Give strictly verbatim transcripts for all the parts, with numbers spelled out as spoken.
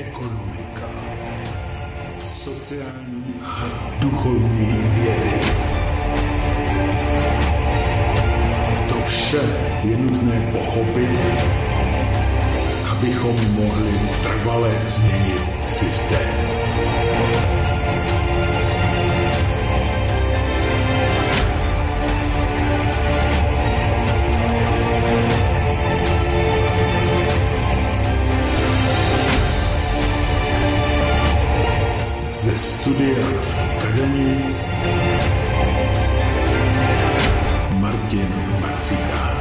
ekonomika, sociální a duchovní vědy. To vše je nutné pochopit, abychom mohli trvale změnit systém. Ze studia v Kadani Martin Marcika.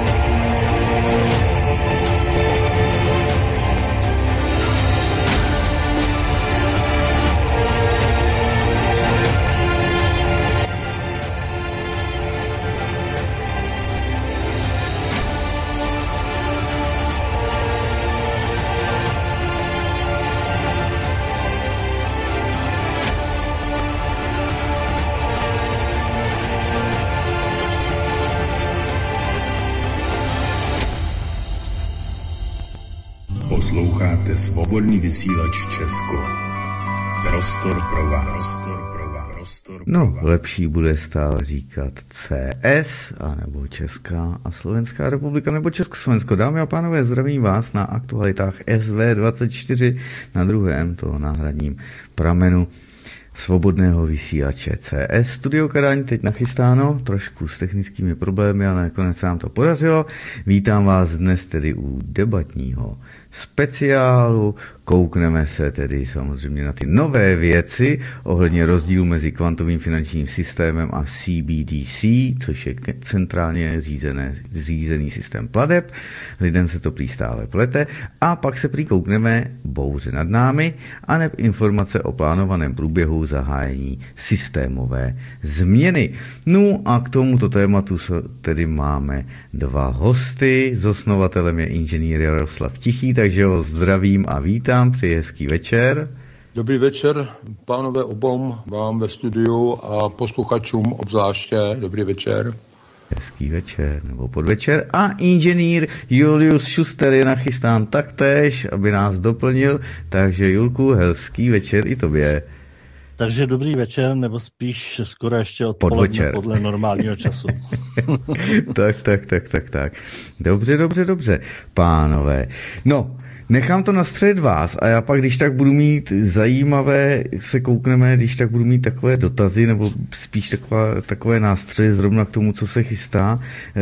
Posloucháte Svobodný vysílač Česko. Prostor pro vás. Prostor pro No, vás. lepší bude stále říkat C S, anebo Česká a Slovenská republika, nebo Československo. Dámy a pánové, zdravím vás na aktualitách S V dvacet čtyři na druhém, to náhradním pramenu svobodného vysílače C S. Studio Kadaň teď nachystáno, trošku s technickými problémy, ale nakonec se nám to podařilo. Vítám vás dnes tedy u debatního speciálu. Koukneme se tedy samozřejmě na ty nové věci ohledně rozdílu mezi kvantovým finančním systémem a C B D C, což je centrálně řízené, řízený systém plateb. Lidem se to prý stále plete. A pak se prý koukneme bouře nad námi, aneb informace o plánovaném průběhu zahájení systémové změny. No a k tomuto tématu tedy máme dva hosty. Zosnovatelem je inženýr Jaroslav Tichý, takže ho zdravím a vítám. Přeji hezký večer. Dobrý večer, pánové obom, vám ve studiu a posluchačům obzvláště. Dobrý večer. Hezký večer nebo podvečer. A inženýr Julius Schuster je nachystán taktéž, aby nás doplnil. Takže Julku, hezký večer i tobě. Takže dobrý večer, nebo spíš skoro ještě odpoledne podle normálního času. tak, tak, tak, tak, tak. Dobře, dobře, dobře, pánové. No, nechám to nastřelit vás a já pak, když tak budu mít zajímavé, se koukneme, když tak budu mít takové dotazy, nebo spíš taková, takové nástřely zrovna k tomu, co se chystá.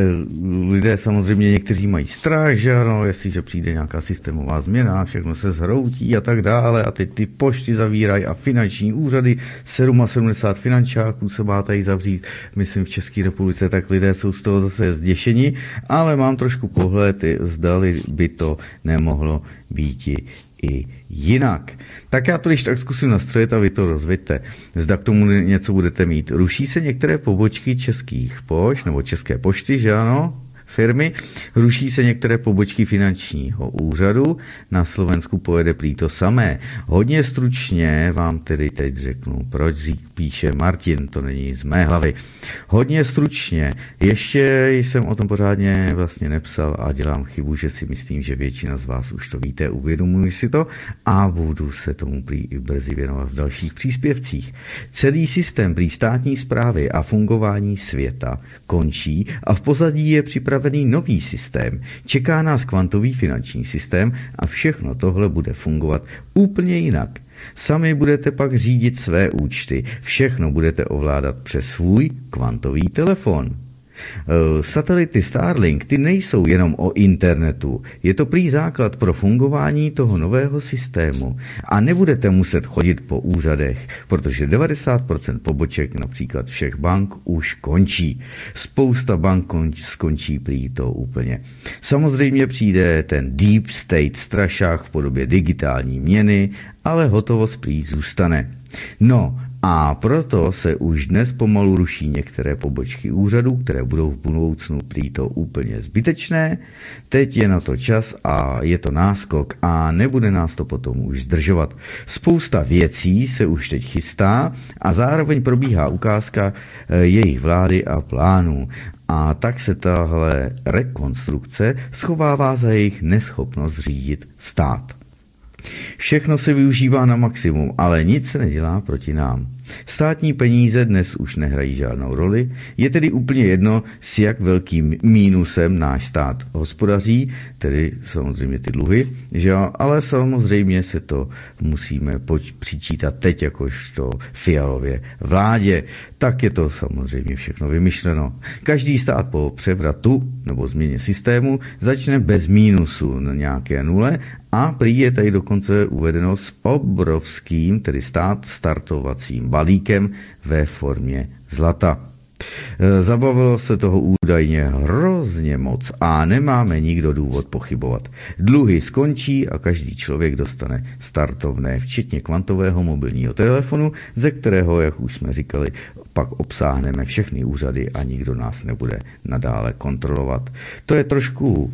Lidé samozřejmě někteří mají strach, že ano, jestliže přijde nějaká systémová změna, všechno se zhroutí a tak dále a teď ty pošty zavírají a finanční úřady, sedmdesát finančáků se má tady zavřít, myslím v České republice, tak lidé jsou z toho zase zděšeni, ale mám trošku pohled, zdali by to nemohlo býti i jinak. Tak já to když tak zkusím nastřelit a vy to rozvěďte. Zda k tomu něco budete mít. Ruší se některé pobočky českých pošt, nebo České pošty, že ano? Firmy, ruší se některé pobočky finančního úřadu, na Slovensku pojede prý to samé. Hodně stručně vám tedy teď řeknu, proč píše Martin, to není z mé hlavy. Hodně stručně, ještě jsem o tom pořádně vlastně nepsal a dělám chybu, že si myslím, že většina z vás už to víte, uvědomuji si to a budu se tomu prý i brzy věnovat v dalších příspěvcích. Celý systém prý státní správy a fungování světa končí a v pozadí je připraven nový systém. Čeká nás kvantový finanční systém a všechno tohle bude fungovat úplně jinak. Sami budete pak řídit své účty. Všechno budete ovládat přes svůj kvantový telefon. Satelity Starlink, ty nejsou jenom o internetu. Je to prý základ pro fungování toho nového systému. A nebudete muset chodit po úřadech, protože devadesát procent poboček například všech bank už končí. Spousta bank skončí prý to úplně. Samozřejmě přijde ten deep state strašák v podobě digitální měny, ale hotovost prý zůstane. No, a proto se už dnes pomalu ruší některé pobočky úřadů, které budou v budoucnu prý to úplně zbytečné. Teď je na to čas a je to náskok a nebude nás to potom už zdržovat. Spousta věcí se už teď chystá a zároveň probíhá ukázka jejich vlády a plánů. A tak se tahle rekonstrukce schovává za jejich neschopnost řídit stát. Všechno se využívá na maximum, ale nic se nedělá proti nám. Státní peníze dnes už nehrají žádnou roli, je tedy úplně jedno, s jak velkým mínusem náš stát hospodaří, tedy samozřejmě ty dluhy, že jo? Ale samozřejmě se to musíme přičítat teď jakožto Fialově vládě. Tak je to samozřejmě všechno vymyšleno. Každý stát po převratu nebo změně systému začne bez mínusu na nějaké nule a prý je tady dokonce uvedeno s obrovským, tedy stát startovacím balíkem ve formě zlata. Zabavilo se toho údajně hrozně moc a nemáme nikdo důvod pochybovat. Dluhy skončí a každý člověk dostane startovné, včetně kvantového mobilního telefonu, ze kterého, jak už jsme říkali, pak obsáhneme všechny úřady a nikdo nás nebude nadále kontrolovat. To je trošku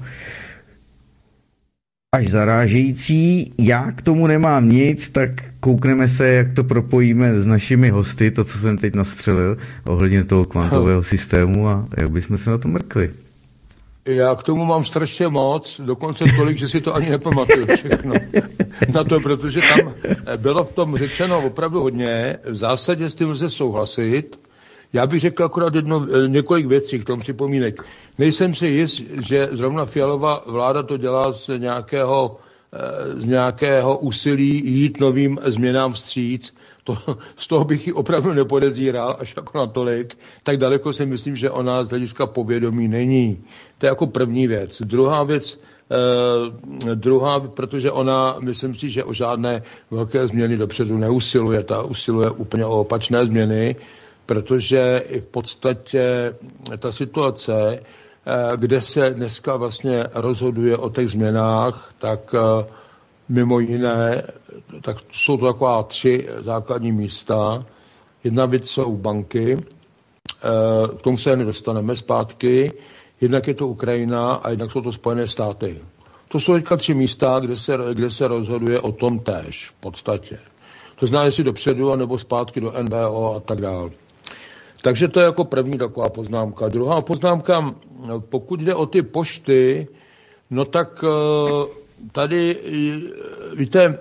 až zarážející. Já k tomu nemám nic, tak koukneme se, jak to propojíme s našimi hosty, to, co jsem teď nastřelil, ohledně toho kvantového systému a jak bychom se na to mrkli. Já k tomu mám strašně moc, dokonce tolik, že si to ani nepamatuju všechno. Na to, protože tam bylo v tom řečeno opravdu hodně, v zásadě s tím lze souhlasit. Já bych řekl akorát jedno, několik věcí k tomu připomínek. Nejsem si jist, že zrovna Fialova vláda to dělá z nějakého, z nějakého úsilí jít novým změnám vstříc. To, z toho bych ji opravdu nepodezíral, až jako natolik. Tak daleko si myslím, že ona z hlediska povědomí není. To je jako první věc. Druhá věc, eh, druhá, protože ona, myslím si, že o žádné velké změny dopředu neusiluje. Ta usiluje úplně o opačné změny, protože v podstatě ta situace, kde se dneska vlastně rozhoduje o těch změnách, tak mimo jiné, tak jsou to taková tři základní místa. Jedna věc jsou banky, k tomu se nedostaneme zpátky, jednak je to Ukrajina a jednak jsou to Spojené státy. To jsou teďka tři místa, kde se, kde se rozhoduje o tom též v podstatě. To znamená, jestli dopředu, anebo zpátky do N B O a tak dále. Takže to je jako první taková poznámka. Druhá poznámka, pokud jde o ty pošty, no tak tady, víte,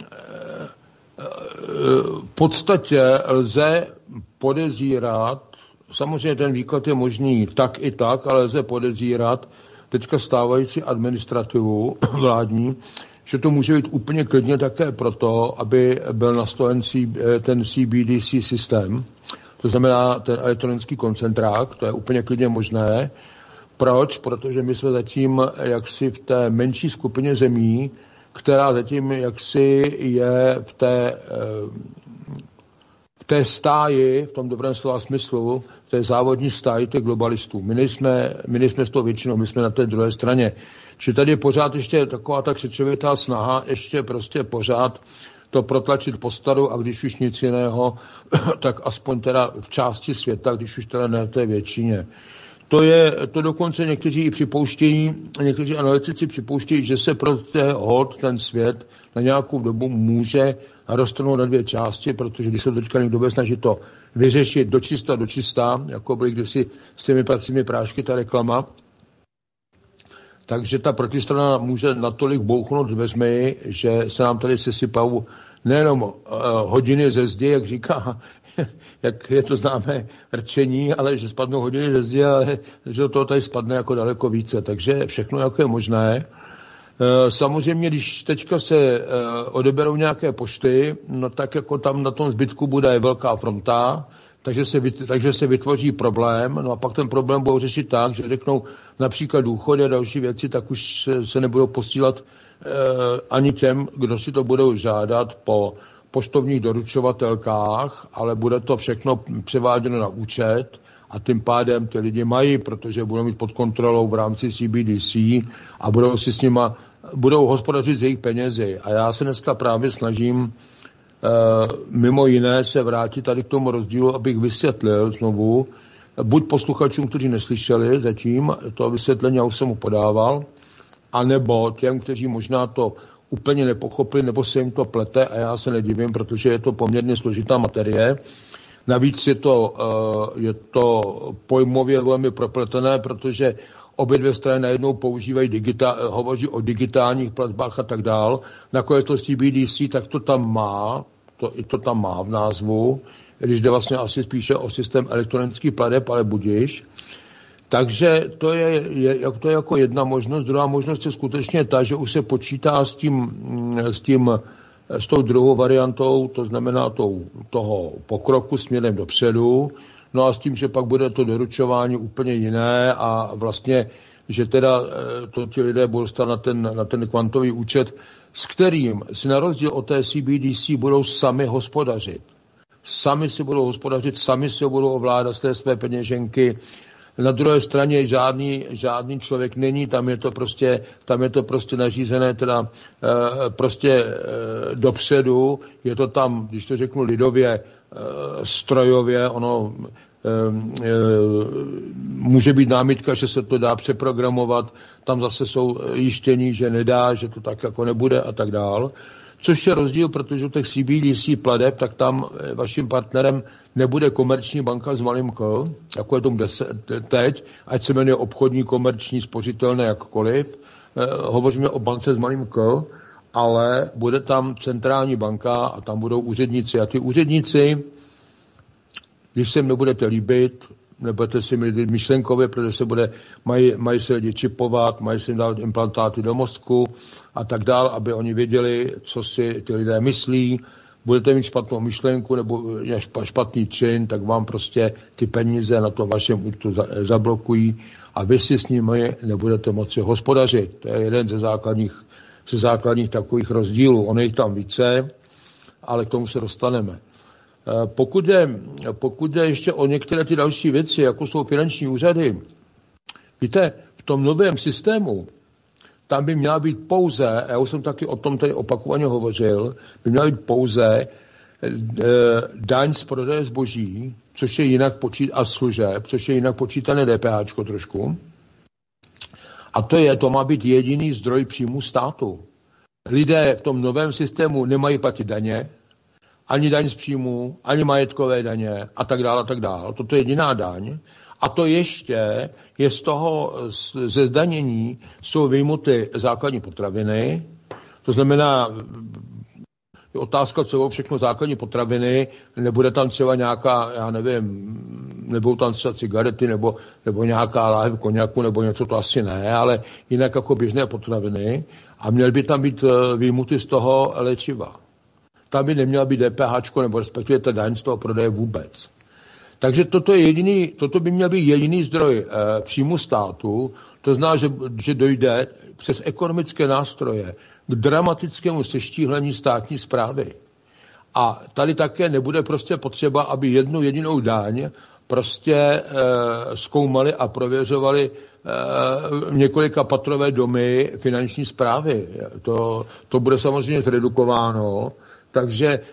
v podstatě lze podezírat, samozřejmě ten výklad je možný tak i tak, ale lze podezírat teďka stávající administrativu vládní, že to může být úplně klidně také proto, aby byl nastolen ten C B D C systém, to znamená ten elektronický koncentrák, to je úplně klidně možné. Proč? Protože my jsme zatím jaksi v té menší skupině zemí, která zatím jaksi je v té, v té stáji, v tom dobrém slova smyslu, v té závodní stáji těch globalistů. My nejsme, my nejsme s tou většinou, my jsme na té druhé straně. Či tady je pořád ještě taková ta křečovitá snaha, ještě prostě pořád to protlačit po staru a když už nic jiného, tak aspoň teda v části světa, když už teda ne v té většině. To je, to dokonce někteří i připouštějí, někteří analytici připouštějí, že se pro hod ten svět na nějakou dobu může roztrhnout na dvě části, protože když se teďka někdo bude snažit to vyřešit dočista dočista, jako byly kdysi s těmi pracími prášky ta reklama, takže ta protistrana může natolik bouchnout dveřmi, že se nám tady sesypou nejenom uh, hodiny ze zdi, jak říká, jak je to známé rčení, ale že spadnou hodiny ze zdi, ale že do toho tady spadne jako daleko více. Takže všechno jako je možné. Uh, samozřejmě, když teďka se uh, odeberou nějaké pošty, no tak jako tam na tom zbytku bude velká fronta, takže se, takže se vytvoří problém, no a pak ten problém budou řešit tak, že řeknou například důchody a další věci, tak už se, se nebudou posílat eh, ani těm, kdo si to budou žádat po poštovních doručovatelkách, ale bude to všechno převáděno na účet a tím pádem ty lidi mají, protože budou mít pod kontrolou v rámci C B D C a budou si s nima, budou hospodařit z jejich penězi. A já se dneska právě snažím Uh, mimo jiné se vrátit tady k tomu rozdílu, abych vysvětlil znovu, buď posluchačům, kteří neslyšeli zatím, to vysvětlení já už jsem mu podával, anebo těm, kteří možná to úplně nepochopili, nebo se jim to plete a já se nedivím, protože je to poměrně složitá materie. Navíc je to, uh, je to pojmově velmi propletené, protože obě dvě strany najednou používají digita, hovoří o digitálních platbách a tak dál. Nakonec to C B D C, tak to tam má, to, i to tam má v názvu, když jde vlastně asi spíše o systém elektronických plateb, ale budiš. Takže to je, je, to je jako jedna možnost. Druhá možnost je skutečně ta, že už se počítá s tím, s tím, s tou druhou variantou, to znamená tou, toho pokroku směrem dopředu, no a s tím, že pak bude to doručování úplně jiné a vlastně, že teda to ti lidé budou stát na ten, na ten kvantový účet, s kterým si na rozdíl od té C B D C budou sami hospodařit. Sami si budou hospodařit, sami si budou ovládat z té své peněženky. Na druhé straně žádný, žádný člověk není, tam je to prostě, tam je to prostě nařízené teda e, prostě e, dopředu, je to tam, když to řeknu lidově, e, strojově, ono e, e, může být námitka, že se to dá přeprogramovat, tam zase jsou jištění, že nedá, že to tak jako nebude a tak dál. Což je rozdíl, protože u těch C B D C plateb, tak tam vaším partnerem nebude komerční banka s malým K, jako je tomu teď, ať se jmenuje obchodní, komerční, spořitelné, jakkoliv. Eh, hovoříme o bance s malým K, ale bude tam centrální banka a tam budou úředníci. A ty úředníci, když se jim nebudete líbit, nebudete si mít myšlenkově, protože se bude, mají, mají se lidi čipovat, mají se jim dávat implantáty do mozku a tak dál, aby oni věděli, co si ty lidé myslí. Budete mít špatnou myšlenku nebo špatný čin, tak vám prostě ty peníze na to vašem účtu zablokují a vy si s nimi nebudete moci hospodařit. To je jeden ze základních, ze základních takových rozdílů. Ono jich tam více, ale k tomu se dostaneme. Pokud jde, pokud jde ještě o některé ty další věci, jako jsou finanční úřady, víte, v tom novém systému, tam by měla být pouze, já už jsem taky o tom tady opakovaně hovořil, by měla být pouze e, daň z prodeje zboží, což je jinak počít a služeb, což je jinak počítané DPHčko trošku. A to je, to má být jediný zdroj příjmu státu. Lidé v tom novém systému nemají platit daně, ani daň z příjmu, ani majetkové daně a tak dále a tak dále. Toto je jediná daň. A to ještě je z toho, ze zdanění jsou vyjmuty základní potraviny. To znamená, je otázka, co jsou všechno základní potraviny, nebude tam třeba nějaká, já nevím, nebudou tam třeba cigarety, nebo, nebo nějaká láhev koněku, nebo něco, to asi ne, ale jinak jako běžné potraviny. A měly by tam být vyjmuty z toho léčiva. Tam by neměla být DPHčko, nebo respektive ta daň z toho prodeje vůbec. Takže toto, je jediný, toto by měl být jediný zdroj e, příjmu státu, to znamená, že, že dojde přes ekonomické nástroje k dramatickému seštíhlení státní správy. A tady také nebude prostě potřeba, aby jednu jedinou daň prostě e, zkoumali a prověřovali e, několika patrové domy finanční správy. To, to bude samozřejmě zredukováno. Takže e,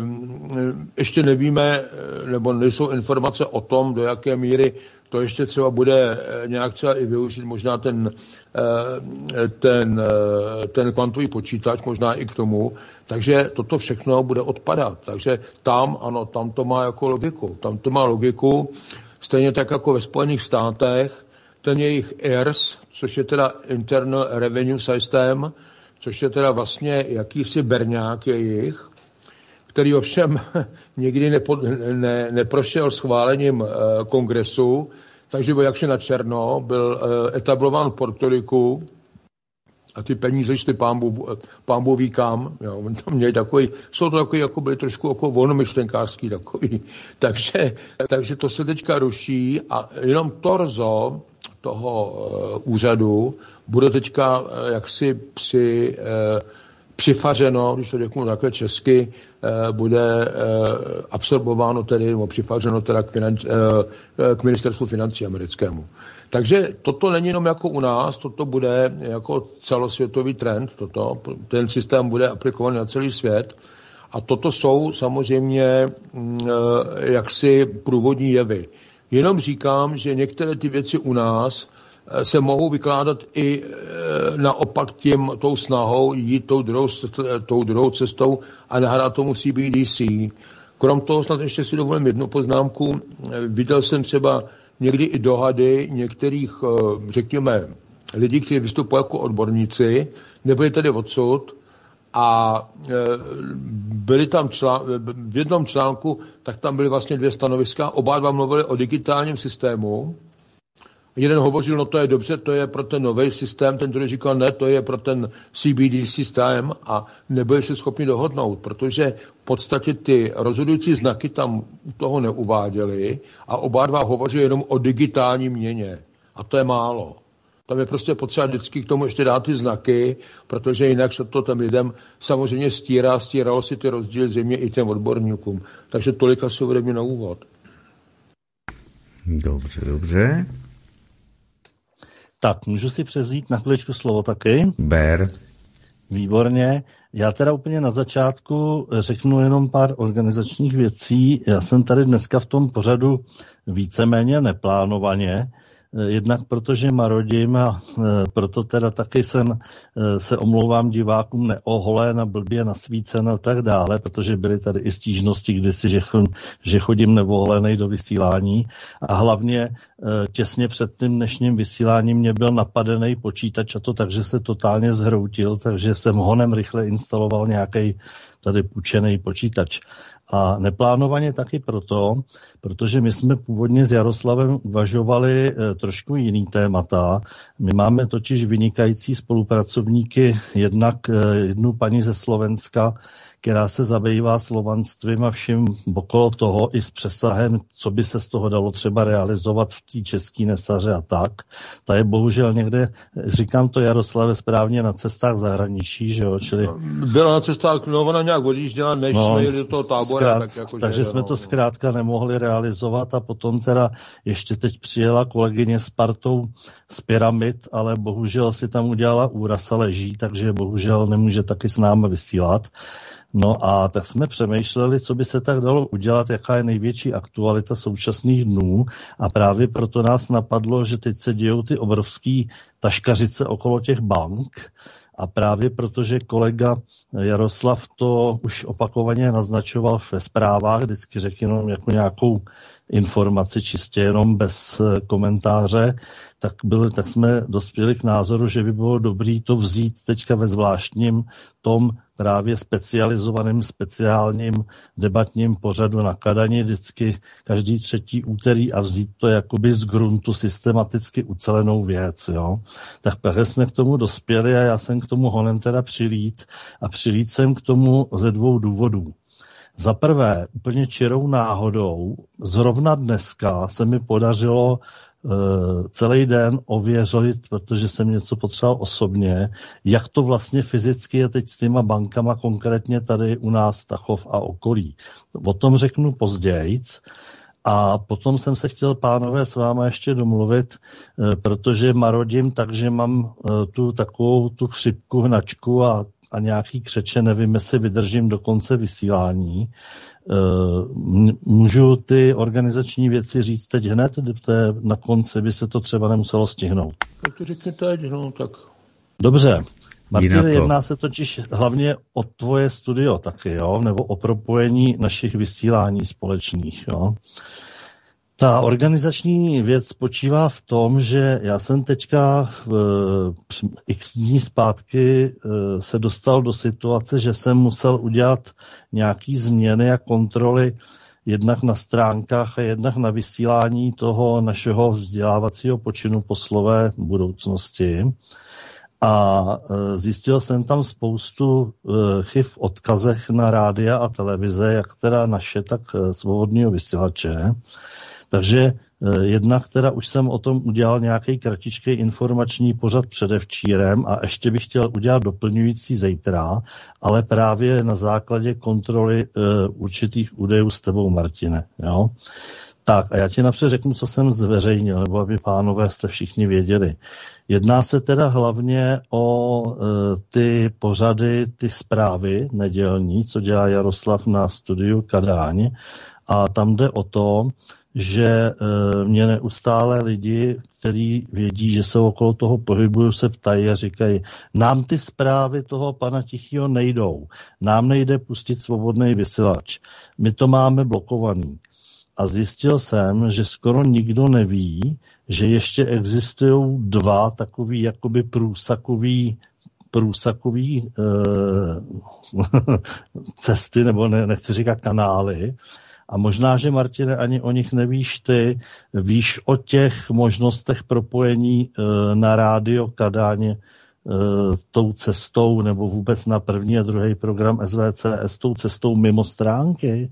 ještě nevíme, nebo nejsou informace o tom, do jaké míry to ještě třeba bude nějak třeba i využít, možná ten, e, ten, e, ten kvantový počítač, možná i k tomu. Takže toto všechno bude odpadat. Takže tam, ano, tam to má jako logiku. Tam to má logiku, stejně tak jako ve Spojených státech, ten jejich I R S, což je teda Internal Revenue System, což je teda vlastně jakýsi berňák jejich, který ovšem nikdy nepo, ne, neprošel schválením e, kongresu, takže byl jakže na černo, byl e, etablován v Portoriku a ty peníze šly pánbů ví kam. Jo, tam měli takový, jsou to takový, jako byli trošku jako volnomyšlenkářský takový. Takže, takže to se teďka ruší a jenom torzo toho e, úřadu bude teďka e, jaksi při e, přifařeno, když to řeknu takhle česky, eh, bude eh, absorbováno tedy, nebo přifařeno teda k, financ, eh, k ministerstvu financí americkému. Takže toto není jenom jako u nás, toto bude jako celosvětový trend, toto, ten systém bude aplikovaný na celý svět a toto jsou samozřejmě eh, jaksi průvodní jevy. Jenom říkám, že některé ty věci u nás se mohou vykládat i naopak tím, tou snahou jít tou druhou, tou druhou cestou a nahrát tomu C B D C. Krom toho snad ještě si dovolím jednu poznámku. Viděl jsem třeba někdy i dohady některých, řekněme, lidí, kteří vystupují jako odborníci, nebyli tady odsud a byli tam člán, v jednom článku, tak tam byly vlastně dvě stanoviska, oba dva mluvili o digitálním systému. Jeden hovořil, no to je dobře, to je pro ten nový systém, ten druhý říkal, ne, to je pro ten C B D systém a nebyli se schopni dohodnout, protože v podstatě ty rozhodující znaky tam u toho neuváděli a oba dva hovoří jenom o digitální měně. A to je málo. Tam je prostě potřeba vždycky k tomu ještě dát ty znaky, protože jinak se to tam lidem samozřejmě stírá, stíralo si ty rozdíly zřejmě i těm odborníkům. Takže tolik asi ode mě na úvod. Dobře, dobře. Tak, můžu si převzít na chviličku slovo taky? Ber. Výborně. Já teda úplně na začátku řeknu jenom pár organizačních věcí. Já jsem tady dneska v tom pořadu víceméně neplánovaně, jednak protože marodím a proto teda taky jsem se omlouvám divákům neoholen a blbě nasvícen a tak dále, protože byly tady i stížnosti kdysi, že, že chodím neoholenej do vysílání a hlavně těsně před tím dnešním vysíláním mě byl napadený počítač a to takže se totálně zhroutil, takže jsem honem rychle instaloval nějaký tady půjčený počítač. A neplánovaně taky proto, protože my jsme původně s Jaroslavem uvažovali e, trošku jiný témata. My máme totiž vynikající spolupracovníky, jednak e, jednu paní ze Slovenska, která se zabývá slovanstvím a vším okolo toho i s přesahem, co by se z toho dalo třeba realizovat v té české Nesaře a tak. Ta je bohužel někde, říkám to Jaroslave správně, na cestách v zahraničí, že jo? Čili... Byla na cestách, no ona nějak odjížděla, než no, jsme jeli do toho tábora. Zkrát, tak jako, takže že, jsme no, to zkrátka nemohli realizovat a potom teda ještě teď přijela kolegyně s partou z Pyramid, ale bohužel si tam udělala úraz a leží, takže bohužel nemůže taky s námi vysílat. No a tak jsme přemýšleli, co by se tak dalo udělat, jaká je největší aktualita současných dnů a právě proto nás napadlo, že teď se dějou ty obrovský taškařice okolo těch bank a právě protože kolega Jaroslav to už opakovaně naznačoval ve zprávách, vždycky řekl jenom jako nějakou informaci čistě jenom bez komentáře, tak, byl, tak jsme dospěli k názoru, že by bylo dobré to vzít teďka ve zvláštním tom právě specializovaným, speciálním debatním pořadu na Kadani vždycky každý třetí úterý a vzít to jakoby z gruntu systematicky ucelenou věc. Jo? Tak pak jsme k tomu dospěli a já jsem k tomu honem teda přilít a přilít jsem k tomu ze dvou důvodů. Za prvé, úplně čirou náhodou, zrovna dneska se mi podařilo uh, celý den ověřit, protože jsem něco potřeboval osobně, jak to vlastně fyzicky je teď s těma bankama, konkrétně tady u nás Tachov a okolí. O tom řeknu pozdějc. A potom jsem se chtěl, pánové, s váma ještě domluvit, uh, protože marodím, takže mám uh, tu takovou tu chřipku, hnačku a a nějaký křeče, nevím, jestli vydržím do konce vysílání. Můžu ty organizační věci říct teď hned, na konci by se to třeba nemuselo stihnout. Tak to řekni teď, no tak. Dobře. Martine, jedná se totiž hlavně o tvoje studio taky, jo? Nebo o propojení našich vysílání společných, jo? Ta organizační věc spočívá v tom, že já jsem teďka v x dní zpátky se dostal do situace, že jsem musel udělat nějaký změny a kontroly jednak na stránkách a jednak na vysílání toho našeho vzdělávacího počinu poslové budoucnosti. A zjistil jsem tam spoustu chyb v odkazech na rádia a televize, jak teda naše, tak svobodného vysílače. Takže jednak teda už jsem o tom udělal nějaký kratičký informační pořad předevčírem a ještě bych chtěl udělat doplňující zítra, ale právě na základě kontroly uh, určitých údajů s tebou, Martine. Jo? Tak a já ti napřed řeknu, co jsem zveřejnil, nebo aby pánové jste všichni věděli. Jedná se teda hlavně o uh, ty pořady, ty zprávy nedělní, co dělá Jaroslav na studiu Kadaň a tam jde o to, že e, mě neustále lidi, kteří vědí, že se okolo toho pohybují, se ptají a říkají, nám ty zprávy toho pana Tichýho nejdou, nám nejde pustit svobodný vysílač, my to máme blokovaný. a zjistil jsem, že skoro nikdo neví, že ještě existují dva takový jakoby průsakový průsakový e, cesty, nebo ne, nechci říkat kanály. A možná, že Martine, ani o nich nevíš ty, víš o těch možnostech propojení e, na rádio Kadaň e, tou cestou, nebo vůbec na první a druhý program S V C S tou cestou mimo stránky?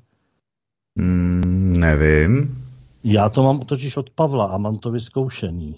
Mm, nevím. Já to mám totiž od Pavla a mám to vyzkoušený.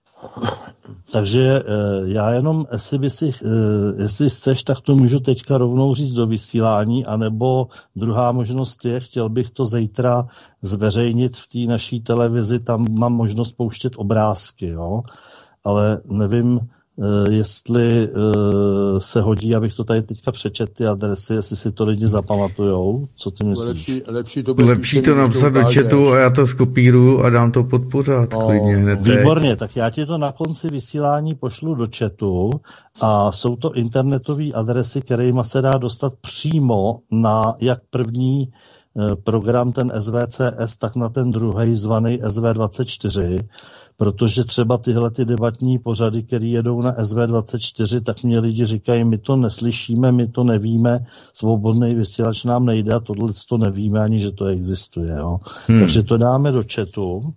Takže já jenom, jestli, by si, jestli chceš, tak to můžu teďka rovnou říct do vysílání, anebo druhá možnost je, chtěl bych to zítra zveřejnit v té naší televizi, tam mám možnost pouštět obrázky, jo? Ale nevím, jestli se hodí, abych to tady teďka přečetl ty adresy, jestli si to lidi zapamatujou, co ty myslíš? Lepší, lepší to, lepší to napsat do chatu a já to skopíruju a dám to pod pořád. No, výborně, tak já ti to na konci vysílání pošlu do chatu a jsou to internetové adresy, kterýma se dá dostat přímo na jak první program ten S V C S, tak na ten druhý zvaný S V dvacet čtyři, protože třeba tyhle ty debatní pořady, které jedou na S V dvacet čtyři, tak mě lidi říkají, my to neslyšíme, my to nevíme, svobodný vysílač nám nejde a tohle to nevíme ani, že to existuje. Jo. Hmm. Takže to dáme do chatu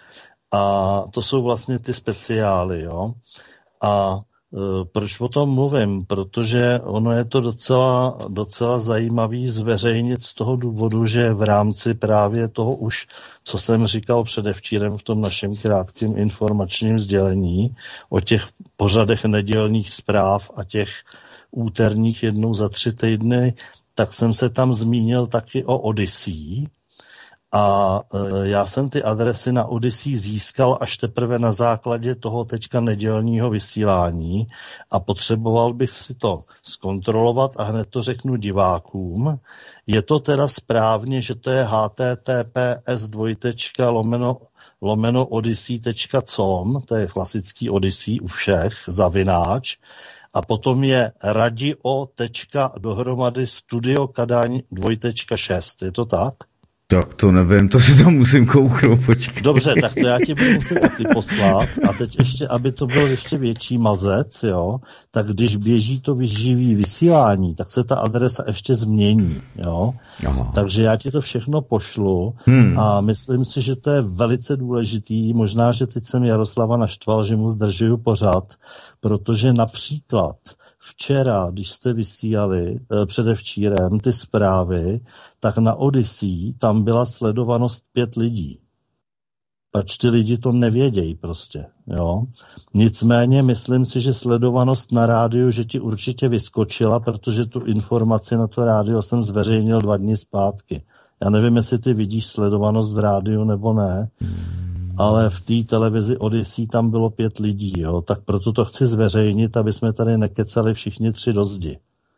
a to jsou vlastně ty speciály. Jo. A proč o tom mluvím? Protože ono je to docela, docela zajímavý zveřejnit z toho důvodu, že v rámci právě toho už, co jsem říkal předevčírem v tom našem krátkém informačním sdělení o těch pořadech nedělních zpráv a těch úterních jednou za tři týdny, tak jsem se tam zmínil taky o Odyssey. A e, já jsem ty adresy na Odyssey získal až teprve na základě toho teďka nedělního vysílání a potřeboval bych si to zkontrolovat a hned to řeknu divákům. Je to teda správně, že to je https dvojtečka lomeno lomeno odyssey tečka com, to je klasický Odyssey u všech, zavináč, a potom je radio tečka dohromady studio kadaň dvojtečka šest, je to tak? Tak to nevím, to si tam musím kouknout, počkat. Dobře, tak to já ti budu muset taky poslat a teď ještě, aby to byl ještě větší mazec, jo, tak když běží to živý vysílání, tak se ta adresa ještě změní, jo. Aha. Takže já ti to všechno pošlu hmm. a myslím si, že to je velice důležitý, možná, že teď jsem Jaroslava naštval, že mu zdržuju pořád, protože například včera, když jste vysílali eh, předevčírem ty zprávy, tak na Odyssey tam byla sledovanost pět lidí. Pač ty lidi to nevědějí prostě, jo. Nicméně myslím si, že sledovanost na rádiu, že ti určitě vyskočila, protože tu informaci na to rádio jsem zveřejnil dva dny zpátky. Já nevím, jestli ty vidíš sledovanost v rádiu nebo ne, hmm. ale v té televizi Odyssey tam bylo pět lidí, jo. Tak proto to chci zveřejnit, aby jsme tady nekecali všichni tři do zdi.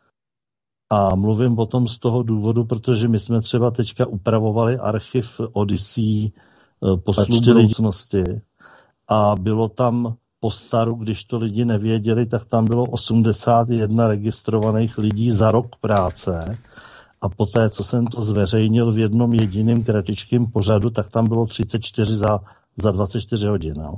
A mluvím o tom z toho důvodu, protože my jsme třeba teďka upravovali archiv Odyssey poslu budoucnosti a bylo tam po staru, když to lidi nevěděli, tak tam bylo osmdesát jedna registrovaných lidí za rok práce a poté, co jsem to zveřejnil v jednom jediném kratičkém pořadu, tak tam bylo třicet čtyři za, za dvacet čtyři hodin. No.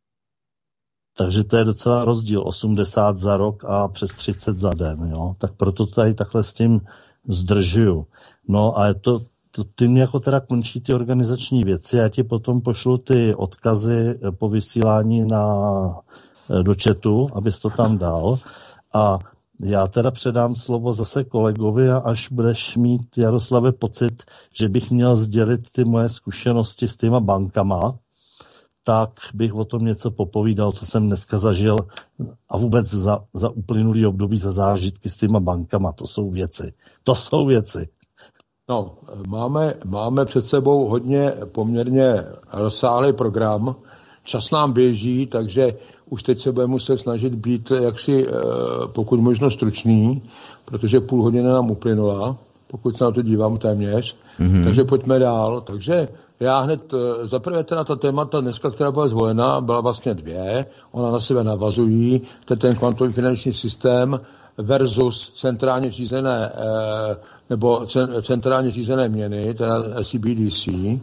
Takže to je docela rozdíl, osmdesát za rok a přes třicet za den, jo. Tak proto tady takhle s tím zdržuju. No a je to, to tím jako teda končí ty organizační věci, já ti potom pošlu ty odkazy po vysílání na, do chatu, abys to tam dal. A já teda předám slovo zase kolegovi a až budeš mít, Jaroslave, pocit, že bych měl sdělit ty moje zkušenosti s těma bankama, tak bych o tom něco popovídal, co jsem dneska zažil a vůbec za, za uplynulý období za zážitky s těma bankama. To jsou věci. To jsou věci. No, máme, máme před sebou hodně poměrně rozsáhlý program. Čas nám běží, takže už teď se budeme muset snažit být jaksi pokud možno stručný, protože půl hodiny nám uplynula, pokud se na to dívám téměř. Mm-hmm. Takže pojďme dál. Takže já hned, zaprvé teda ta témata dneska, která byla zvolena, byla vlastně dvě. Ona na sebe navazují. To je ten kvantový finanční systém versus centrálně řízené, nebo centrálně řízené měny, teda C B D C.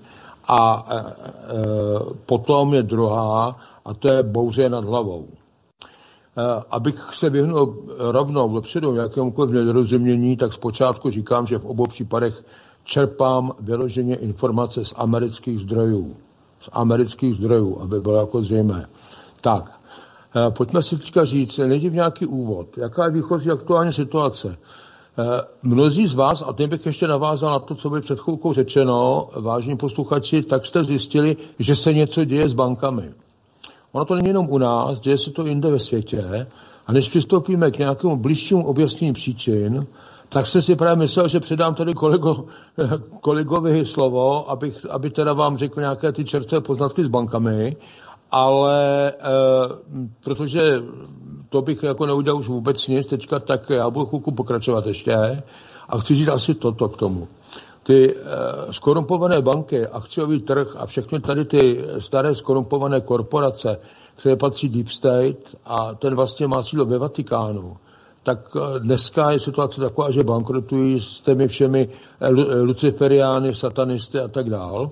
A e, e, potom je druhá, a to je bouře nad hlavou. E, abych se vyhnul rovnou dopředu jakémukoliv nedorozumění, tak zpočátku říkám, že v obou případech čerpám vyloženě informace z amerických zdrojů. Z amerických zdrojů, aby bylo jako zřejmé. Tak, e, pojďme si teďka říct, nejdřív nějaký úvod. Jaká je výchozí aktuální situace? Mnozí z vás, a tím bych ještě navázal na to, co by před chvilkou řečeno, vážní posluchači, tak jste zjistili, že se něco děje s bankami. Ono to není jenom u nás, děje se to jinde ve světě. A než přistoupíme k nějakému bližšímu objasnění příčin, tak jsem si právě myslel, že předám tady kolego, kolegovi slovo, abych, aby teda vám řekl nějaké ty čerstvé poznatky s bankami, ale e, protože to bych jako neudělal už vůbec nic teďka, tak já budu chvilku pokračovat ještě a chci říct asi toto k tomu. Ty e, skorumpované banky, akciový trh a všechny tady ty staré skorumpované korporace, které patří Deep State a ten vlastně má sídlo ve Vatikánu, tak dneska je situace taková, že bankrotují s těmi všemi luciferiány, satanisty a tak dál.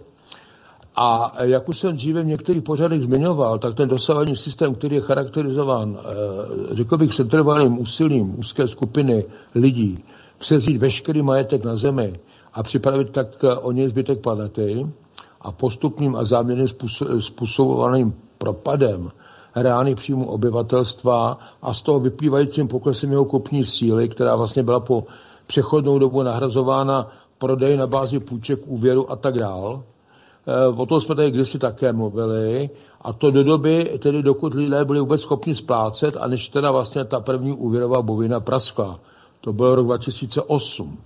A jak už jsem dříve v některých pořadech zmiňoval, tak ten dosavadní systém, který je charakterizován, řekl bych, přetrvalým úsilím úzké skupiny lidí převzít veškerý majetek na zemi a připravit tak o něj zbytek planety a postupným a záměrným způsobovaným propadem reálných příjmů obyvatelstva a z toho vyplývajícím poklesem jeho kupní síly, která vlastně byla po přechodnou dobu nahrazována prodej na bázi půjček, úvěru a tak dál. O tom jsme tady kdysi také mluvili a to do doby, tedy dokud lidé byli vůbec schopni splácet a než teda vlastně ta první úvěrová buvina praskla. To byl rok dva tisíce osm.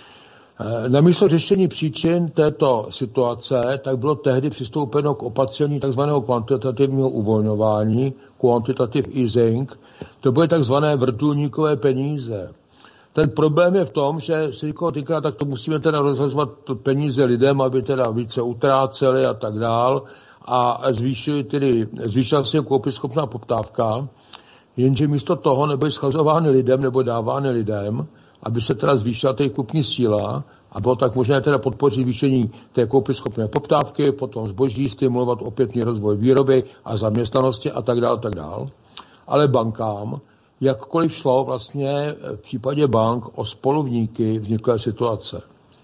Namísto řešení příčin této situace, tak bylo tehdy přistoupeno k opatření tzv. Kvantitativního uvolňování, quantitative easing. To byly tzv. Vrtulníkové peníze. Ten problém je v tom, že si říkal týká, tak to musíme teda rozhazovat peníze lidem, aby teda více utráceli a tak dál a zvýšili tedy, zvýšila se koupěschopná poptávka, jenže místo toho nebyly schazovány lidem nebo dávány lidem, aby se teda zvýšila té kupní síla a bylo tak možné teda podpořit zvýšení té koupěschopné poptávky, potom zboží, stimulovat opětný rozvoj výroby a zaměstnanosti a tak dál, tak dál. Ale bankám, jakkoliv šlo vlastně v případě bank o spoluvníky vzniklé situace.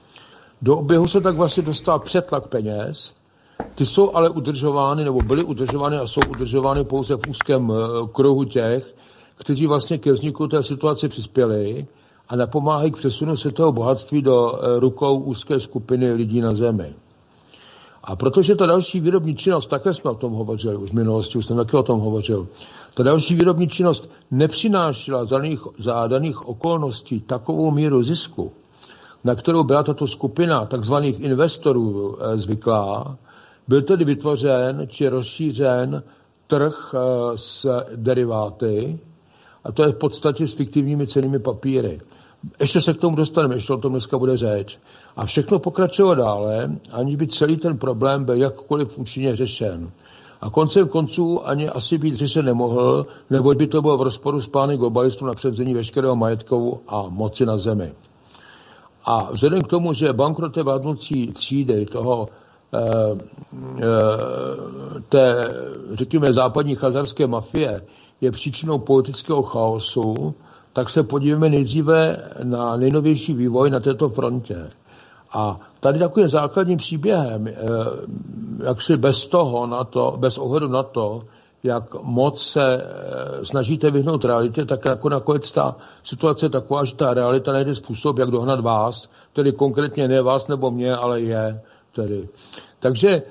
Do oběhu se tak vlastně dostal přetlak peněz, ty jsou ale udržovány, nebo byly udržovány a jsou udržovány pouze v úzkém kruhu těch, kteří vlastně ke vzniku té situace přispěli a napomáhají k přesunu světového bohatství do rukou úzké skupiny lidí na zemi. A protože ta další výrobní činnost, také jsme o tom hovořili, už v minulosti už jsem taky o tom hovořil, ta další výrobní činnost nepřinášela za daných, za daných okolností takovou míru zisku, na kterou byla tato skupina takzvaných investorů e, zvyklá, byl tedy vytvořen či rozšířen trh e, s deriváty, a to je v podstatě s fiktivními cennými papíry. Ještě se k tomu dostaneme, ještě o tom dneska bude řeč. A všechno pokračovalo dále, aniž by celý ten problém byl jakkoliv účinně řešen. A koncem konců ani asi být řešen nemohl, neboť by to bylo v rozporu s plány globalistů na převzení veškerého majetku a moci na zemi. A vzhledem k tomu, že bankroty vládnoucí třídy toho e, e, té, řekněme, západní chazarské mafie je příčinou politického chaosu, tak se podívejme nejdříve na nejnovější vývoj na této frontě. A tady takovým základním příběhem, jak si bez toho, na to, bez ohledu na to, jak moc se snažíte vyhnout realitě, tak jako nakonec ta situace je taková, že ta realita najde způsob, jak dohnat vás, tedy konkrétně ne vás nebo mě, ale je. Tedy. Takže,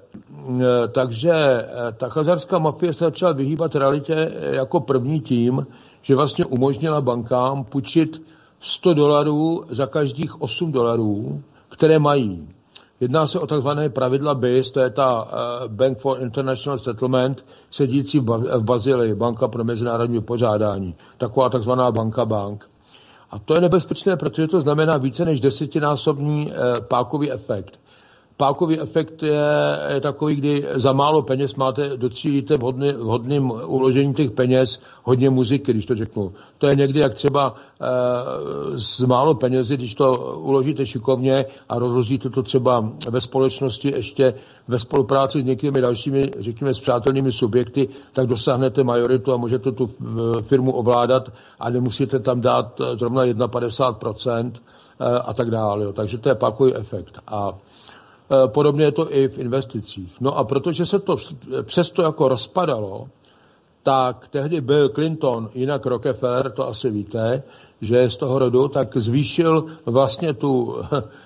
takže ta chazarská mafie se začala vyhýbat realitě jako první tím, že vlastně umožnila bankám půjčit sto dolarů za každých osm dolarů, které mají. Jedná se o takzvané pravidla B I S, to je ta Bank for International Settlement, sedící v Bazilii, Banka pro mezinárodní vypořádání, taková takzvaná banka bank. A to je nebezpečné, protože to znamená více než desetinásobný pákový efekt. pákový efekt je, je takový, kdy za málo peněz máte, docílíte vhodný, vhodným uložením těch peněz hodně muziky, když to řeknu. To je někdy jak třeba e, z málo penězi, když to uložíte šikovně a rozložíte to třeba ve společnosti ještě ve spolupráci s některými dalšími, řekněme, spřátelnými subjekty, tak dosáhnete majoritu a můžete tu firmu ovládat a nemusíte tam dát zrovna padesát jedna procent a tak dále. Jo. Takže to je pákový efekt. A podobně je to i v investicích. No a protože se to přesto jako rozpadalo, tak tehdy Bill Clinton, jinak Rockefeller, to asi víte, že je z toho rodu, tak zvýšil vlastně tu,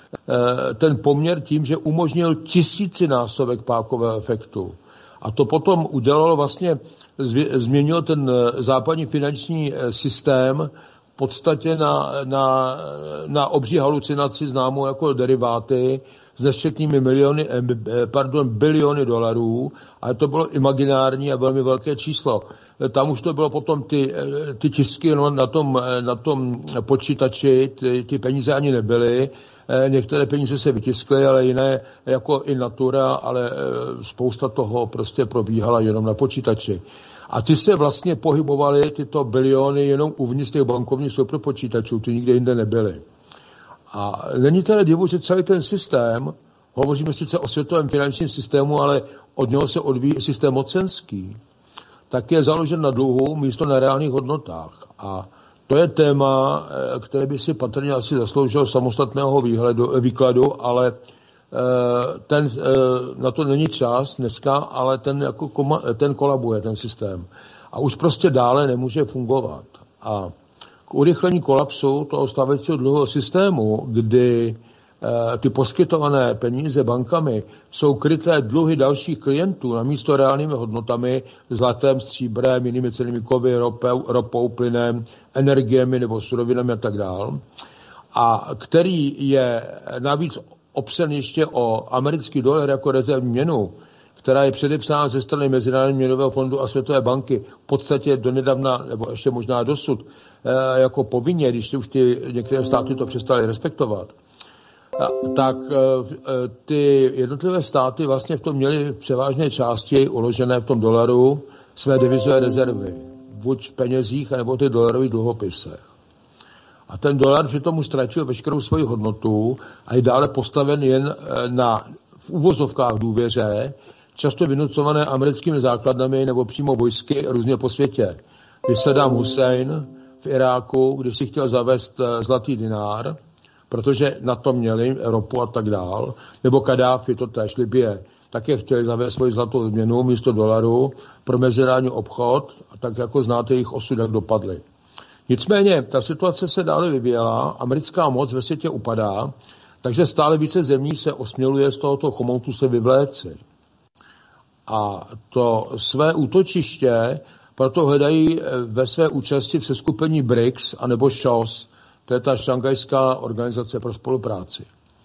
ten poměr tím, že umožnil tisícinásobek pákového efektu. A to potom udělalo vlastně, změnil ten západní finanční systém v podstatě na, na, na obří halucinaci známou jako deriváty s nesčetnými miliony, pardon, biliony dolarů, ale to bylo imaginární a velmi velké číslo. Tam už to bylo potom ty, ty tisky no, na, tom, na tom počítači, ty, ty peníze ani nebyly. Některé peníze se vytiskly, ale jiné jako in natura, ale spousta toho prostě probíhala jenom na počítači. A ty se vlastně pohybovaly, tyto biliony, jenom uvnitř těch bankovních superpočítačů, ty nikde jinde nebyly. A není tedy divu, že celý ten systém, hovoříme sice o světovém finančním systému, ale od něho se odvíjí systém mocenský, tak je založen na dluhu místo na reálných hodnotách. A to je téma, které by si patrně asi zasloužilo samostatného výhledu, výkladu, ale ten, na to není čas dneska, ale ten, jako koma, ten kolabuje, ten systém. A už prostě dále nemůže fungovat. A k urychlení kolapsu toho stávajícího dluhového systému, kdy e, ty poskytované peníze bankami jsou kryté dluhy dalších klientů namísto reálnými hodnotami, zlatem, stříbrem, jinými cennými kovy, ropou, ropou, plynem, energiemi nebo surovinami a tak dál, a který je navíc opřen ještě o americký dolar jako rezervní měnu, která je předepsána ze strany Mezinárodního měnového fondu a Světové banky v podstatě donedavna, nebo ještě možná dosud, e, jako povinně, když už ty některé státy to přestaly respektovat, tak e, ty jednotlivé státy vlastně v tom měly v převážné části uložené v tom dolaru své devizové rezervy, buď v penězích, anebo v těch dolarových dluhopisech. A ten dolar přitom už ztratil veškerou svoji hodnotu a je dále postaven jen na v uvozovkách důvěře, často vynucované americkými základnami nebo přímo vojsky různě po světě. Když Saddam Hussein v Iráku, když si chtěl zavést zlatý dinár, protože na to měli ropu a tak dál, nebo Kadáfi, to též Libye, také chtěli zavést svoji zlatou změnu místo dolaru pro mezinárodní obchod, a tak jako znáte jejich osud, jak dopadly. Nicméně ta situace se dále vyvíjela, americká moc ve světě upadá, takže stále více zemí se osměluje z tohoto chomoutu se vyvléci. A to své útočiště proto hledají ve své účasti v seskupení B R I C S anebo S H O S, to je ta Šanghajská organizace pro spolupráci.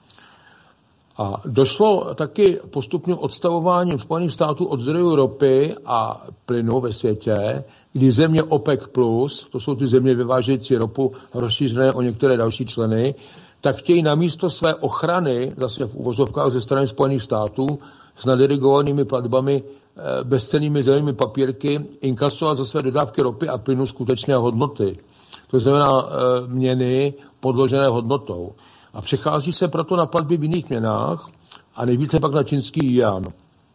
A došlo taky postupným odstavováním Spojených států od zdrojů ropy a plynu ve světě, kdy země OPEC plus, to jsou ty země vyvážející ropu rozšířené o některé další členy, tak chtějí namísto své ochrany, zase v uvozovkách ze strany Spojených států, s nadirigovanými platbami, bezcennými zelenými papírky, inkasovat za své dodávky ropy a plynu skutečné hodnoty. To znamená měny podložené hodnotou. A přechází se proto na platby v jiných měnách a nejvíce pak na čínský juan.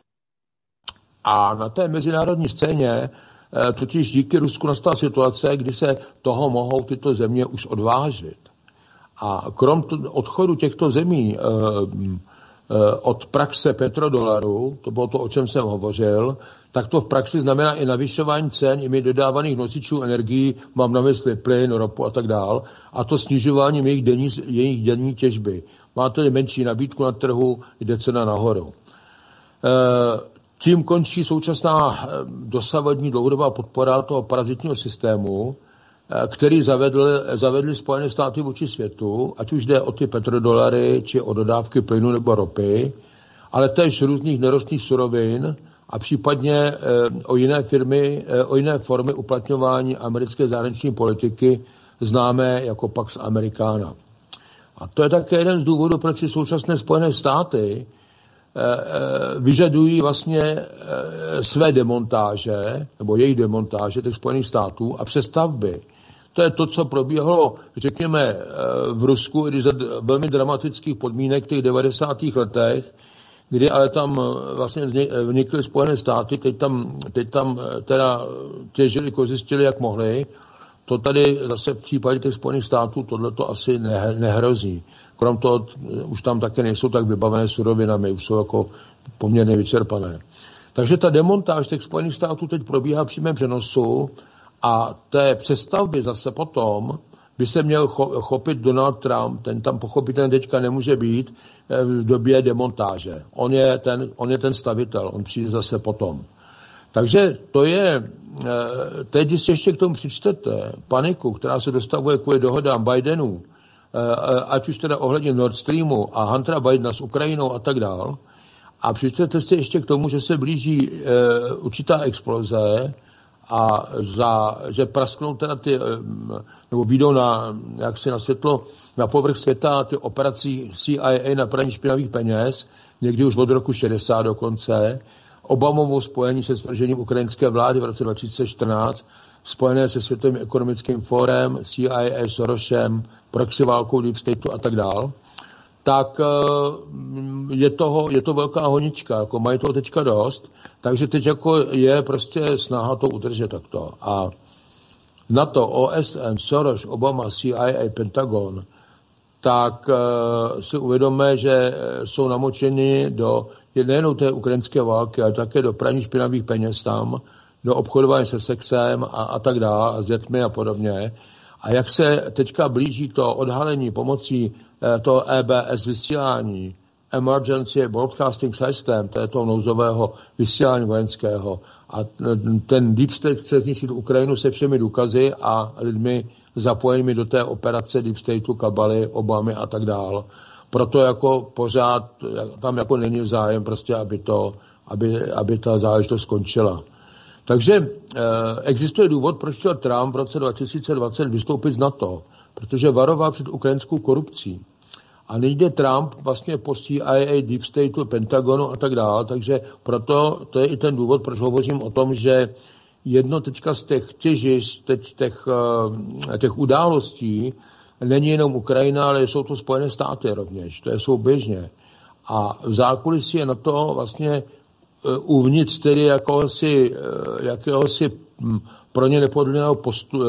A na té mezinárodní scéně totiž díky Rusku nastala situace, kdy se toho mohou tyto země už odvážit. A krom odchodu těchto zemí od praxe petrodolaru, to bylo to, o čem jsem hovořil, tak to v praxi znamená i navyšování cen i dodávaných nosičů energií, mám na mysli plyn, ropu a tak dál, a to snižováním jejich denní, jejich denní těžby. Máte menší nabídku na trhu, jde cena nahoru. E, tím končí současná dosavadní dlouhodobá podpora toho parazitního systému, který zavedl, zavedli Spojené státy vůči světu, ať už jde o ty petrodolary, či o dodávky plynu nebo ropy, ale též různých nerostných surovin a případně e, o jiné firmy, e, o jiné formy uplatňování americké zahraniční politiky známé jako Pax Americana. A to je také jeden z důvodů, proč si současné Spojené státy vyžadují vlastně své demontáže, nebo jejich demontáže těch Spojených států a přestavby. To je to, co probíhalo, řekněme, v Rusku, kdy za velmi dramatických podmínek v těch devadesátých letech, kdy ale tam vlastně vnikly Spojené státy, teď tam, teď tam teda těžili, kořistili, jak mohli. To tady zase v případě těch Spojených států tohleto asi nehrozí. Krom toho už tam také nejsou tak vybavené surovinami, už jsou jako poměrně vyčerpané. Takže ta demontáž těch Spojených států teď probíhá v přímém přenosu a té přestavby zase potom by se měl chopit Donald Trump, ten tam pochopitelně teďka nemůže být v době demontáže. On je ten, on je ten stavitel, on přijde zase potom. Takže to je, teď když si ještě k tomu přičtete paniku, která se dostavuje kvůli dohodám Bidenů, ať už teda ohledně Nord Streamu a Huntera Bidena s Ukrajinou a tak dál, a přičtete si ještě k tomu, že se blíží určitá exploze, a za, že prasknou teda ty, nebo vyjdou na, jak se na světlo, na povrch světa ty operací C I A na praní špinavých peněz, někdy už od roku šedesát dokonce, Obamovo spojení se svržením ukrajinské vlády v roce dva tisíce čtrnáct, spojené se Světovým ekonomickým fórem, C I A, Sorosem, proxy válkou Deep Stateu a tak dál, tak je, toho, je to velká honička, jako mají toho teďka dost, takže teď jako je prostě snaha to udržet takto. A NATO, O S N, Soros, Obama, C I A, Pentagon, tak si uvědomme, že jsou namočeni do nejenom té ukrajinské války, ale také do praní špinavých peněz tam, do obchodování se sexem a, a tak dále, a s dětmi a podobně. A jak se teďka blíží to odhalení pomocí toho E B S vysílání, Emergency Broadcasting System, to je toho nouzového vysílání vojenského, a ten Deep State chce zničit Ukrajinu se všemi důkazy a lidmi zapojenými do té operace Deep Stateu, Kabaly, Obamy a tak dál. Proto jako pořád tam jako není zájem prostě, aby, to, aby, aby ta záležitost skončila. Takže eh, existuje důvod, proč chtěl Trump v roce dva tisíce dvacet vystoupit z NATO, protože varoval před ukrajinskou korupcí. A nejde Trump vlastně po C I A, Deep Stateu, Pentagonu a tak dále, takže proto to je i ten důvod, proč hovořím o tom, že jedno teďka z těch těžišť, teď těch, těch událostí není jenom Ukrajina, ale jsou to Spojené státy rovněž, to je souběžně. A v zákulisí je na to vlastně uvnitř tedy jakéhosi, jakéhosi pro ně nepodobného postu,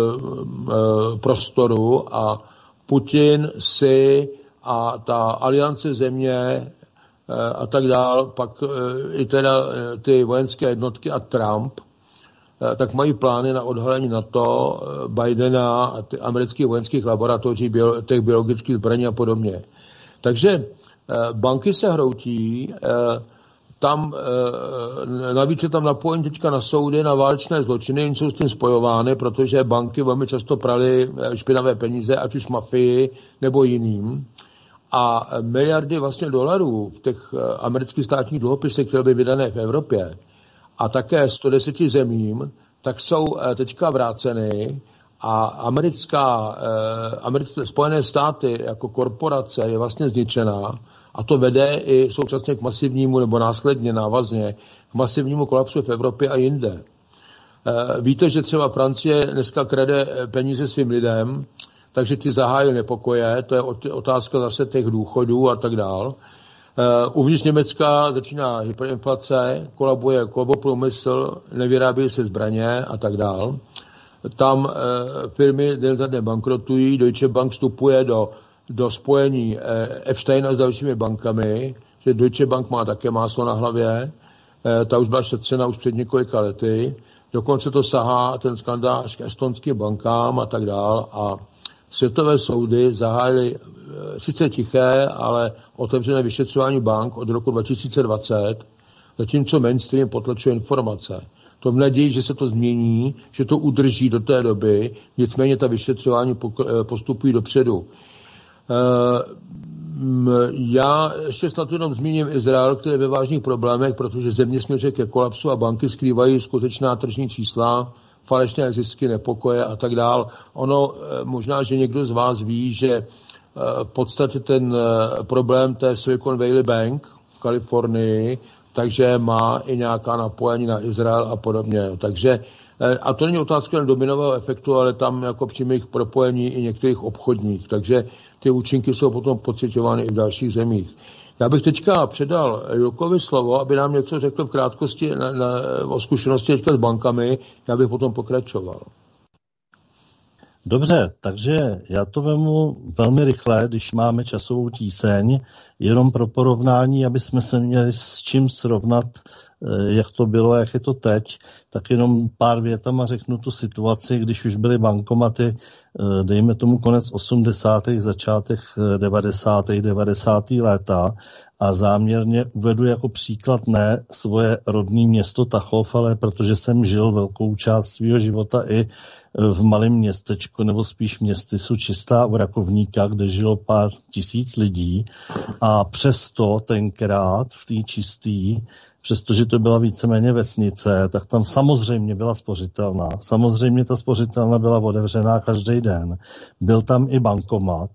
prostoru a Putin si a ta aliance země a tak dál, pak i teda ty vojenské jednotky a Trump, tak mají plány na odhalení NATO, Bidena a ty amerických vojenských laboratoří, bio, těch biologických zbraní a podobně. Takže banky se hroutí, tam, navíc je tam napojení teďka na soudy, na válečné zločiny, jsou s tím spojovány, protože banky velmi často praly špinavé peníze, ať už mafii nebo jiným. A miliardy vlastně dolarů v těch amerických státních dluhopisech, které by vydané v Evropě, a také sto deset zemím, tak jsou teďka vráceny a americká, americké Spojené státy jako korporace je vlastně zničená a to vede i současně k masivnímu nebo následně návazně k masivnímu kolapsu v Evropě a jinde. Víte, že třeba Francie dneska krade peníze svým lidem, takže ty zahájí nepokoje, to je otázka zase těch důchodů a tak dál. Uh, uvnitř Německa začíná hyperinflace, kolabuje koloboprůmysl, nevyrábí se zbraně a tak dál. Tam uh, firmy den za dnem bankrotují, Deutsche Bank vstupuje do, do spojení uh, Epsteina s dalšími bankami, že Deutsche Bank má také máslo na hlavě, uh, ta už byla šetřena už před několika lety, dokonce to sahá ten skandál k estonským bankám a tak dál a světové soudy zahájily sice tiché, ale otevřené vyšetřování bank od roku dva tisíce dvacet, zatímco mainstream potlačuje informace. To v naději, že se to změní, že to udrží do té doby, nicméně ta vyšetřování postupují dopředu. Já ještě snad jenom zmíním Izrael, který je ve vážných problémech, protože země směřuje ke kolapsu a banky skrývají skutečná tržní čísla, falešné zisky, nepokoje a tak dál. Ono, možná, že někdo z vás ví, že v podstatě ten problém té Silicon Valley Bank, v Kalifornii, takže má i nějaká napojení na Izrael a podobně. Takže, a to není otázka jen dominového efektu, ale tam jako přímých propojení i některých obchodních. Takže ty účinky jsou potom pocitovány i v dalších zemích. Já bych teďka předal Julkovi slovo, aby nám něco řekl v krátkosti na, na, o zkušenosti teďka s bankami. Já bych potom pokračoval. Dobře, takže já to vemu velmi rychle, když máme časovou tíseň, jenom pro porovnání, aby jsme se měli s čím srovnat, jak to bylo, jak je to teď, tak jenom pár větama řeknu tu situaci, když už byly bankomaty, dejme tomu konec osmdesátých, začátek devadesátých, devadesátých léta a záměrně uvedu jako příklad ne svoje rodné město Tachov, ale protože jsem žil velkou část svého života i v malém městečku, nebo spíš městysu Čistá u Rakovníka, kde žilo pár tisíc lidí a přesto tenkrát v té Čistý, přestože to byla víceméně vesnice, tak tam samozřejmě byla spořitelná. Samozřejmě ta spořitelna byla otevřená každý den. Byl tam i bankomat.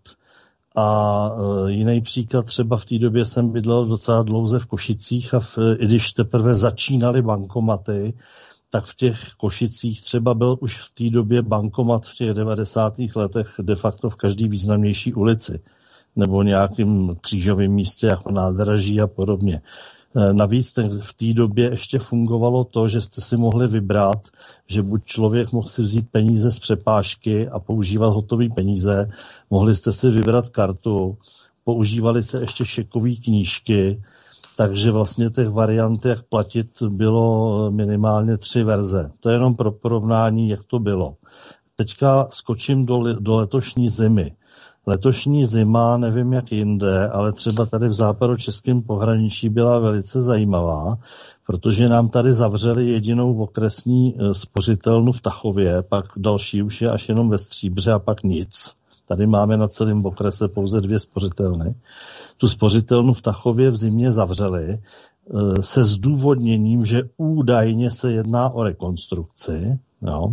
A e, jiný příklad, třeba v té době jsem bydlel docela dlouze v Košicích a v, i když teprve začínaly bankomaty, tak v těch Košicích třeba byl už v té době bankomat v těch devadesátých letech de facto v každé významnější ulici nebo nějakým křížovém místě jako nádraží a podobně. Navíc ten, v té době ještě fungovalo to, že jste si mohli vybrat, že buď člověk mohl si vzít peníze z přepážky a používat hotové peníze, mohli jste si vybrat kartu, používali se ještě šekové knížky, takže vlastně těch variant, jak platit, bylo minimálně tři verze. To je jenom pro porovnání, jak to bylo. Teďka skočím do, do letošní zimy. Letošní zima, nevím jak jinde, ale třeba tady v západočeském pohraničí byla velice zajímavá, protože nám tady zavřeli jedinou okresní spořitelnu v Tachově, pak další už je až jenom ve Stříbře a pak nic. Tady máme na celém okrese pouze dvě spořitelny. Tu spořitelnu v Tachově v zimě zavřeli se zdůvodněním, že údajně se jedná o rekonstrukci, jo,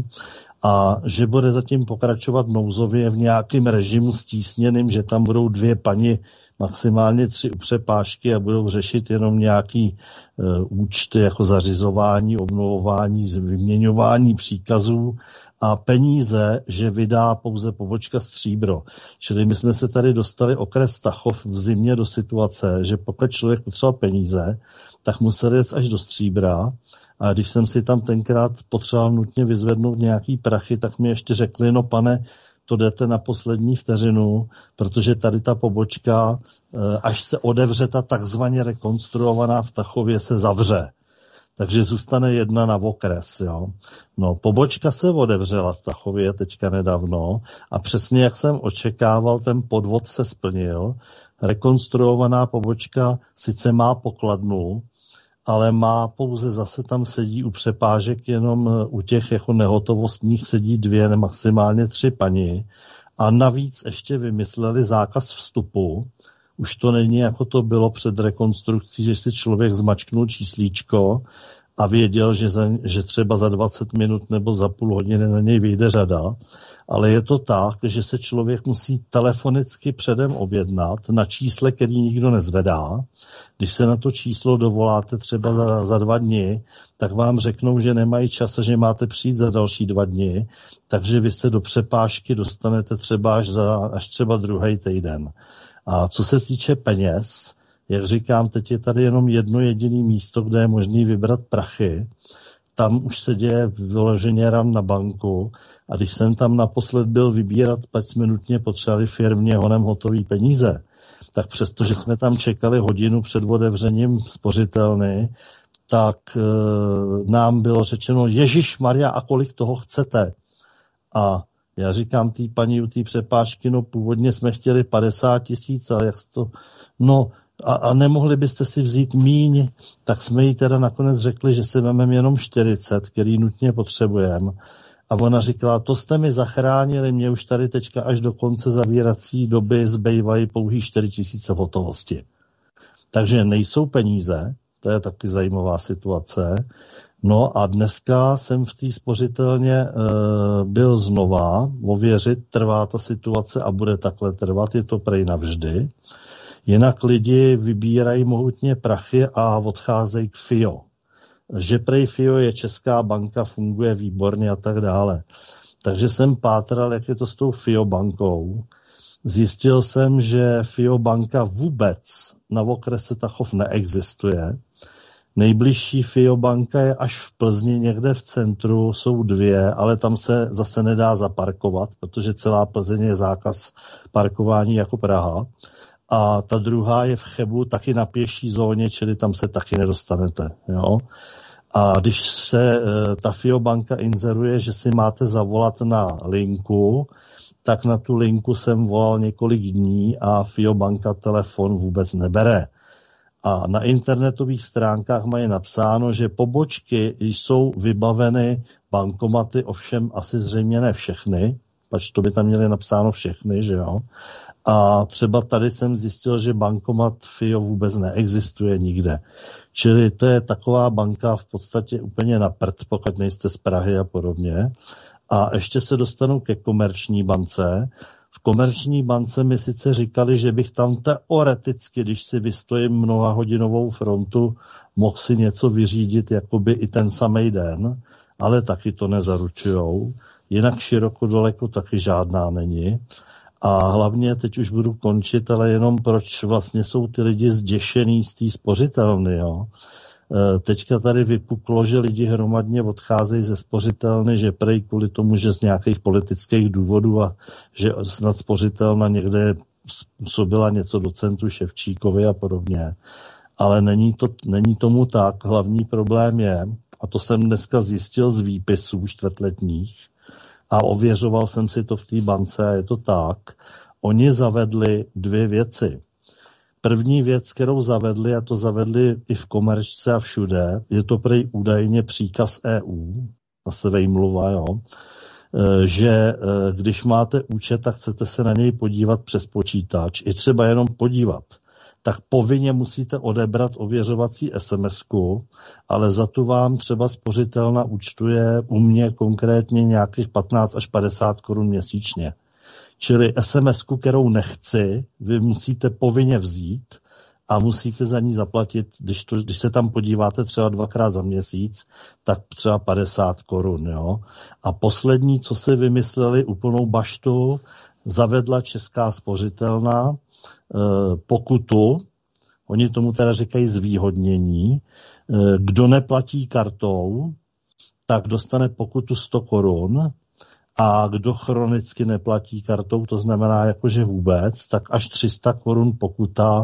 a že bude zatím pokračovat nouzově v nějakém režimu stísněným, že tam budou dvě paní, maximálně tři upřepážky a budou řešit jenom nějaký uh, účty jako zařizování, obnovování, vyměňování příkazů a peníze, že vydá pouze pobočka Stříbro. Čili my jsme se tady dostali okres Tachov v zimě do situace, že pokud člověk potřeboval peníze, tak musel jet až do Stříbra. A když jsem si tam tenkrát potřeboval nutně vyzvednout nějaký prachy, tak mi ještě řekli, no pane, to jdete na poslední vteřinu, protože tady ta pobočka, až se odevře ta takzvaně rekonstruovaná v Tachově, se zavře. Takže zůstane jedna na okres. Jo. No, pobočka se otevřela v Tachově teďka nedávno a přesně jak jsem očekával, ten podvod se splnil. Rekonstruovaná pobočka sice má pokladnu, ale má pouze zase tam sedí u přepážek jenom u těch jako nehotovostních sedí dvě, ne maximálně tři paní. A navíc ještě vymysleli zákaz vstupu. Už to není jako to bylo před rekonstrukcí, že si člověk zmačknul číslíčko a věděl, že, za, že třeba za dvacet minut nebo za půl hodiny na něj vyjde řada. Ale je to tak, že se člověk musí telefonicky předem objednat na čísle, který nikdo nezvedá. Když se na to číslo dovoláte třeba za, za dva dny, tak vám řeknou, že nemají čas a že máte přijít za další dva dny, takže vy se do přepážky dostanete třeba až, za, až třeba druhý týden. A co se týče peněz, jak říkám, teď je tady jenom jedno jediné místo, kde je možný vybrat prachy. Tam už se děje vyloženě ran na banku a když jsem tam naposled byl vybírat, pak jsme nutně potřebovali firmě honem hotový peníze, tak přestože jsme tam čekali hodinu před otevřením spořitelny, tak e, nám bylo řečeno, Ježišmarja, a kolik toho chcete? A já říkám té paní u té přepážky, no původně jsme chtěli padesát tisíc, ale jak to, no a, a nemohli byste si vzít míň, tak jsme jí teda nakonec řekli, že si vememe jenom čtyřicet, který nutně potřebujeme. A ona říkala, to jste mi zachránili, mě už tady teďka až do konce zavírací doby zbývají pouhý čtyři tisíce hotovosti. Takže nejsou peníze, to je taky zajímavá situace. No a dneska jsem v té spořitelně e, byl znova ověřit, trvá ta situace a bude takhle trvat, je to prej navždy. Jinak lidi vybírají mohutně prachy a odcházejí k F I O. Že prej F I O je česká banka, funguje výborně a tak dále. Takže jsem pátral, jak je to s tou F I O bankou. Zjistil jsem, že F I O banka vůbec na okrese Tachov neexistuje. Nejbližší F I O banka je až v Plzni, někde v centru, jsou dvě, ale tam se zase nedá zaparkovat, protože celá Plzeň je zákaz parkování jako Praha. A ta druhá je v Chebu, taky na pěší zóně, čili tam se taky nedostanete. Jo? A když se ta F I O banka inzeruje, že si máte zavolat na linku, tak na tu linku jsem volal několik dní a F I O banka telefon vůbec nebere. A na internetových stránkách mají napsáno, že pobočky jsou vybaveny bankomaty, ovšem asi zřejmě ne všechny, pač to by tam měly napsáno všechny, že jo. A třeba tady jsem zjistil, že bankomat F I O vůbec neexistuje nikde. Čili to je taková banka v podstatě úplně na prd, pokud nejste z Prahy a podobně. A ještě se dostanu ke Komerční bance. V Komerční bance mi sice říkali, že bych tam teoreticky, když si vystojím mnohahodinovou frontu, mohl si něco vyřídit jakoby i ten samej den, ale taky to nezaručujou. Jinak široko daleko taky žádná není. A hlavně, teď už budu končit, ale jenom proč vlastně jsou ty lidi zděšený z té spořitelny, jo. Teďka tady vypuklo, že lidi hromadně odcházejí ze spořitelny, že prej kvůli tomu, že z nějakých politických důvodů a že snad spořitelna někde způsobila něco docentu Ševčíkovi a podobně. Ale není, to, není tomu tak. Hlavní problém je, a to jsem dneska zjistil z výpisů čtvrtletních, a ověřoval jsem si to v té bance a je to tak, oni zavedli dvě věci. První věc, kterou zavedli, a to zavedli i v Komerčce a všude, je to prej údajně příkaz E U, zase vejmluva, jo, že když máte účet a chcete se na něj podívat přes počítač, i třeba jenom podívat, tak povinně musíte odebrat ověřovací es em esku, ale za tu vám třeba spořitelna účtuje u mě konkrétně nějakých patnáct až padesát korun měsíčně. Čili es em esku, kterou nechci, vy musíte povinně vzít a musíte za ní zaplatit, když, to, když se tam podíváte třeba dvakrát za měsíc, tak třeba padesát korun. Jo? A poslední, co si vymysleli úplnou baštu, zavedla Česká spořitelna eh, pokutu, oni tomu teda říkají zvýhodnění, eh, kdo neplatí kartou, tak dostane pokutu sto korun, a kdo chronicky neplatí kartou, to znamená jakože vůbec, tak až tři sta korun pokuta,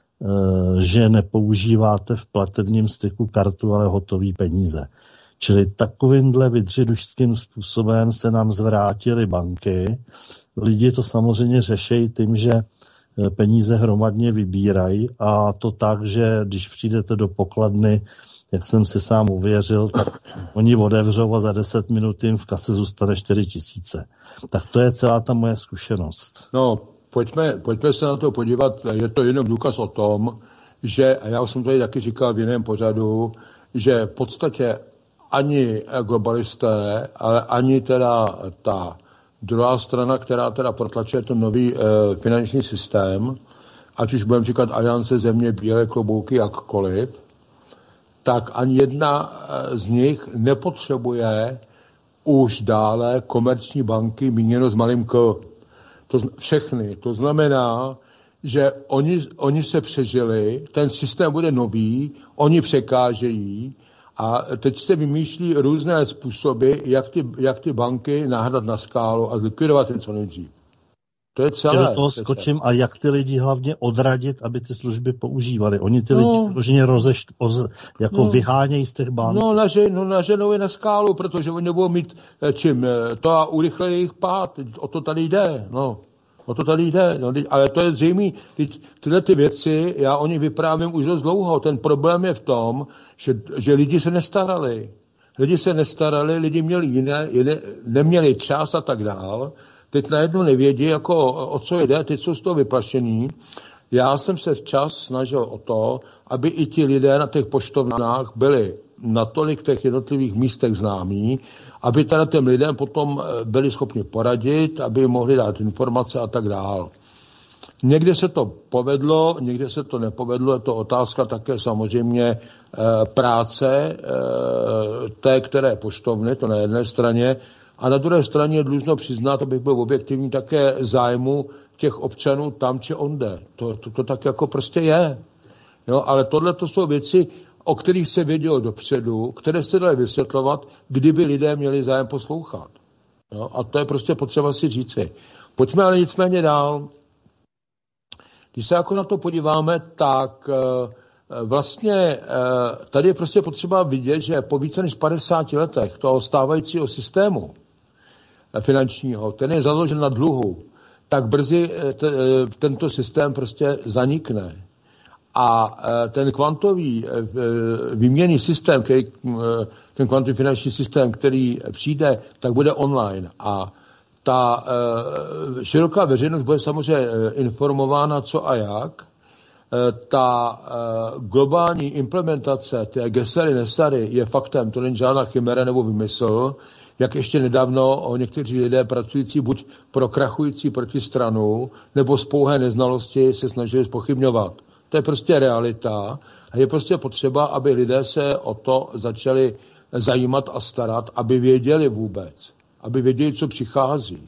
že nepoužíváte v platebním styku kartu, ale hotový peníze. Čili takovýmhle vydřidušským způsobem se nám zvrátily banky. Lidi to samozřejmě řeší tím, že peníze hromadně vybírají a to tak, že když přijdete do pokladny, jak jsem si sám uvěřil, tak oni otevřou a za deset minut jim v kase zůstane čtyři tisíce. Tak to je celá ta moje zkušenost. No, pojďme, pojďme se na to podívat. Je to jenom důkaz o tom, že, a já jsem tady taky říkal v jiném pořadu, že v podstatě ani globalisté, ale ani teda ta druhá strana, která teda protlačuje ten nový e, finanční systém, ať už budeme říkat Aliance země, bílé klobouky, jakkoliv, tak ani jedna z nich nepotřebuje už dále komerční banky míněno s malým k. To všechny. To znamená, že oni, oni se přežili, ten systém bude nový, oni překážejí a teď se vymýšlí různé způsoby, jak ty, jak ty banky nahrat na skálu a zlikvidovat je co nejdřív. To je celé. Do toho skočím a jak ty lidi hlavně odradit, aby ty služby používali. Oni ty no, lidi vyloženě rozeš, oz, jako no, vyhánějí z těch bank. No, naže, no naženou je na skálu, protože oni nebudou mít čím to a urychlí jejich pád. O to tady jde. No. O to tady jde. No, ale to je zřejmé. Ty, tyhle ty věci, já o nich vyprávím už dost dlouho. Ten problém je v tom, že, že lidi se nestarali. Lidi se nestarali, lidi měli jiné, jiné neměli čas a tak dál. Teď najednou nevědí, jako, o co jde, teď jsou z toho vyplašení. Já jsem se včas snažil o to, aby i ti lidé na těch poštovnách byli natolik v těch jednotlivých místech známí, aby teda těm lidem potom byli schopni poradit, aby jim mohli dát informace a tak dál. Někde se to povedlo, někde se to nepovedlo, je to otázka také samozřejmě e, práce e, té, které poštovny, to na jedné straně, a na druhé straně je dlužno přiznat, abych byl objektivní, také zájmu těch občanů tam, či onde. To, to, to tak jako prostě je. Jo, ale tohle to jsou věci, o kterých se vědělo dopředu, které se daly vysvětlovat, kdyby lidé měli zájem poslouchat. Jo, a to je prostě potřeba si říci. Pojďme ale nicméně dál. Když se jako na to podíváme, tak vlastně tady je prostě potřeba vidět, že po více než padesáti letech toho stávajícího systému finančního, ten je založen na dluhu, tak brzy t- tento systém prostě zanikne. A ten kvantový výměnný systém, který, ten kvantový finanční systém, který přijde, tak bude online. A ta široká veřejnost bude samozřejmě informována co a jak. Ta globální implementace té Gesery Nesary je faktem, to není žádná chimera nebo vymysl, jak ještě nedávno někteří lidé pracující buď pro krachující protistranu nebo z pouhé neznalosti se snažili zpochybňovat. To je prostě realita a je prostě potřeba, aby lidé se o to začali zajímat a starat, aby věděli vůbec, aby věděli, co přichází.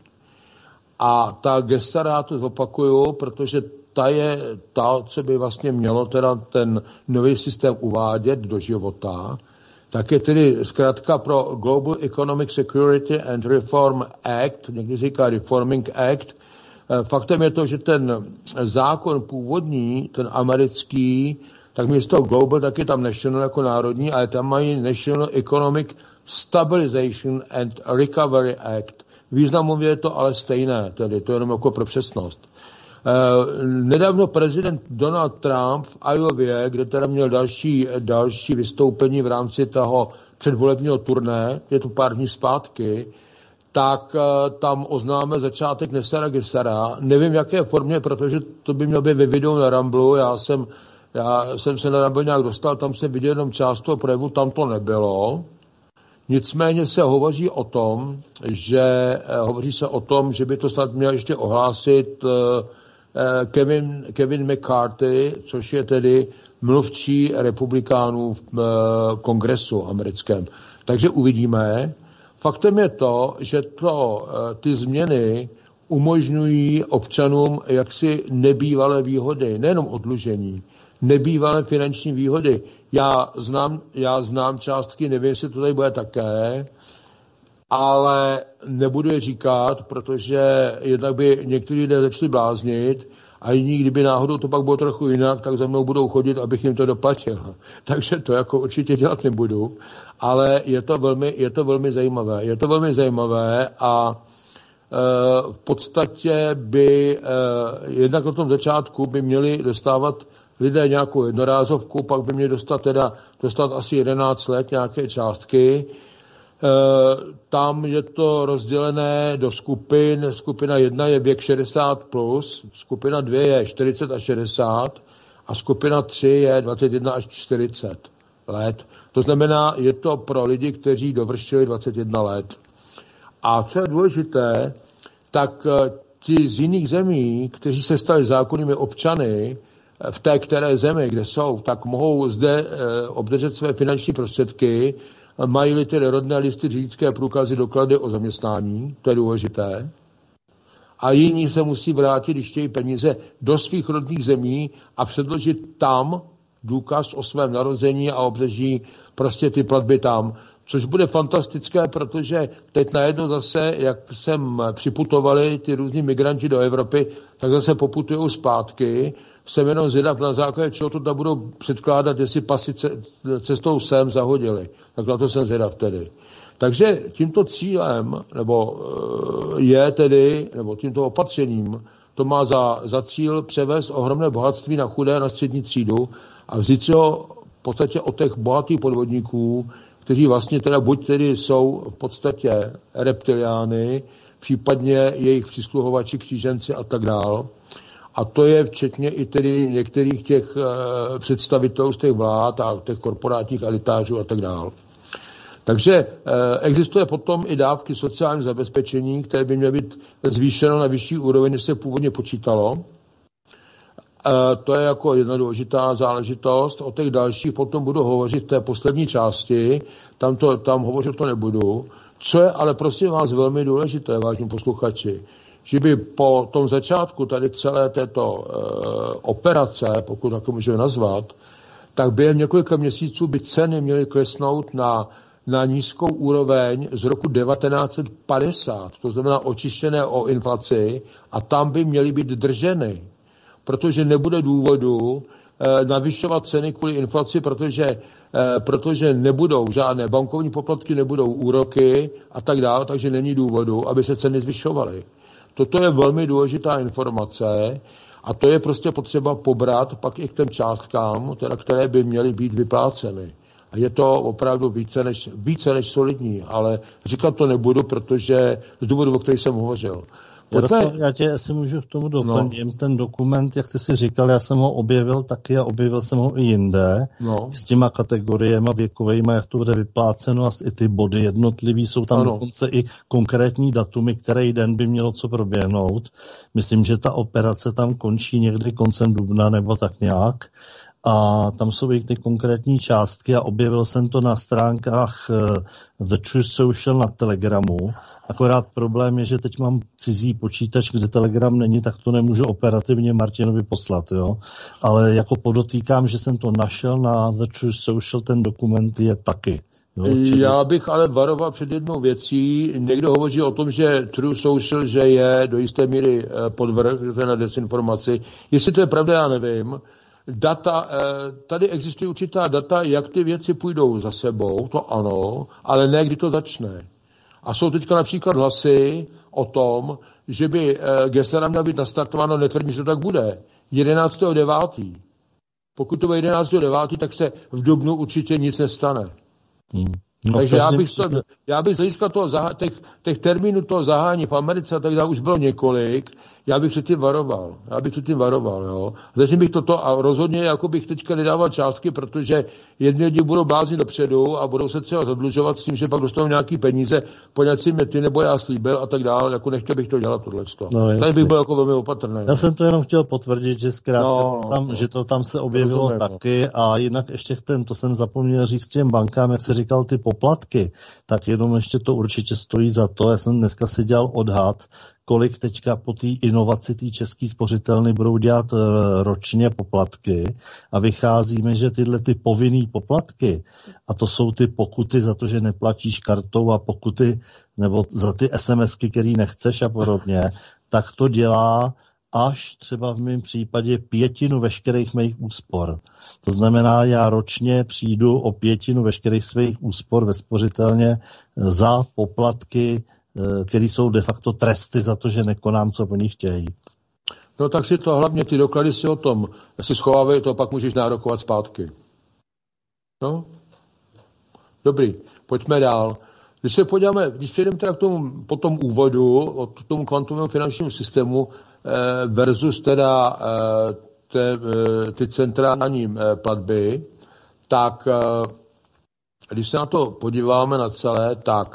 A ta Gesara, já to zopakuju, protože ta je ta, co by vlastně mělo teda ten nový systém uvádět do života, tak je tedy zkrátka pro Global Economic Security and Reform Act, někdy říká Reforming Act. Faktem je to, že ten zákon původní, ten americký, tak místo Global, tak je tam National jako národní, ale tam mají National Economic Stabilization and Recovery Act. Významově je to ale stejné, tedy to je jenom jako pro přesnost. Eh, nedávno prezident Donald Trump v Iově, kde teda měl další, další vystoupení v rámci toho předvolebního turné, je to pár dní zpátky, tak eh, tam oznámil začátek Nesara Gesara. Nevím, v jaké formě, protože to by mělo být ve videu na Ramblu. Já jsem, já jsem se na Ramblu nějak dostal, tam jsem viděl jenom část toho projevu, tam to nebylo. Nicméně se hovoří o tom, že eh, hovoří se o tom, že by to snad měl ještě ohlásit eh, Kevin, Kevin McCarthy, což je tedy mluvčí republikánů v eh, kongresu americkém. Takže uvidíme. Faktem je to, že to, ty změny umožňují občanům jaksi nebývalé výhody, nejenom odlužení, nebývalé finanční výhody. Já znám, já znám částky, nevím, jestli to tady bude také, ale nebudu je říkat, protože jednak by někteří lidé začali bláznit a jiní, kdyby náhodou to pak bylo trochu jinak, tak za mnou budou chodit, abych jim to doplatil. Takže to jako určitě dělat nebudu, ale je to velmi, je to velmi zajímavé. Je to velmi zajímavé a e, v podstatě by e, jednak na tom začátku by měli dostávat lidé nějakou jednorázovku, pak by měli dostat teda dostat asi jedenáct let nějaké částky. Tam je to rozdělené do skupin. Skupina jedna je věk šedesát plus, skupina dvě je čtyřicet až šedesát a skupina tři je dvacet jedna až čtyřicet let. To znamená, je to pro lidi, kteří dovršili dvacet jedna let. A co je důležité, tak ti z jiných zemí, kteří se stali zákonnými občany v té které zemi, kde jsou, tak mohou zde obdržet své finanční prostředky, mají-li tedy rodné listy, řidičské průkazy, doklady o zaměstnání, to je důležité. A jiní se musí vrátit, když chtějí peníze, do svých rodných zemí a předložit tam důkaz o svém narození a obdrží prostě ty platby tam. Což bude fantastické, protože teď najednou zase, jak sem připutovali ty různí migranti do Evropy, tak zase poputujou zpátky. Jsem jenom zvědav, na základě čeho to tam budou předkládat, jestli pasy cestou sem zahodili. Tak na to jsem zvědav tedy. Takže tímto cílem, nebo je tedy, nebo tímto opatřením, to má za, za cíl převést ohromné bohatství na chudé, na střední třídu a vzít si ho v podstatě od těch bohatých podvodníků, kteří vlastně teda buď tedy jsou v podstatě reptiliány, případně jejich přisluhovači, kříženci a tak dál. A to je včetně i tedy některých těch e, představitelů z těch vlád a těch korporátních elitářů a tak dál. Takže e, existuje potom i dávky sociálního zabezpečení, které by měly být zvýšeno na vyšší úroveň, než se původně počítalo. To je jako jedna důležitá záležitost. O těch dalších potom budu hovořit v té poslední části. Tam, to, tam hovořit to nebudu. Co je ale prosím vás velmi důležité, vážení posluchači, že by po tom začátku tady celé této uh, operace, pokud tak můžeme nazvat, tak během několika měsíců by ceny měly klesnout na, na nízkou úroveň z roku devatenáct set padesát, to znamená očištěné o inflaci, a tam by měly být drženy, protože nebude důvodu eh, navyšovat ceny kvůli inflaci, protože, eh, protože nebudou žádné bankovní poplatky, nebudou úroky a tak dále, takže není důvodu, aby se ceny zvyšovaly. Toto je velmi důležitá informace a to je prostě potřeba pobrat pak i k těm částkám, teda, které by měly být vypláceny. A je to opravdu více než, více než solidní, ale říkat to nebudu, protože z důvodu, o kterých jsem hovořil. Jaroslav, já tě, jestli můžu k tomu doplním, no. Ten dokument, jak ty jsi říkal, já jsem ho objevil taky a objevil jsem ho i jinde, no. S těma kategoriemi věkovejma, jak to bude vypláceno a i ty body jednotlivý, jsou tam ano. Dokonce i konkrétní datumy, který den by mělo co proběhnout. Myslím, že ta operace tam končí někdy koncem dubna nebo tak nějak. A tam jsou i ty konkrétní částky a objevil jsem to na stránkách The Truth Social na Telegramu. Akorát problém je, že teď mám cizí počítač, kde Telegram není, tak to nemůžu operativně Martinovi poslat, jo. Ale jako podotýkám, že jsem to našel na The Truth Social, ten dokument je taky. Jo, já bych ale varoval před jednou věcí. Někdo hovoří o tom, že True Social, že je do jisté míry podvrh, že to je na dezinformaci. Jestli to je pravda, já nevím. Data, tady existují určitá data, jak ty věci půjdou za sebou, to ano, ale ne, kdy to začne. A jsou teďka například hlasy o tom, že by Gesera měla být nastartováno, netvrdím, že to tak bude, jedenáctého devátého Pokud to bude jedenáctého devátého tak se v dubnu určitě nic nestane. Hmm. No, takže já bych, to, já bych z hlediska toho, těch, těch termínů toho zahájení v Americe a tak dále už bylo několik, já bych před tím varoval. Já bych před tím varoval, jo. Zatím bych toto a rozhodně jako bych teďka nedával částky, protože jedni lidi budou bláznit dopředu a budou se třeba zadlužovat s tím, že pak dostanou nějaký peníze, poněd si mě ty nebo já slíbil a tak dále, jako nechtěl bych to dělat tohleto. No, tady bych byl jako velmi opatrný. Já jsem to jenom chtěl potvrdit, že zkrátka no, tam, no, že to tam se objevilo rozumím, taky a jinak ještě ten, to jsem zapomněl říct k těm bankám, jak se říkal ty poplatky, tak jenom ještě to určitě stojí za to. Já jsem dneska si dělal odhad, kolik teďka po té inovaci té české spořitelny budou dělat e, ročně poplatky a vycházíme, že tyhle ty povinný poplatky, a to jsou ty pokuty za to, že neplatíš kartou a pokuty nebo za ty SMSky, který nechceš a podobně, tak to dělá až třeba v mém případě pětinu veškerých mých úspor. To znamená, já ročně přijdu o pětinu veškerých svých úspor ve spořitelně za poplatky, které jsou de facto tresty za to, že nekonám, co po nich chtějí. No tak si to hlavně, ty doklady si o tom, si schovávají, to pak můžeš nárokovat zpátky. No? Dobrý, pojďme dál. Když se podíváme, když přejdeme teda k tomu, po tom úvodu, o tomu kvantovému finančnímu systému eh, versus teda eh, te, eh, ty centrální eh, platby, tak eh, když se na to podíváme na celé, tak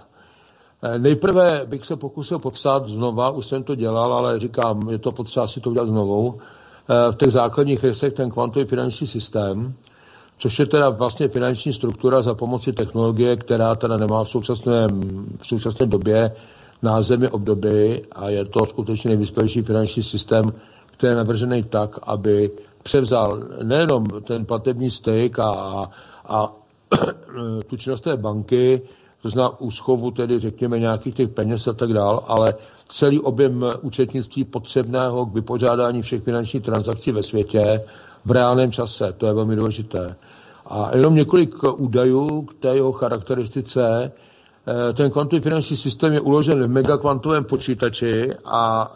nejprve bych se pokusil popsat znova, už jsem to dělal, ale říkám, je to potřeba si to udělat znovu, v těch základních rysech ten kvantový finanční systém, což je teda vlastně finanční struktura za pomoci technologie, která teda nemá v současné, v současné době na zemi obdoby a je to skutečně nejvyspělejší finanční systém, který je navržený tak, aby převzal nejenom ten platební styk a, a, a tu činnost té banky, to znamená úschovu, tedy řekněme nějakých těch peněz a tak dál, ale celý objem účetnictví potřebného k vypořádání všech finančních transakcí ve světě v reálném čase. To je velmi důležité. A jenom několik údajů k té jeho charakteristice. Ten kvantový finanční systém je uložen v megakvantovém počítači a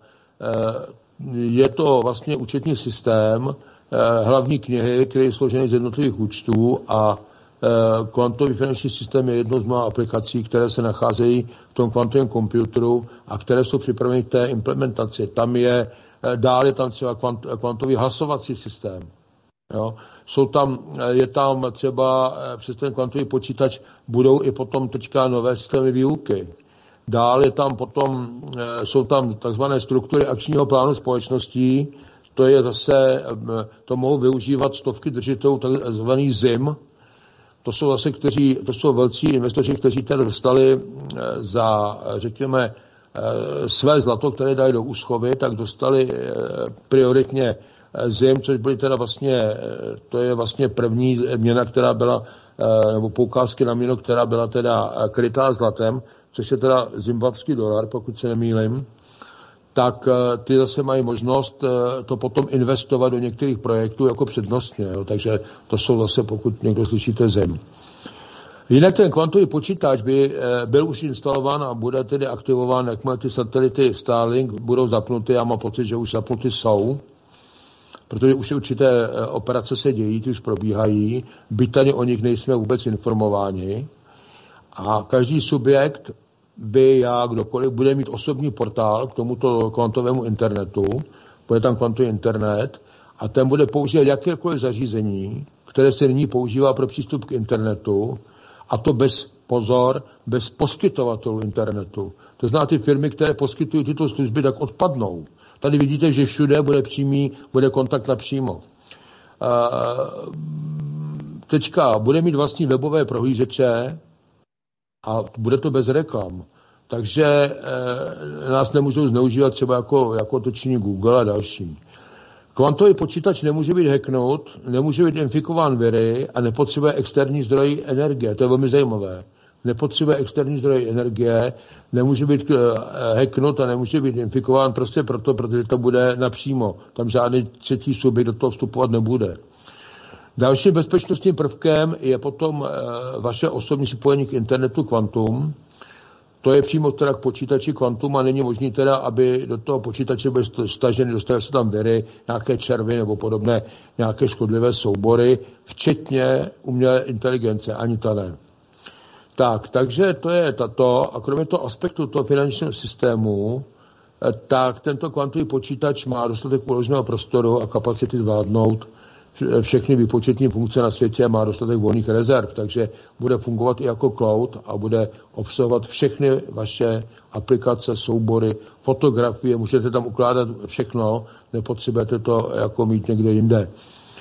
je to vlastně účetní systém hlavní knihy, který je složený z jednotlivých účtů a kvantový finanční systém je jednou z mnoha aplikací, které se nacházejí v tom kvantovém počítači a které jsou připraveny k té implementaci. Tam je, dál je tam třeba kvant, kvantový hlasovací systém. Jo. Jsou tam, je tam třeba přes ten kvantový počítač budou i potom teďka nové systémy výuky. Dál je tam potom, jsou tam takzvané struktury akčního plánu společností, to je zase, to mohou využívat stovky držitelů takzvaný Z I M. To jsou zase, kteří, to jsou velcí investoři, kteří tady dostali za, řekněme, své zlato, které dají do úschovy, tak dostali prioritně Z I M, což byly teda vlastně, to je vlastně první měna, která byla, nebo poukázky na měnu, která byla teda krytá zlatem, což je teda zimbabský dolar, pokud se nemýlim, tak ty zase mají možnost to potom investovat do některých projektů jako přednostně. Jo. Takže to jsou zase, pokud někdo slyšíte, Z I M. Jinak ten kvantový počítač by byl už instalován a bude tedy aktivován, jakmile ty satelity Starlink budou zapnuty. Já mám pocit, že už zapnuty jsou, protože už určité operace se dějí, ty už probíhají, byť tady o nich nejsme vůbec informováni. A každý subjekt by, já, kdokoliv, bude mít osobní portál k tomuto kvantovému internetu, bude tam kvantový internet a ten bude používat jakékoliv zařízení, které se nyní používá pro přístup k internetu, a to bez, pozor, bez poskytovatelů internetu. To znamená, ty firmy, které poskytují tyto služby, tak odpadnou. Tady vidíte, že všude bude přímý, bude kontakt napřímo. Teďka bude mít vlastní webové prohlížeče a bude to bez reklam. Takže e, nás nemůžou zneužívat třeba jako, jako to činí Google a další. Kvantový počítač nemůže být hacknut, nemůže být infikován viry a nepotřebuje externí zdroj energie. To je velmi zajímavé. Nepotřebuje externí zdroj energie, nemůže být hacknut a nemůže být infikován prostě proto, protože to bude napřímo. Tam žádný třetí subjekt do toho vstupovat nebude. Dalším bezpečnostním prvkem je potom e, vaše osobní spojení k internetu Quantum. To je přímo teda k počítači Quantum a není možný teda, aby do toho počítače byly staženy, dostaly se tam viry, nějaké červy nebo podobné, nějaké škodlivé soubory, včetně umělé inteligence, ani ta ne. Tak, takže to je tato, a kromě toho aspektu toho finančního systému, tak tento kvantový počítač má dostatek uloženého prostoru a kapacity zvládnout všechny výpočetní funkce na světě, má dostatek volných rezerv, takže bude fungovat i jako cloud a bude obsahovat všechny vaše aplikace, soubory, fotografie, můžete tam ukládat všechno, nepotřebujete to jako mít někde jinde.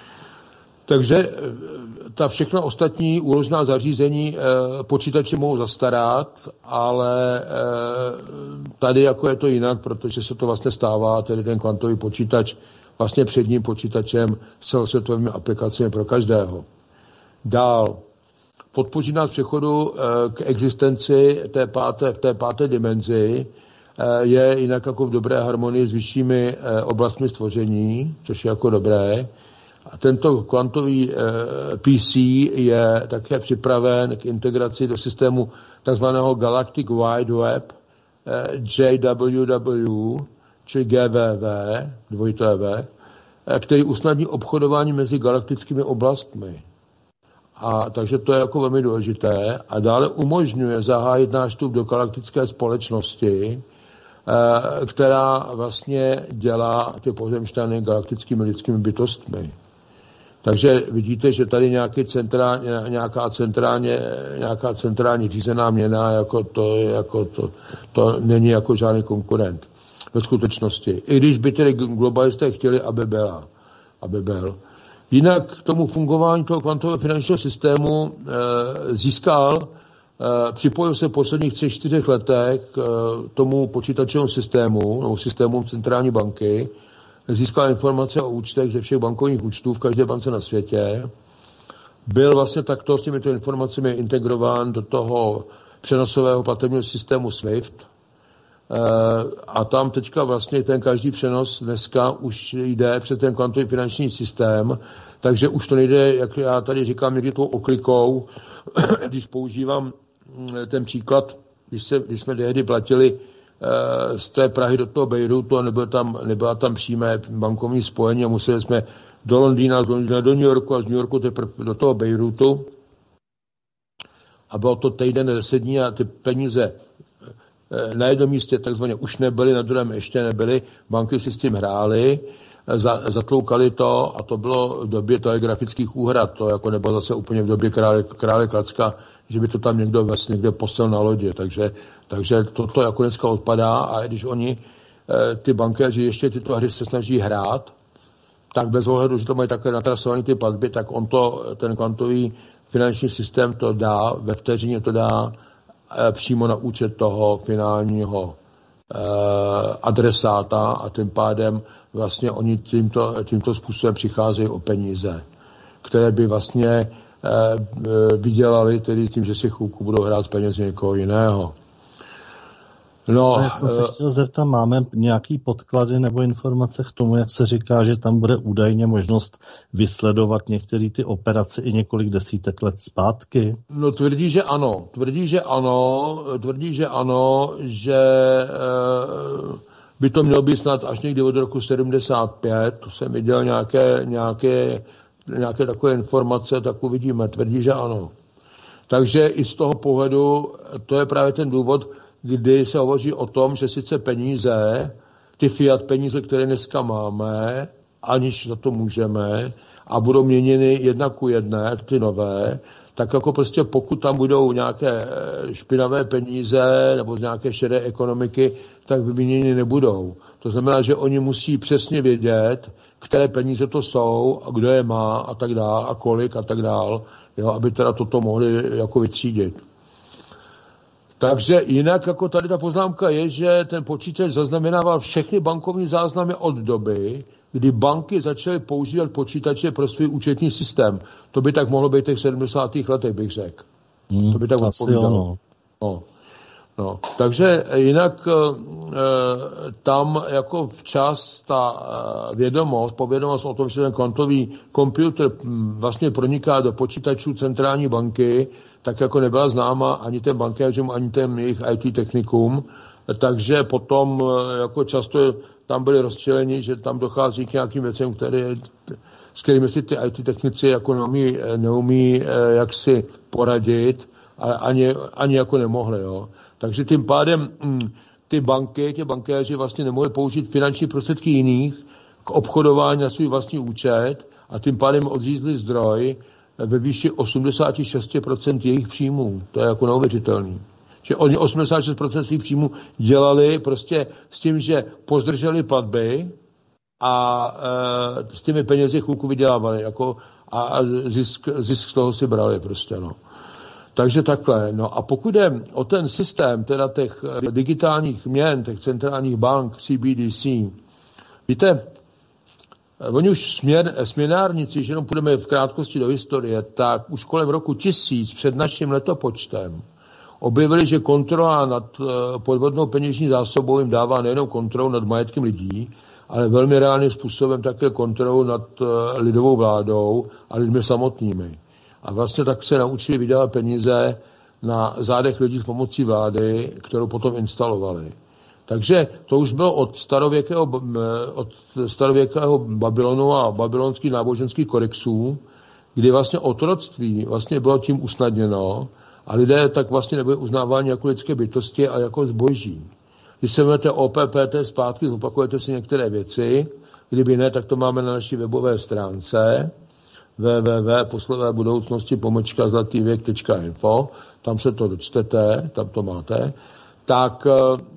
Takže ta všechna ostatní úložná zařízení e, počítače mohou zastarat, ale e, tady jako je to jinak, protože se to vlastně stává, tedy ten kvantový počítač vlastně předním počítačem s celosvětovými aplikacemi pro každého. Dál. Podpoří nás přechodu e, k existenci té páté, v té páté dimenzi e, je jinak jako v dobré harmonii s vyššími e, oblastmi stvoření, což je jako dobré. A tento kvantový e, P C je také připraven k integraci do systému takzvaného Galactic Wide Web e, J W W, čili G W W, dvojité V, e, který usnadní obchodování mezi galaktickými oblastmi. A takže to je jako velmi důležité. A dále umožňuje zahájit náš vstup do galaktické společnosti, e, která vlastně dělá ty pozemšťany galaktickými lidskými bytostmi. Takže vidíte, že tady nějaký centrál, nějaká, centrálně, nějaká centrálně řízená měna, jako to, jako to, to není jako žádný konkurent ve skutečnosti. I když by tedy globalisté chtěli, aby byla, aby byl. Jinak k tomu fungování toho kvantového finančního systému e, získal, e, připojil se v posledních třech, čtyřech letech k e, tomu počítačovému systému, nebo systému centrální banky, získal informace o účtech ze všech bankovních účtů v každé bance na světě. Byl vlastně takto s těmito informacemi integrován do toho přenosového platebního systému SWIFT. E, a tam teďka vlastně ten každý přenos dneska už jde přes ten kvantový finanční systém, takže už to nejde, jak já tady říkám, někdy tou oklikou, když používám ten příklad, když, se, když jsme tehdy platili z té Prahy do toho Bejrutu a nebyla tam, nebyla tam přímé bankovní spojení a museli jsme do Londýna, z Londýna do New Yorku a z New Yorku do toho Bejrutu a bylo to týden, deset dní a ty peníze na jednom místě takzvaně už nebyly, na druhém ještě nebyly, banky si s tím hrály, zatloukali to a to bylo v době telegrafických úhrad, to jako nebylo zase úplně v době krále, krále Klacka, že by to tam někdo vlastně někde poslal na lodě, takže, takže toto jako dneska odpadá a když oni, ty bankéři ještě tyto hry se snaží hrát, tak bez ohledu, že to mají takhle natrasované ty platby, tak on to, ten kvantový finanční systém to dá, ve vteřině to dá e, přímo na účet toho finálního e, adresáta a tím pádem vlastně oni tímto, tímto způsobem přicházejí o peníze, které by vlastně e, vydělali tedy tím, že si chvilku budou hrát z peněz někoho jiného. No, já jsem se chtěl zeptat, máme nějaký podklady nebo informace k tomu, jak se říká, že tam bude údajně možnost vysledovat některé ty operace i několik desítek let zpátky? No tvrdí, že ano. Tvrdí, že ano. Tvrdí, že ano, že e, by to mělo být snad až někdy od roku sedmdesát pět. To jsem viděl nějaké, nějaké, nějaké takové informace, tak uvidíme. Tvrdí, že ano. Takže i z toho pohledu, to je právě ten důvod, kdy se hovoří o tom, že sice peníze, ty fiat peníze, které dneska máme, aniž za to můžeme, a budou měněny jedna ku jedné, ty nové, tak jako prostě pokud tam budou nějaké špinavé peníze nebo z nějaké šedé ekonomiky, tak vyměněny nebudou. To znamená, že oni musí přesně vědět, které peníze to jsou a kdo je má a tak dál a kolik a tak dál, jo, aby teda toto mohli jako vytřídit. Takže jinak jako tady ta poznámka je, že ten počítač zaznamenával všechny bankovní záznamy od doby, kdy banky začaly používat počítače pro svůj účetní systém. To by tak mohlo být těch sedmdesátých letech, bych řekl. Hmm, to by tak odpovídalo. No. No. Takže jinak e, tam jako včas ta vědomost, povědomost o tom, že ten kvantový počítač vlastně proniká do počítačů centrální banky, tak jako nebyla známa ani ten bankéřům, ani ten jejich í té technikům, takže potom jako často tam byli rozčileni, že tam dochází k nějakým věcem, které, s kterými si ty í té technici jako neumí, neumí jak si poradit, ale ani, ani jako nemohli. Jo. Takže tím pádem ty banky, ty bankéři vlastně nemohli použít finanční prostředky jiných k obchodování na svůj vlastní účet a tím pádem odřízli zdroj ve výši osmdesát šest procent jejich příjmů. To je jako neuvěřitelný. Že oni osmdesát šest procent svých příjmů dělali prostě s tím, že pozdrželi platby a e, s těmi penězi chvilku vydělávali jako, a, a zisk, zisk z toho si brali prostě, no. Takže takhle. No a pokud jde o ten systém teda těch digitálních měn, těch centrálních bank, C B D C, víte, oni už směr, směnárníci, že jenom půjdeme v krátkosti do historie, tak už kolem roku tisíc před naším letopočtem objevili, že kontrola nad podvodnou peněžní zásobou jim dává nejenom kontrolu nad majetkem lidí, ale velmi reálným způsobem také kontrolu nad lidovou vládou a lidmi samotnými. A vlastně tak se naučili vydávat peníze na zádech lidí s pomocí vlády, kterou potom instalovali. Takže to už bylo od starověkého, od starověkého Babylonu a babylonských náboženských kodexů, kdy vlastně otroctví vlastně bylo tím usnadněno a lidé tak vlastně nebyli uznáváni jako lidské bytosti a jako zboží. Když se vezmete O P P T zpátky, zopakujete si některé věci, kdyby ne, tak to máme na naší webové stránce w w w tečka poslové budoucnosti pomlčka zlatý věk tečka info, tam se to dočtete, tam to máte, tak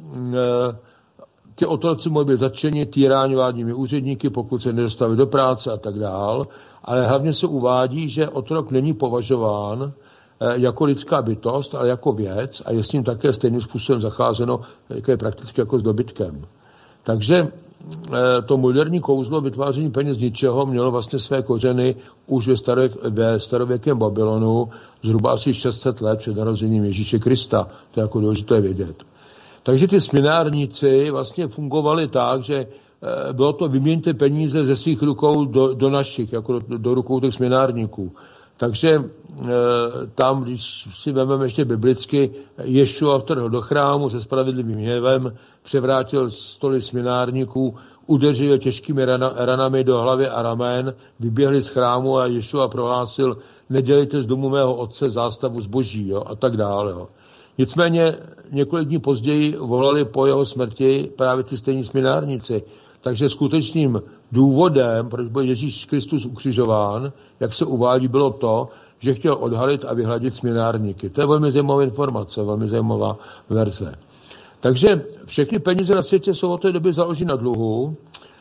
e, ty otroci mohli být zatčeni týrání vládními úředníky, pokud se nedostali do práce a tak dál, ale hlavně se uvádí, že otrok není považován e, jako lidská bytost, ale jako věc a je s ním také stejným způsobem zacházeno, jako je prakticky jako s dobytkem. Takže to moderní kouzlo vytváření peněz z ničeho mělo vlastně své kořeny už ve, starověk, ve starověkém Babylonu zhruba asi šest set let před narozením Ježíše Krista. To je jako důležité vědět. Takže ty směnárníci vlastně fungovali tak, že bylo to vyměňte peníze ze svých rukou do, do našich, jako do, do rukou těch směnárníků. Takže e, tam, když si vezmeme ještě biblicky, Ješua vtrhl do chrámu se spravedlivým hněvem, převrátil stoly směnárníků, udeřil těžkými rana, ranami do hlavy a ramen, vyběhli z chrámu a Ješua prohlásil, nedělejte z domu mého otce zástavu zboží, jo, a tak dále. Jo. Nicméně několik dní později volali po jeho smrti právě ty stejní směnárníci. Takže skutečným důvodem, proč byl Ježíš Kristus ukřižován, jak se uvádí, bylo to, že chtěl odhalit a vyhladit směnárníky. To je velmi zajímavá informace, velmi zajímavá verze. Takže všechny peníze na světě jsou od té doby založeny na dluhu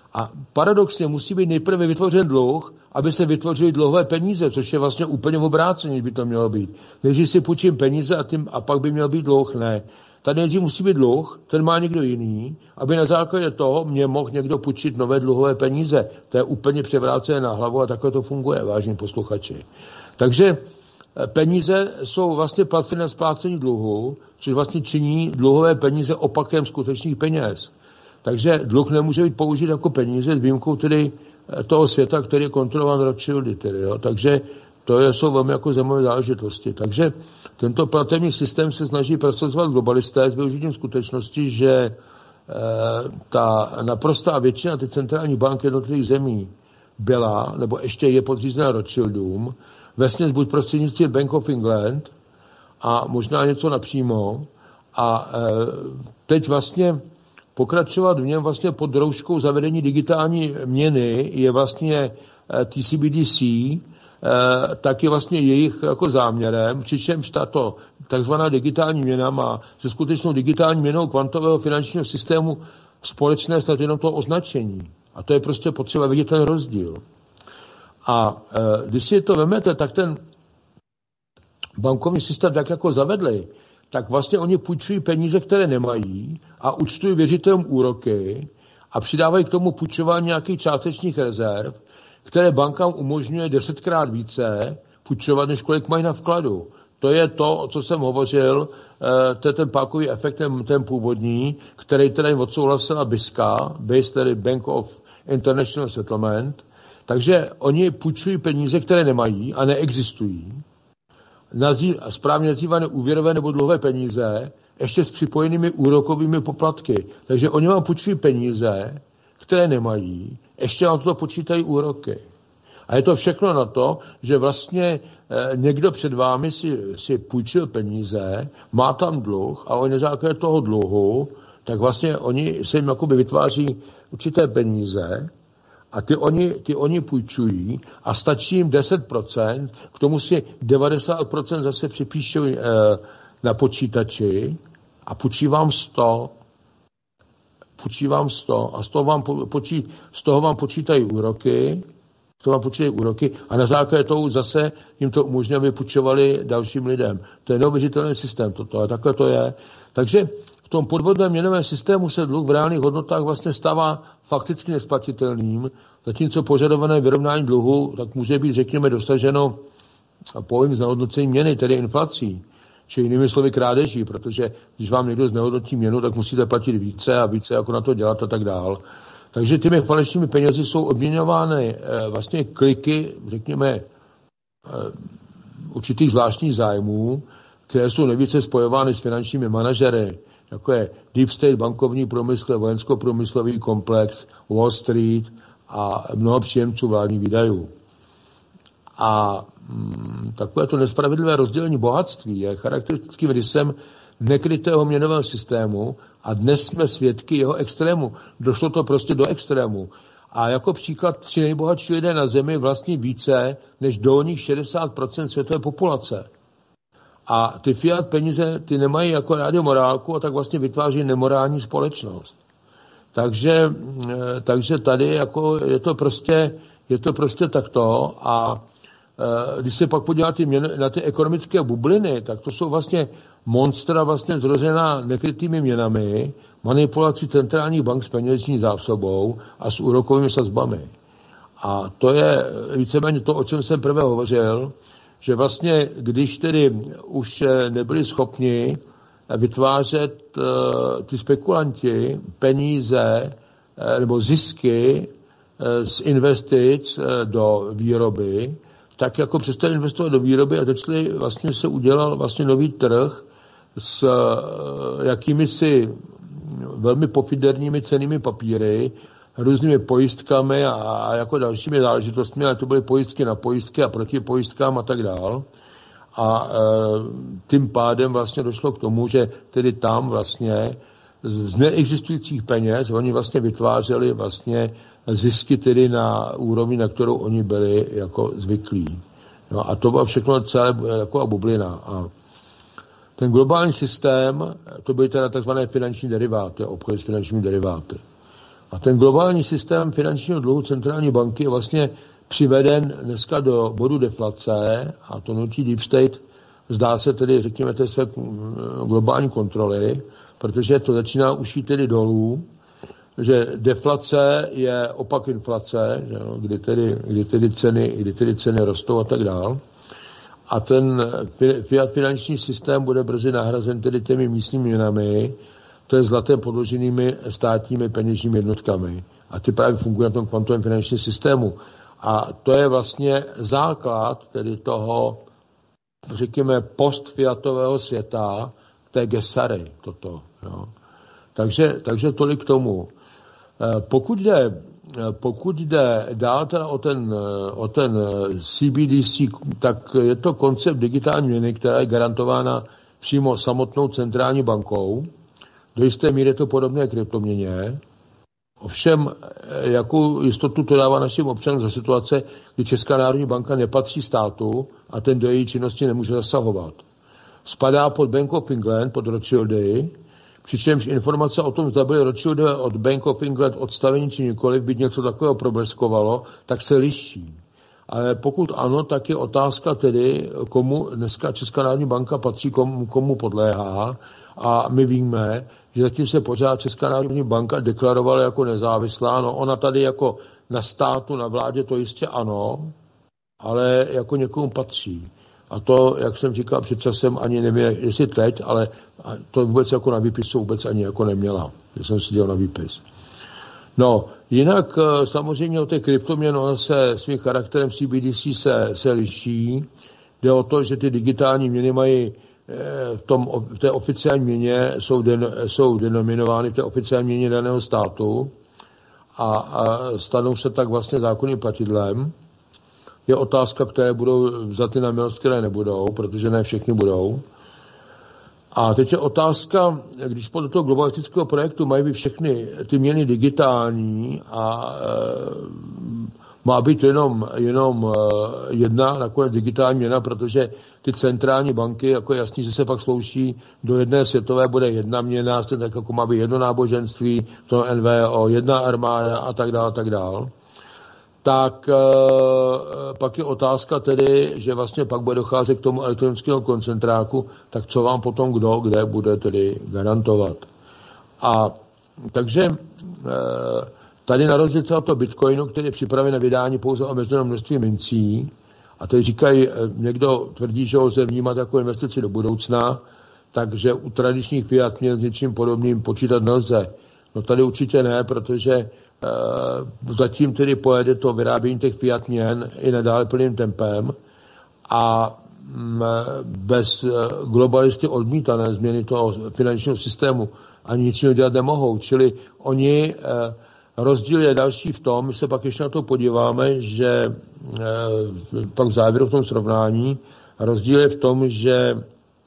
A paradoxně musí být nejprve vytvořen dluh, aby se vytvořily dluhové peníze, což je vlastně úplně obráceně, by to mělo být. Nejdřív si půjčím peníze a, tím, a pak by měl být dluh, ne. Tady nejdřív musí být dluh, ten má někdo jiný, aby na základě toho mě mohl někdo půjčit nové dluhové peníze. To je úplně převrácené na hlavu a takhle to funguje, vážení posluchači. Takže peníze jsou vlastně placeny na splácení dluhu, což vlastně činí dluhové peníze opakem skutečných peněz. Takže dluh nemůže být použit jako peníze s výjimkou tedy toho světa, který je kontrolován Rothschildy. Tedy, jo. Takže to je, jsou velmi jako zajímavé záležitosti. Takže tento platební systém se snaží prosazovat globalisté s využitím skutečnosti, že e, ta naprostá většina těch centrálních bank jednotlivých zemí byla, nebo ještě je podřízena Rothschildům, vesměs buď prostřednictvím Bank of England a možná něco napřímo. A e, teď vlastně pokračovat v něm vlastně pod rouškou zavedení digitální měny je vlastně T C B D C, tak je vlastně jejich jako záměrem, přičemž tato takzvaná digitální měna má se skutečnou digitální měnou kvantového finančního systému společné snad jenom to označení. A to je prostě potřeba vidět ten rozdíl. A když si to vemete, tak ten bankovní systém tak jako zavedli, tak vlastně oni půjčují peníze, které nemají a účtují věřitelům úroky a přidávají k tomu půjčování nějakých částečných rezerv, které bankám umožňuje desetkrát více půjčovat, než kolik mají na vkladu. To je to, o co jsem hovořil, to je ten pákový efekt, ten, ten původní, který tedy odsouhlasila B I S C A, B I S, tedy Bank of International Settlement. Takže oni půjčují peníze, které nemají a neexistují, nazýv, správně nazývané úvěrové nebo dluhové peníze, ještě s připojenými úrokovými poplatky. Takže oni vám půjčují peníze, které nemají, ještě vám to počítají úroky. A je to všechno na to, že vlastně e, někdo před vámi si, si půjčil peníze, má tam dluh a oni na základě toho dluhu, tak vlastně oni se jim jakoby vytváří určité peníze a ty oni, ty oni půjčují a stačí jim deset procent, k tomu si devadesát procent zase připíšou e, na počítači a půjčí vám sto. Půjčí vám sto a z toho vám, počí, z toho vám počítají úroky, z toho vám počítají úroky a na základě toho zase jim to umožňuje, aby půjčovali dalším lidem. To je neuvěřitelný systém toto a takhle to je. Takže v tom podvodném měnovém systému se dluh v reálných hodnotách vlastně stává fakticky nesplatitelným, zatímco požadované vyrovnání dluhu tak může být, řekněme, dosaženo pouhým znehodnocením měny, tedy inflací. Či jinými slovy krádeží, protože když vám někdo znehodnotí měnu, tak musíte platit více a více, jako na to dělat a tak dál. Takže těmi falešnými penězi jsou odměňovány e, vlastně kliky, řekněme, e, určitých zvláštních zájmů, které jsou nejvíce spojovány s finančními manažery, jako je Deep State, bankovní průmysl, vojensko-průmyslový komplex, Wall Street a mnoho příjemců vládních výdajů. A mm, takové to nespravedlivé rozdělení bohatství je charakteristickým rysem nekrytého měnového systému a dnes jsme svědky jeho extrému. Došlo to prostě do extrému. A jako příklad tři nejbohatší lidé na zemi vlastní více než dolních šedesát procent světové populace. A ty fiat peníze, ty nemají jako rádio morálku a tak vlastně vytváří nemorální společnost. Takže, takže tady jako je to prostě, je to prostě takto a když se pak podíváte na ty ekonomické bubliny, tak to jsou vlastně monstra vlastně zrozená nekrytými měnami, manipulací centrálních bank s peněžní zásobou a s úrokovými sazbami. A to je víceméně to, o čem jsem prvé hovořil, že vlastně, když tedy už nebyli schopni vytvářet uh, ty spekulanti peníze uh, nebo zisky uh, z investic uh, do výroby, tak jako přestali investovat do výroby a začali vlastně se udělal vlastně nový trh s uh, jakými si velmi pofiderními cennými papíry, různými pojistkami a, a jako dalšími záležitostmi, ale to byly pojistky na pojistky a proti pojistkám a tak dál. A e, tím pádem vlastně došlo k tomu, že tedy tam vlastně z neexistujících peněz oni vlastně vytvářeli vlastně zisky tedy na úrovni, na kterou oni byli jako zvyklí. No a to byla všechno celé jako bublina. A ten globální systém, to byly teda takzvané finanční deriváty, obchody s finančními deriváty. A ten globální systém finančního dluhu centrální banky je vlastně přiveden dneska do bodu deflace a to nutí Deep State zdá se tedy, řekněme, té své globální kontroly, protože to začíná už jít tedy dolů, že deflace je opak inflace, že jo, kdy, tedy, kdy, tedy ceny, kdy tedy ceny rostou a tak dál. A ten fiat finanční systém bude brzy nahrazen tedy těmi místními měnami, to je zlatem podloženými státními peněžními jednotkami. A ty právě fungují na tom kvantovém finančním systému. A to je vlastně základ tedy toho, řekněme, postfiatového světa, té Gesary, toto. Jo. Takže, takže tolik k tomu. Pokud jde, pokud jde dál teda o ten, o ten C B D C, tak je to koncept digitální měny, která je garantována přímo samotnou centrální bankou. Do jisté míry je to podobné kryptoměně. Ovšem, jakou jistotu to dává našim občanům za situace, kdy Česká národní banka nepatří státu a ten do její činnosti nemůže zasahovat. Spadá pod Bank of England, pod Rothschildy, přičemž informace o tom, zda byly Rothschildy od Bank of England odstavení či nikoliv, byť něco takového probleskovalo, tak se liší. Ale pokud ano, tak je otázka tedy, komu dneska Česká národní banka patří, komu, komu podléhá. A my víme, že zatím se pořád Česká národní banka deklarovala jako nezávislá. No ona tady jako na státu, na vládě to jistě ano, ale jako někomu patří. A to, jak jsem říkal před časem, ani nevím, jestli teď, ale to vůbec jako na výpisu vůbec ani jako neměla. Že jsem si dělal na výpis. No, jinak samozřejmě o té kryptoměny, ona se svým charakterem C B D C se, se liší. Jde o to, že ty digitální měny mají v, tom, v té oficiální měně, jsou, den, jsou denominovány v té oficiální měně daného státu a, a stanou se tak vlastně zákonným platidlem. Je otázka, které budou vzaty na milost, které nebudou, protože ne všechny budou. A teď je otázka, když podle toho globalistického projektu mají být všechny ty měny digitální a e, má být jenom, jenom e, jedna nakonec digitální měna, protože ty centrální banky, jako je jasný, že se pak slouží do jedné světové, bude jedna měna, tak jako má být jedno náboženství, to N V O, jedna armáda a tak dále, a tak dále. Tak e, pak je otázka tedy, že vlastně pak bude docházet k tomu elektronickému koncentráku, tak co vám potom kdo, kde bude tedy garantovat. A takže e, tady na rozdíl třeba to Bitcoinu, který je připraven na vydání pouze omezeného množství mincí, a teď říkají, někdo tvrdí, že ho lze vnímat jako investici do budoucna, takže u tradičních fiat měn s něčím podobným počítat nelze. No tady určitě ne, protože Uh, zatím tedy pojede to vyrábění těch fiat měn i nadále plným tempem a um, bez uh, globalisty odmítané změny toho finančního systému ani nic dělat nemohou. Čili oni, uh, rozdíl je další v tom, my se pak ještě na to podíváme, že uh, pak v závěru v tom srovnání, rozdíl je v tom, že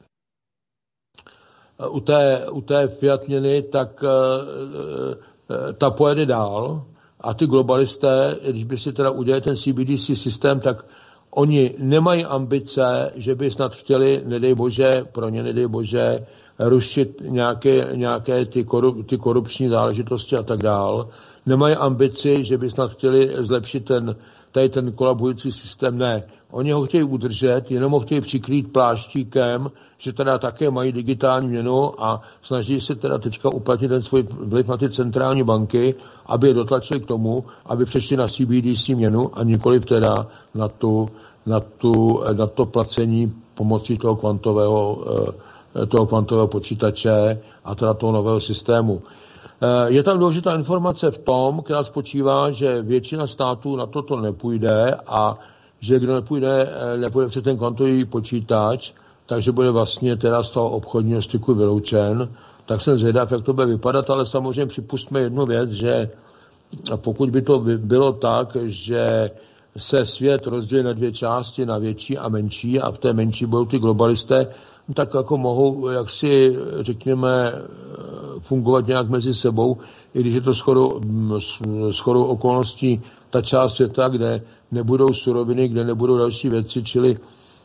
uh, u, té, u té fiat měny tak uh, ta pojede dál a ty globalisté, když by si teda udělali ten C B D C systém, tak oni nemají ambice, že by snad chtěli, nedej bože, pro ně nedej bože, rušit nějaké, nějaké ty, korup, ty korupční záležitosti a tak dál. Nemají ambici, že by snad chtěli zlepšit ten, tady ten kolabující systém. Ne. Oni ho chtějí udržet, jenom ho chtějí přikrýt pláštíkem, že teda také mají digitální měnu a snaží se teda teďka uplatnit ten svůj vliv na ty centrální banky, aby je dotlačili k tomu, aby přešli na C B D C měnu a nikoliv teda na, tu, na, tu, na to placení pomocí toho kvantového, toho kvantového počítače a teda toho nového systému. Je tam důležitá informace v tom, která spočívá, že většina států na toto nepůjde a že kdo nepůjde, nepůjde přes ten kvantový počítač, takže bude vlastně teda z toho obchodního styku vyloučen. Tak jsem zvědav, jak to bude vypadat, ale samozřejmě připustme jednu věc, že pokud by to bylo tak, že se svět rozdělí na dvě části, na větší a menší a v té menší budou ty globalisté, tak jako mohou, jak si řekněme, fungovat nějak mezi sebou, i když je to shodou, shodou okolností ta část světa, kde nebudou suroviny, kde nebudou další věci, čili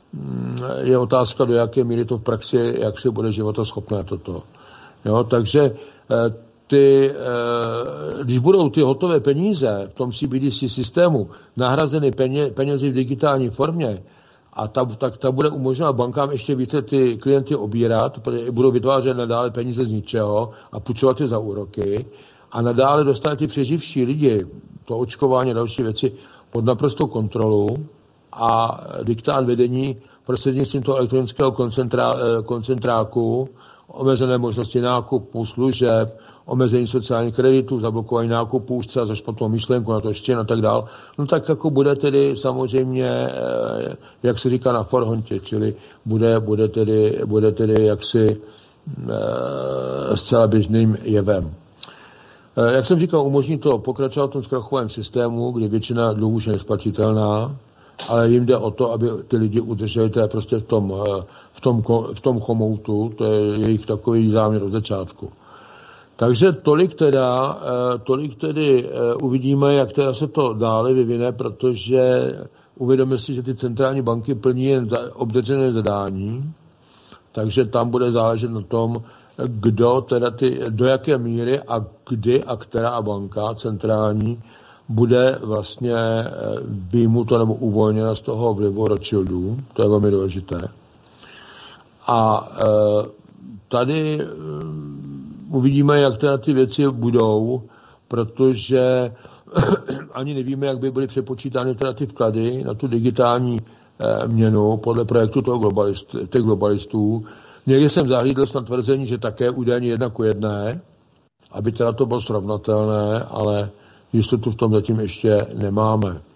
je otázka, do jaké míry to v praxi, jak se bude životaschopné toto. Jo, takže ty, když budou ty hotové peníze v tom C B D C systému nahrazeny peně, penězi v digitální formě, a ta, tak ta bude umožňovat bankám ještě více ty klienty obírat, protože budou vytvářet nadále peníze z ničeho a půjčovat je za úroky a nadále dostat ty přeživší lidi, to očkování a další věci, pod naprostou kontrolu a diktát vedení prostřednictvím toho elektronického koncentrá, koncentráku, omezené možnosti nákupu služeb, omezení sociálních kreditů, zablokování nákupů, už třeba za špatnou myšlenku na to ještě a tak dál. No tak jako bude tedy samozřejmě, jak se říká na forhontě, čili bude, bude, tedy, bude tedy jaksi e, zcela běžným jevem. E, jak jsem říkal, umožní to pokračovat v tom zkrachovém systému, kdy většina dluhů už je nesplatitelná, ale jim jde o to, aby ty lidi udrželi to je prostě v tom, v tom, v tom chomoutu, to je jejich takový záměr od začátku. Takže tolik teda, tolik tedy uvidíme, jak teda se to dále vyvine, protože uvědomíme si, že ty centrální banky plní jen obdržené zadání, takže tam bude záležet na tom, kdo teda ty, do jaké míry a kdy a která banka centrální bude vlastně vyjmuto nebo uvolněna z toho vlivu Rothschildů, to je velmi důležité. A e, tady e, uvidíme, jak teda ty věci budou, protože ani nevíme, jak by byly přepočítány teda ty vklady na tu digitální e, měnu podle projektu toho globalist, těch globalistů. Někdy jsem zahlídl snad tvrzení, že také údajně jedna ku jedné, aby teda to bylo srovnatelné, ale jistotu v tom zatím ještě nemáme. E,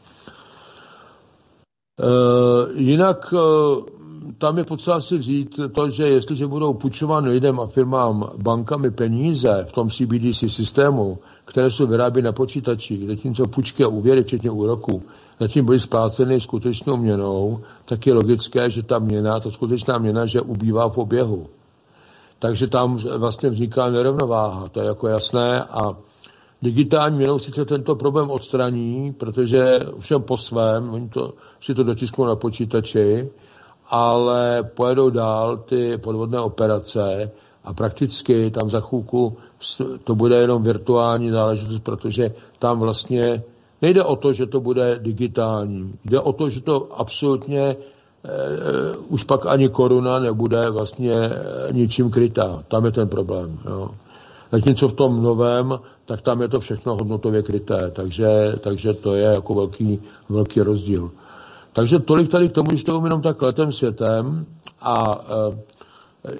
jinak e, tam je potřeba si vzít to, že jestliže budou půjčovány lidem a firmám bankami peníze v tom C B D C systému, které jsou vyráběny na počítačích, zatímco půjčky a úvěry, včetně úroků, zatím byly spláceny skutečnou měnou, tak je logické, že ta měna, ta skutečná měna, že ubývá v oběhu. Takže tam vlastně vzniká nerovnováha, to je jako jasné a digitální měnou sice tento problém odstraní, protože všem po svém, oni to, si to dotisknou na počítači, ale pojedou dál ty podvodné operace a prakticky tam za chvilku to bude jenom virtuální záležitost, protože tam vlastně nejde o to, že to bude digitální. Jde o to, že to absolutně eh, už pak ani koruna nebude vlastně ničím krytá. Tam je ten problém. Jo. Zatímco v tom novém, tak tam je to všechno hodnotově kryté, takže, takže to je jako velký, velký rozdíl. Takže tolik tady k tomu, že to jenom tak letem světem a e, e,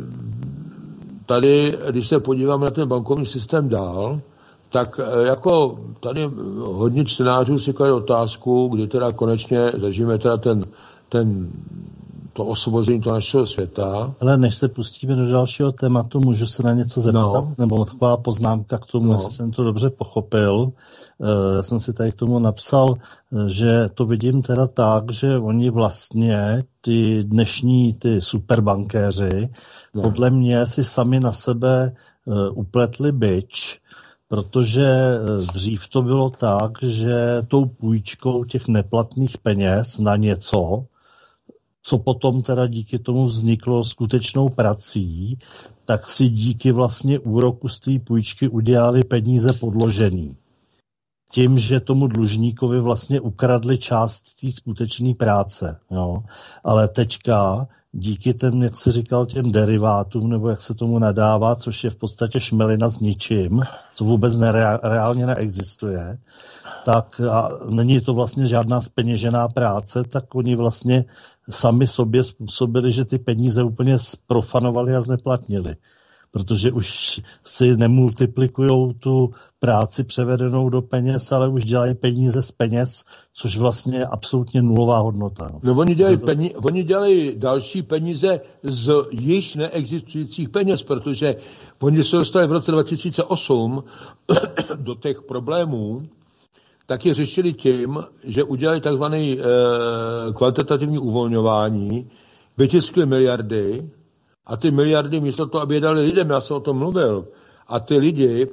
tady, když se podíváme na ten bankovní systém dál, tak e, jako tady hodně čtenářů si klade otázku, kdy teda konečně zažijeme teda ten, ten to osvobození toho našeho světa. Ale než se pustíme do dalšího tématu, můžu se na něco zeptat? No. Nebo taková poznámka k tomu, no. Jestli jsem to dobře pochopil. Já jsem si tady k tomu napsal, že to vidím teda tak, že oni vlastně, ty dnešní ty superbankéři, no. podle mě si sami na sebe upletli bič, protože dřív to bylo tak, že tou půjčkou těch neplatných peněz na něco, co potom teda díky tomu vzniklo skutečnou prací, tak si díky vlastně úroku z té půjčky udělali peníze podložený. Tím, že tomu dlužníkovi vlastně ukradli část té skutečné práce. Jo. Ale teďka díky těm, jak se říkal, těm derivátům, nebo jak se tomu nadává, což je v podstatě šmelina s ničím, co vůbec nereál, reálně neexistuje, tak a není to vlastně žádná zpeněžená práce, tak oni vlastně sami sobě způsobili, že ty peníze úplně zprofanovali a zneplatnili. Protože už si nemultiplikujou tu práci převedenou do peněz, ale už dělají peníze z peněz, což vlastně je absolutně nulová hodnota. No oni dělají, peníze, oni dělají další peníze z již neexistujících peněz, protože oni se dostali v roce dva tisíce osm do těch problémů, tak je řešili tím, že udělali takzvané e, kvantitativní uvolňování, vytiskli miliardy a ty miliardy místo toho, aby je dali lidem, já jsem o tom mluvil, a ty lidi e,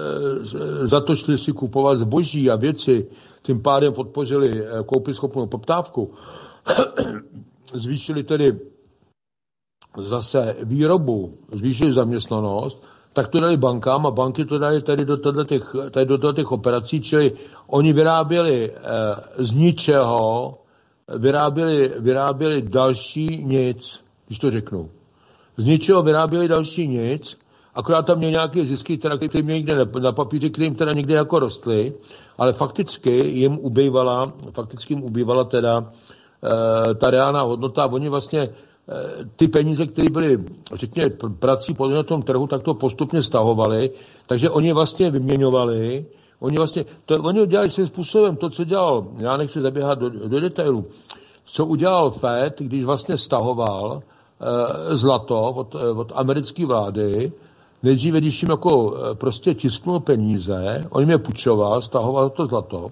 za to šli si kupovat zboží a věci, tím pádem podpořili e, koupěschopnou poptávku, zvýšili tedy zase výrobu, zvýšili zaměstnanost, tak to dali bankám a banky to dali tady do těch, tady do těch operací, čili oni vyráběli eh, z ničeho, vyráběli, vyráběli další nic, když to řeknu. Z ničeho vyráběli další nic, akorát tam měli nějaké zisky, které měli někde na, na papíře, které jim teda někde jako rostly, ale fakticky jim ubývala, fakticky jim ubývala teda e, ta reálná hodnota. Oni vlastně e, ty peníze, které byly, řekněme, prací na tom trhu, tak to postupně stahovali, takže oni vlastně vyměňovali, oni vlastně, to, oni dělali svým způsobem to, co dělal, já nechci zaběhat do, do detailu, co udělal Fed, když vlastně stahoval e, zlato od, od americké vlády. Nejdříve, když jim jako prostě tisknul peníze, on jim je půjčoval, stahoval to zlato.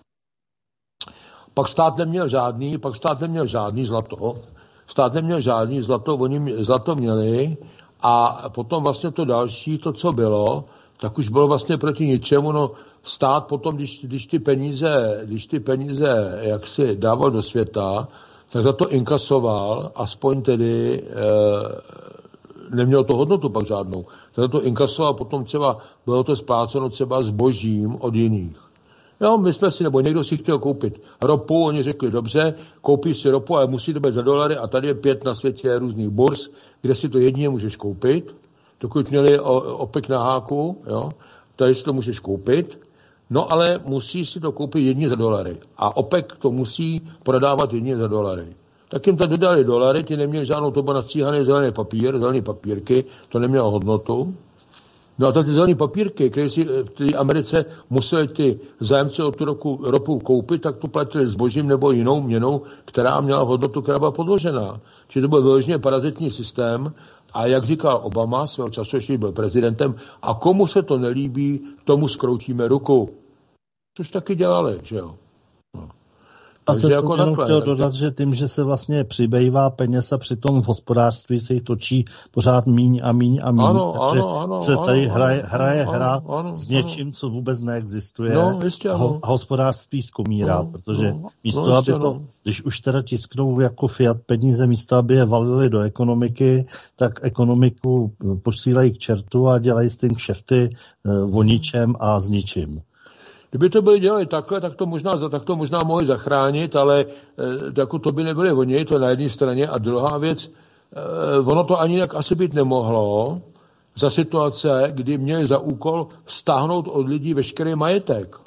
Pak stát neměl žádný, pak stát neměl žádný zlato. Stát neměl žádný zlato, oni zlato měli a potom vlastně to další, to, co bylo, tak už bylo vlastně proti ničemu. No, stát potom, když, když ty peníze, když ty peníze jaksi dával do světa, tak za to inkasoval, aspoň tedy eh, nemělo to hodnotu pak žádnou. Za to inkasoval, potom třeba bylo to spláceno třeba zbožím od jiných. Jo, my jsme si, nebo někdo si chtěl koupit ropu, oni řekli, dobře, koupíš si ropu, ale musí to být za dolary a tady je pět na světě různých burz, kde si to jedině můžeš koupit, dokud měli OPEC na háku, jo, tady si to můžeš koupit, no ale musí si to koupit jedině za dolary. A OPEC to musí prodávat jedině za dolary. Tak jim to dodali dolary, ty neměli žádnou tobo nastříhaný zelený papír, zelený papírky, to nemělo hodnotu. No a ty zelený papírky, které si v té Americe museli ty zájemci od tu roku, ropu koupit, tak to platili zbožím nebo jinou měnou, která měla hodnotu, která byla podložená. Čili to byl vyloženě parazitní systém a jak říkal Obama, svého času ještě byl prezidentem, a komu se to nelíbí, tomu zkroutíme ruku. Což taky dělali, že jo. No. A se jako jenom chtěl dodat, že tím, že se vlastně přibývá peněz a přitom v hospodářství se jich točí pořád míň a míň a míň, ano, takže ano, ano, se tady ano, hraje, hraje ano, hra ano, ano, s něčím, co vůbec neexistuje no, jistě, ano. a hospodářství zkomírá, no, protože no, místo, no, aby jistě, to, no. když už teda tisknou jako fiat peníze, místo, aby je valili do ekonomiky, tak ekonomiku posílají k čertu a dělají s tím kšefty o ničem a s ničím. Kdyby to byli dělali takhle, tak to možná, tak to možná mohli zachránit, ale e, jako to by nebyli oni, to na jedné straně. A druhá věc, e, ono to ani tak asi být nemohlo za situace, kdy měli za úkol stáhnout od lidí veškerý majetek.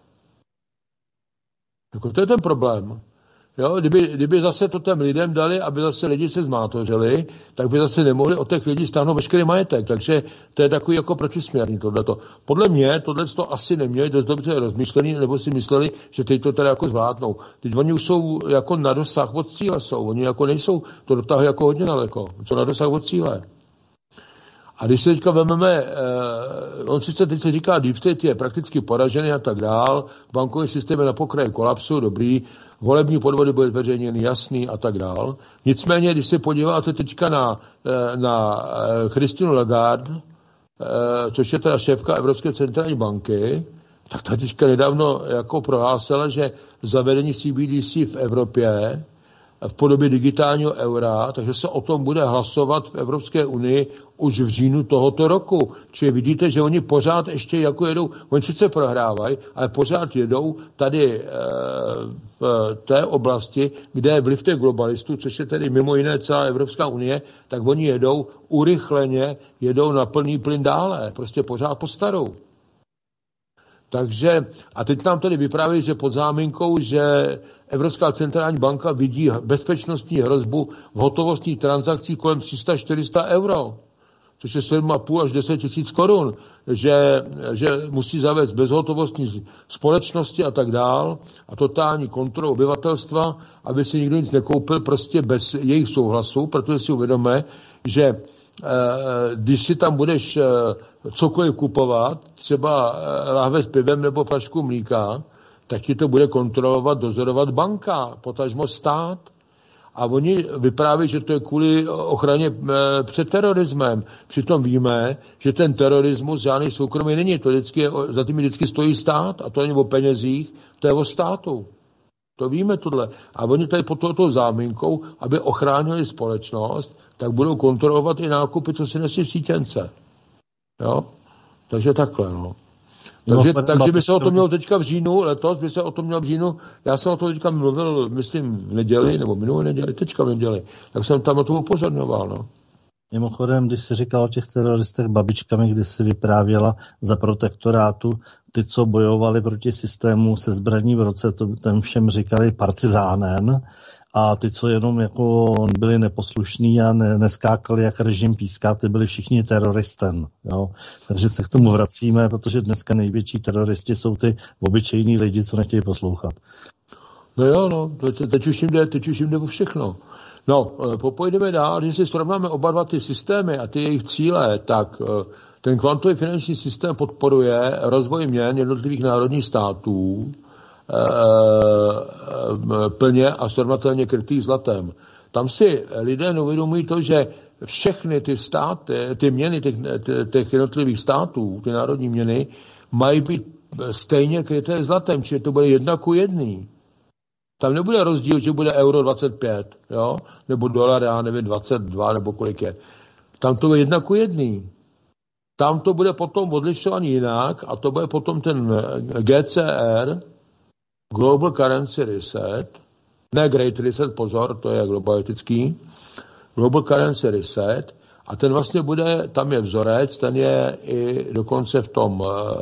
Jako to je ten problém. Jo, kdyby, kdyby zase to těm lidem dali, aby zase lidi se zmátořili, tak by zase nemohli od těch lidí stáhnout veškerý majetek. Takže to je takový jako protisměrný tohleto. Podle mě tohle to asi neměli dost dobře rozmyšlený, nebo si mysleli, že teď to teda jako zvládnou. Teď oni už jsou jako na dosah od cíle jsou. Oni jako nejsou, to dotahují jako hodně daleko. Co na dosah od cíle. A když se teďka vezmeme, eh, on sice teď se říká, Deep State je prakticky poražený a tak dál, bankovní systém je na pokraji kolapsu, dobrý, volební podvody byly zveřejněny, jasný a tak dál. Nicméně, když se podíváte teďka na, na Christinu Lagarde, eh, což je teda šéfka Evropské centrální banky, tak ta teďka nedávno jako prohlásila, že zavedení C B D C v Evropě v podobě digitálního eura, takže se o tom bude hlasovat v Evropské unii už v říjnu tohoto roku. Čili vidíte, že oni pořád ještě jako jedou, oni sice prohrávají, ale pořád jedou tady e, v té oblasti, kde je vliv těch globalistů, což je tedy mimo jiné celá Evropská unie, tak oni jedou urychleně, jedou na plný plyn dále, prostě pořád po starou. Takže, a teď nám tady vypráví, že pod záminkou, že Evropská centrální banka vidí bezpečnostní hrozbu v hotovostních transakcích kolem tři sta čtyři sta euro, což je sedm a půl až deset tisíc korun, že, že musí zavést bezhotovostní společnosti a tak dál a totální kontrolu obyvatelstva, aby si nikdo nic nekoupil prostě bez jejich souhlasu, protože si uvědomíme, že když si tam budeš cokoliv kupovat, třeba láhve s pivem nebo flašku mlíka, tak ti to bude kontrolovat, dozorovat banka, potažmo stát. A oni vypráví, že to je kvůli ochraně před terorismem. Přitom víme, že ten terorismus žádný soukromý není. To vždycky, za tím vždycky stojí stát a to není o penězích, to je o státu. To víme tohle. A oni tady pod touto záminkou, aby ochránili společnost, tak budou kontrolovat i nákupy, co si nesí v sítěnce. Jo? Takže takhle, no. Takže, no, takže by se o tom mělo teďka v říjnu, letos by se o tom mělo v říjnu, já jsem o tom teďka mluvil, myslím, v neděli, nebo minulé neděli, teďka v neděli, tak jsem tam o tom upozorňoval, no. Mimochodem, když jsi říkal o těch teroristech babičkami, kdy jsi vyprávěla za protektorátu, ty, co bojovali proti systému se zbraní v roce, to ten všem říkali partizánen, a ty, co jenom jako byli neposlušní a ne, neskákali, jak režim píská, ty byli všichni teroristem. Jo? Takže se k tomu vracíme, protože dneska největší teroristi jsou ty obyčejní lidi, co nechtějí poslouchat. No jo, no, teď už jim jde, teď už jim jde o všechno. No, popojdeme dál, když si srovnáme oba dva ty systémy a ty jejich cíle, tak ten kvantový finanční systém podporuje rozvoj měn jednotlivých národních států, plně a srovnatelně krytý zlatem. Tam si lidé neuvědomují to, že všechny ty státy, ty měny těch, těch jednotlivých států, ty národní měny, mají být stejně kryté zlatem, čili to bude jedna ku jedný. Tam nebude rozdíl, že bude euro dvacet pět, jo? Nebo dolar, já nevím, dvacet dva, nebo kolik je. Tam to bude jedna ku jedný. Tam to bude potom odlišovaný jinak a to bude potom ten G C R, Global Currency Reset, ne Great Reset, pozor, to je globalistický, Global Currency Reset, a ten vlastně bude, tam je vzorec, ten je i dokonce v tom,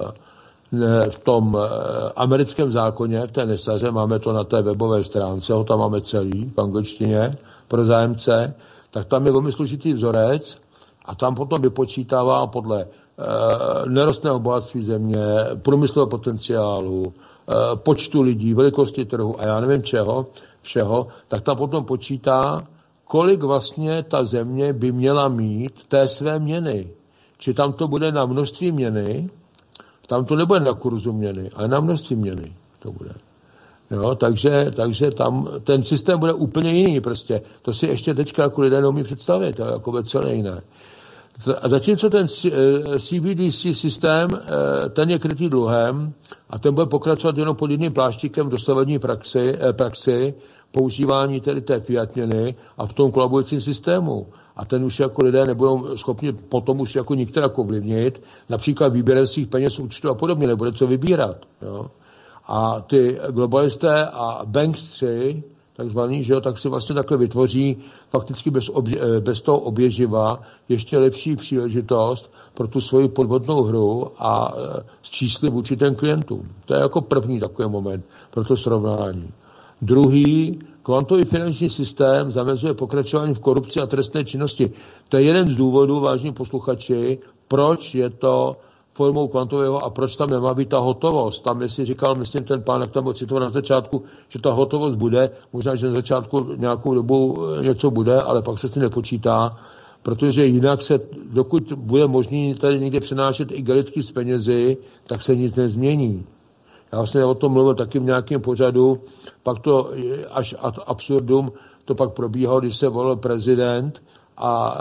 v tom americkém zákoně, v té nesaře, máme to na té webové stránce, ho tam máme celý v angličtině pro zájemce, tak tam je velmi složitý vzorec a tam potom vypočítává podle nerostného bohatství země, průmyslového potenciálu, počtu lidí, velikosti trhu a já nevím čeho, všeho, tak tam potom počítá, kolik vlastně ta země by měla mít té své měny. Či tam to bude na množství měny, tam to nebude na kurzu měny, ale na množství měny to bude. Jo, takže, takže tam ten systém bude úplně jiný prostě. To si ještě teďka jako lidé neumí představit, jako ve celé jiné. A zatímco ten C B D C systém, ten je krytý dluhem a ten bude pokračovat jenom pod jedním pláštíkem v dosavadní praxi, praxi používání tedy té fiat měny a v tom kolabujícím systému. A ten už jako lidé nebudou schopni potom už jako nikterak ovlivnit, například výběrem svých peněz účtu a podobně, nebude co vybírat. Jo? A ty globalisté a bankstři, takzvaný, že jo, tak si vlastně takhle vytvoří fakticky bez, obě, bez toho oběživa ještě lepší příležitost pro tu svoji podvodnou hru a s čísly vůči těm klientům. To je jako první takový moment pro to srovnání. Druhý, kvantový finanční systém zamezuje pokračování v korupci a trestné činnosti. To je jeden z důvodů, vážní posluchači, proč je to formou kvantového a proč tam nemá být ta hotovost. Tam, jestli říkal, myslím, ten pán, jak tam byl citoval na začátku, že ta hotovost bude, možná, že na začátku nějakou dobu něco bude, ale pak se s tím nepočítá, protože jinak se, dokud bude možný tady někde přenášet igelitky z penězi, tak se nic nezmění. Já vlastně o tom mluvil taky v nějakém pořadu, pak to až ad absurdum, to pak probíhalo, když se volil prezident a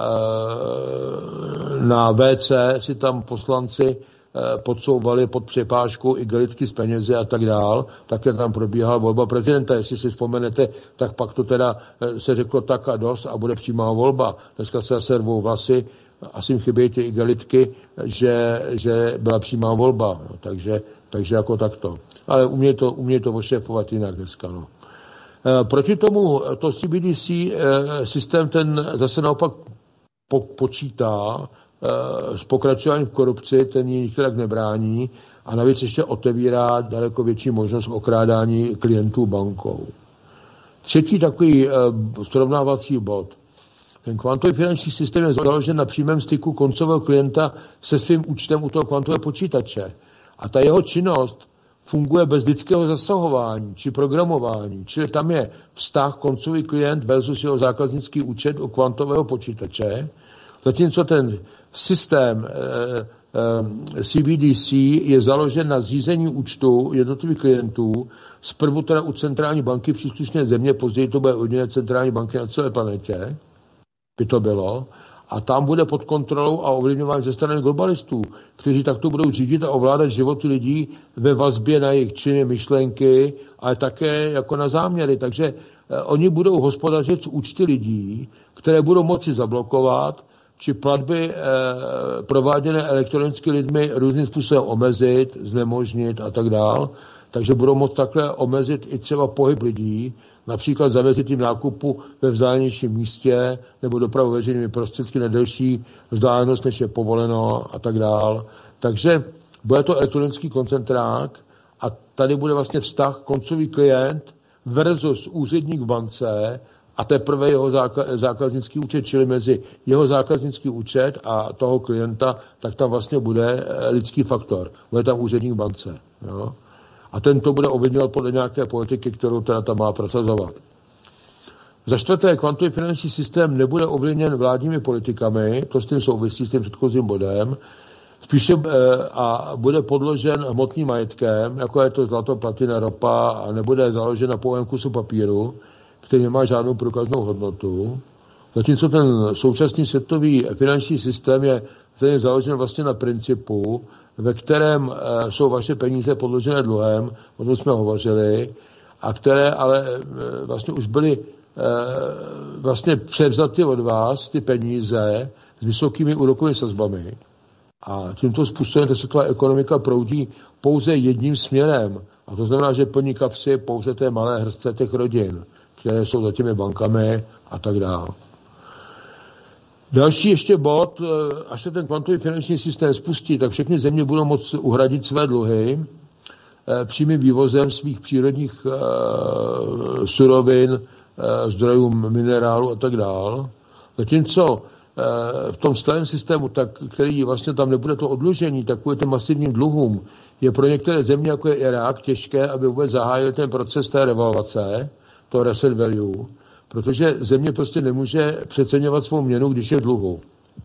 e, na V C si tam poslanci e, podsouvali pod přepážku igelitky z penězi a tak dál, tak jak tam probíhala volba prezidenta. Jestli si vzpomenete, tak pak to teda se řeklo tak a dost a bude přímá volba. Dneska se zase rvou vlasy, asi jim chybějí ty igelitky, že, že byla přímá volba. No, takže, takže jako takto. Ale umějí to, umějí to ošéfovat jinak dneska. No. E, proti tomu to C B D C e, systém ten zase naopak po, počítá e, s pokračováním v korupci, ten ji nikterak nebrání a navíc ještě otevírá daleko větší možnost okrádání klientů bankou. Třetí takový e, srovnávací bod. Ten kvantový finanční systém je založen na přímém styku koncového klienta se svým účtem u toho kvantového počítače. A ta jeho činnost funguje bez lidského zasahování či programování. Čili tam je vztah koncový klient versus jeho zákaznický účet u kvantového počítače. Zatímco ten systém eh, eh, C B D C je založen na zřízení účtu jednotlivých klientů, zprvu teda u centrální banky příslušné země, později to bude u jiné centrální banky na celé planetě, by to bylo, a tam bude pod kontrolou a ovlivňování ze strany globalistů, kteří takto budou řídit a ovládat životy lidí ve vazbě na jejich činy, myšlenky, ale také jako na záměry. Takže eh, oni budou hospodařit s účty lidí, které budou moci zablokovat, či platby eh, prováděné elektronicky lidmi různým způsobem omezit, znemožnit a tak dál. Takže budou moct takhle omezit i třeba pohyb lidí, například zamezit jim nákupu ve vzdálenějším místě nebo dopravu veřejnými prostředky na delší vzdálenost, než je povoleno a tak dál. Takže bude to elektronický koncentrák a tady bude vlastně vztah koncový klient versus úředník v bance a teprve jeho zákaznický účet, čili mezi jeho zákaznický účet a toho klienta, tak tam vlastně bude lidský faktor. Bude tam úředník v bance. Jo? A ten to bude ovlivňovat podle nějaké politiky, kterou teda tam má prosazovat. Za čtvrté, kvantový finanční systém nebude ovlivněn vládními politikami, to s tím souvisí s tím předchozím bodem, spíše e, a bude podložen hmotným majetkem, jako je to zlato, platina, ropa, a nebude založen na pouhém kusu papíru, který nemá žádnou průkaznou hodnotu. Zatímco ten současný světový finanční systém je založen vlastně na principu, ve kterém e, jsou vaše peníze podložené dluhem, o tom jsme hovořili, a které ale e, vlastně už byly e, vlastně převzaty od vás, ty peníze, s vysokými úrokovými sazbami. A tímto způsobem ta světová ekonomika proudí pouze jedním směrem. A to znamená, že plní kapsy pouze té malé hrstce těch rodin, které jsou za těmi bankami a tak dále. Další ještě bod, až se ten kvantový finanční systém spustí, tak všechny země budou moct uhradit své dluhy přímým vývozem svých přírodních uh, surovin, uh, zdrojů minerálu a tak dále. Zatímco uh, v tom starém systému, tak, který vlastně tam nebude to odlužení, tak kvůli těm masivním dluhům, je pro některé země, jako je Irák, těžké, aby vůbec zahájil ten proces té revalvace, to reset value, protože země prostě nemůže přeceňovat svou měnu, když je v dluhu.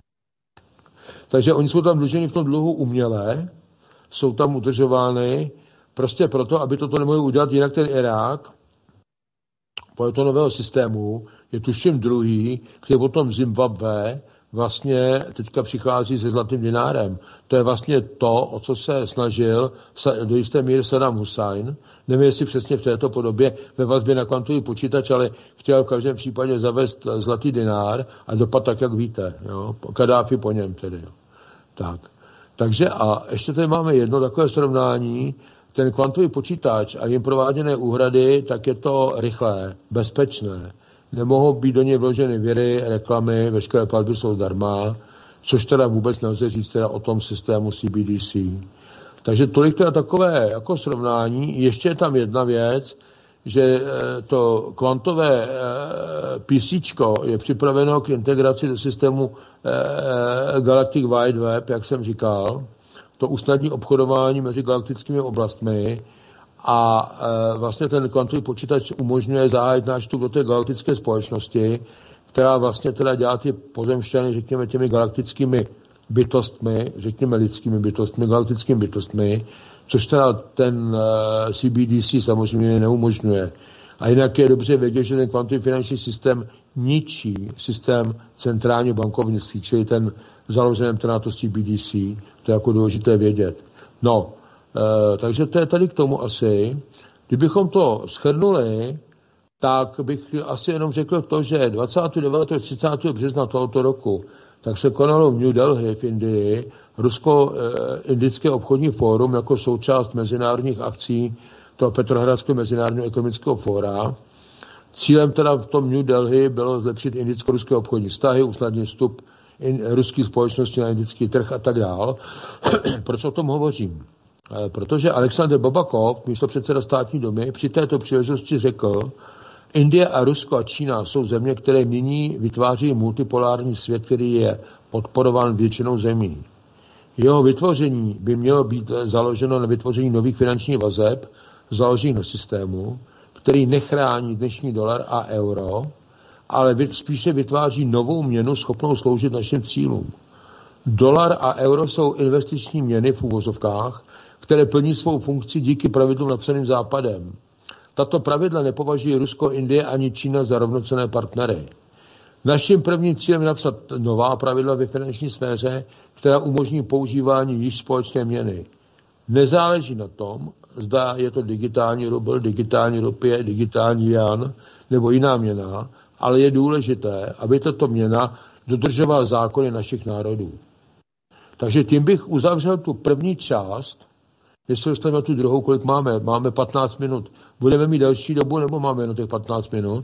Takže oni jsou tam dluženi v tom dluhu uměle, jsou tam udržovány, prostě proto, aby toto nemohli udělat, jinak ten Irák podle toho nového systému je tuším druhý, který potom Zimbabwe vlastně teďka přichází se zlatým dinárem. To je vlastně to, o co se snažil do jisté míry Saddam Hussein. Nevím, jestli přesně v této podobě ve vazbě na kvantový počítač, ale chtěl v každém případě zavést zlatý dinár a dopad tak, jak víte. Jo? Kadáfi po něm tedy. Jo. Tak. Takže a ještě tady máme jedno takové srovnání. Ten kvantový počítač a jim prováděné úhrady, tak je to rychlé, bezpečné. Nemohou být do něj vloženy viry, reklamy, veškeré platby jsou zdarma, což teda vůbec nelze říct teda o tom systému C B D C. Takže tolik teda takové jako srovnání. Ještě je tam jedna věc, že to kvantové PCčko je připraveno k integraci do systému Galactic Wide Web, jak jsem říkal. To usnadní obchodování mezi galaktickými oblastmi a e, vlastně ten kvantový počítač umožňuje zahájit náš vstup do té galaktické společnosti, která vlastně teda dělá ty pozemšťany, řekněme, těmi galaktickými bytostmi, řekněme lidskými bytostmi, galaktickými bytostmi, což teda ten e, C B D C samozřejmě neumožňuje. A jinak je dobře vědět, že ten kvantový finanční systém ničí systém centrálního bankovnictví, čili ten založeném na to C B D C. To je jako důležité vědět. No, e, takže to je tady k tomu asi. Kdybychom to shrnuli, tak bych asi jenom řekl to, že dvacátého devátého až třicátého března tohoto roku tak se konalo v New Delhi v Indii Rusko-Indické obchodní fórum jako součást mezinárodních akcí toho Petrohradského mezinárodního ekonomického fóra. Cílem teda v tom New Delhi bylo zlepšit indicko-ruské obchodní vztahy, usnadnit vstup in, ruských společností na indický trh a tak dál. Proč o tom hovořím? E, protože Alexander Babakov, místopředseda státní domy, při této příležitosti řekl, Indie a Rusko a Čína jsou země, které nyní vytváří multipolární svět, který je podporován většinou zemí. Jeho vytvoření by mělo být založeno na vytvoření nových finančních vazeb, založených na systému, který nechrání dnešní dolar a euro, ale spíše vytváří novou měnu schopnou sloužit našim cílům. Dolar a euro jsou investiční měny v uvozovkách, které plní svou funkci díky pravidlům napsaným Západem. Tato pravidla nepovažují Rusko, Indie ani Čína za rovnocenné partnery. Naším prvním cílem je napsat nová pravidla ve finanční sféře, která umožní používání již společné měny. Nezáleží na tom, zda je to digitální rubl, digitální rupie, digitální jan nebo jiná měna, ale je důležité, aby tato měna dodržoval zákony našich národů. Takže tím bych uzavřel tu první část, jestli dostaneme tu druhou, kolik máme. Máme patnáct minut. Budeme mít další dobu, nebo máme jenom těch patnáct minut?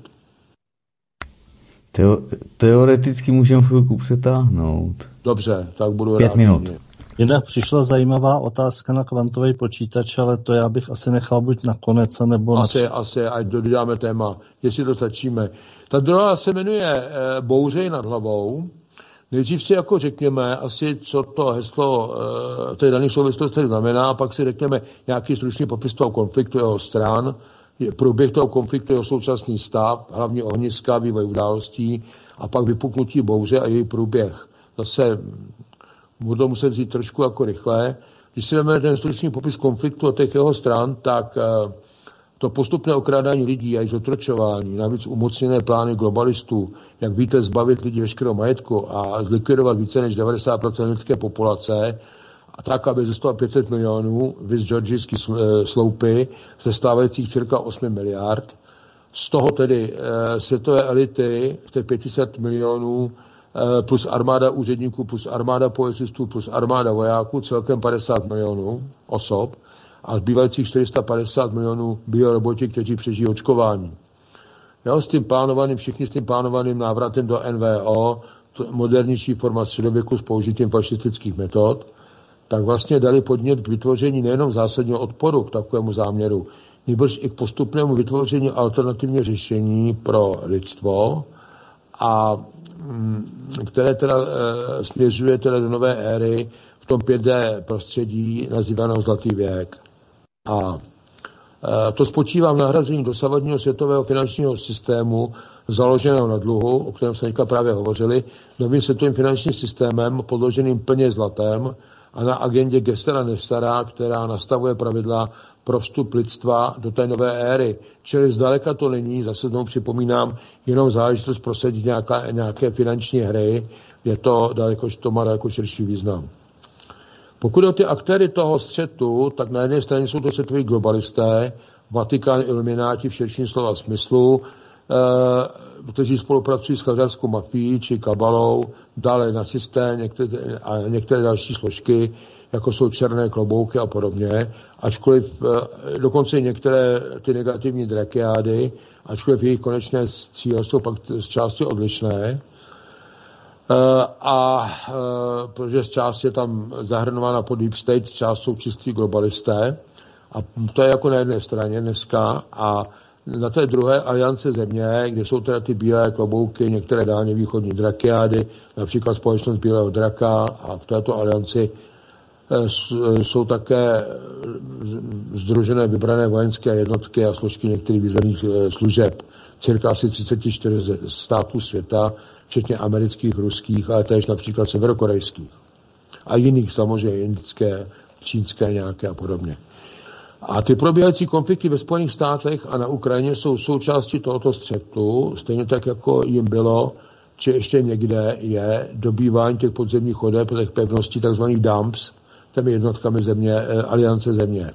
Teo, teoreticky můžeme chvilku přetáhnout. Dobře, tak budu Pět rád. minut. Jinak přišla zajímavá otázka na kvantový počítač, ale to já bych asi nechal buď na konec, nebo Asi, na... asi, ať dodáme téma, jestli to stačíme. Ta druhá se jmenuje e, Bouře nad hlavou. Nejdřív si jako řekněme asi, co to heslo e, té dané souvislosti znamená, pak si řekněme nějaký stručný popis toho konfliktu, jeho stran, průběh toho konfliktu, jeho současný stav, hlavně ohniska, vývoj událostí a pak vypuknutí bouře a její průběh. Zase budu muset říct trošku jako rychle. Když si vezmeme ten stručný popis konfliktu od těch jeho stran, tak e, to postupné okrádání lidí a jejich zotročování, navíc umocněné plány globalistů, jak víte, zbavit lidi veškerého majetku a zlikvidovat více než devadesát procent lidské populace, a tak, aby zůstalo pět set milionů, vys georgijský sloupy, ze stávajících cirka osm miliard. Z toho tedy e, světové elity, těch pět set milionů, e, plus armáda úředníků, plus armáda policistů, plus armáda vojáků, celkem padesát milionů osob. A zbývajících čtyři sta padesát milionů bioroboti, kteří přežijí očkování. Jo, s tím plánovaným, všichni s tím plánovaným návratem do N V O, modernější forma středověku s použitím fašistických metod, tak vlastně dali podnět k vytvoření nejenom zásadního odporu k takovému záměru, nebož i k postupnému vytvoření alternativního řešení pro lidstvo, a které teda e, směřuje teda do nové éry v tom pět dé prostředí nazývaného Zlatý věk. A e, to spočívá v nahrazení dosavadního světového finančního systému založeného na dluhu, o kterém jsme právě hovořili, novým světovým finančním systémem podloženým plně zlatem a na agendě Gestera Nestara, která nastavuje pravidla pro vstup lidstva do té nové éry. Čili zdaleka to není, zase znovu připomínám, jenom záležitost prosadit nějaká, nějaké finanční hry, je to daleko, to má daleko širší význam. Pokud o ty aktéry toho střetu, tak na jedné straně jsou to světoví globalisté, Vatikán, Ilumináti v širším slova smyslu, eh, kteří spolupracují s chazarskou mafií či kabalou, dále nacisté některé, a některé další složky, jako jsou černé klobouky a podobně, ačkoliv eh, dokonce některé ty negativní drakiády, ačkoliv jejich konečné cíle jsou pak z části odlišné. Uh, a uh, protože z části je tam zahrnována pod Deep State, část jsou čistí globalisté. A to je jako na jedné straně dneska. A na té druhé aliance země, kde jsou teda ty bílé klobouky, některé dálně východní drakiády, například společnost Bílého draka, a v této alianci uh, jsou také sdružené vybrané vojenské jednotky a složky některých významných uh, služeb. Cirka asi třicet čtyři států světa, včetně amerických, ruských, ale též například severokorejských. A jiných samozřejmě, indické, čínské nějaké a podobně. A ty probíhající konflikty ve Spojených státech a na Ukrajině jsou součástí tohoto střetu, stejně tak, jako jim bylo, či ještě někde je, dobývání těch podzemních chodeb, těch pevností, takzvaných dumps, těmi jednotkami země, aliance země.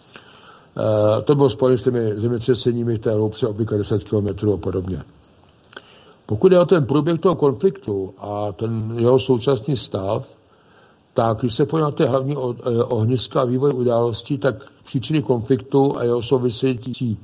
Uh, to bylo spojené s těmi zemětřeseními v té hloubce obvykle deset kilometrů a podobně. Pokud je o ten průběh toho konfliktu a ten jeho současný stav, tak když se podíváme na ty hlavní ohniska a vývoj událostí, tak příčiny konfliktu a jeho související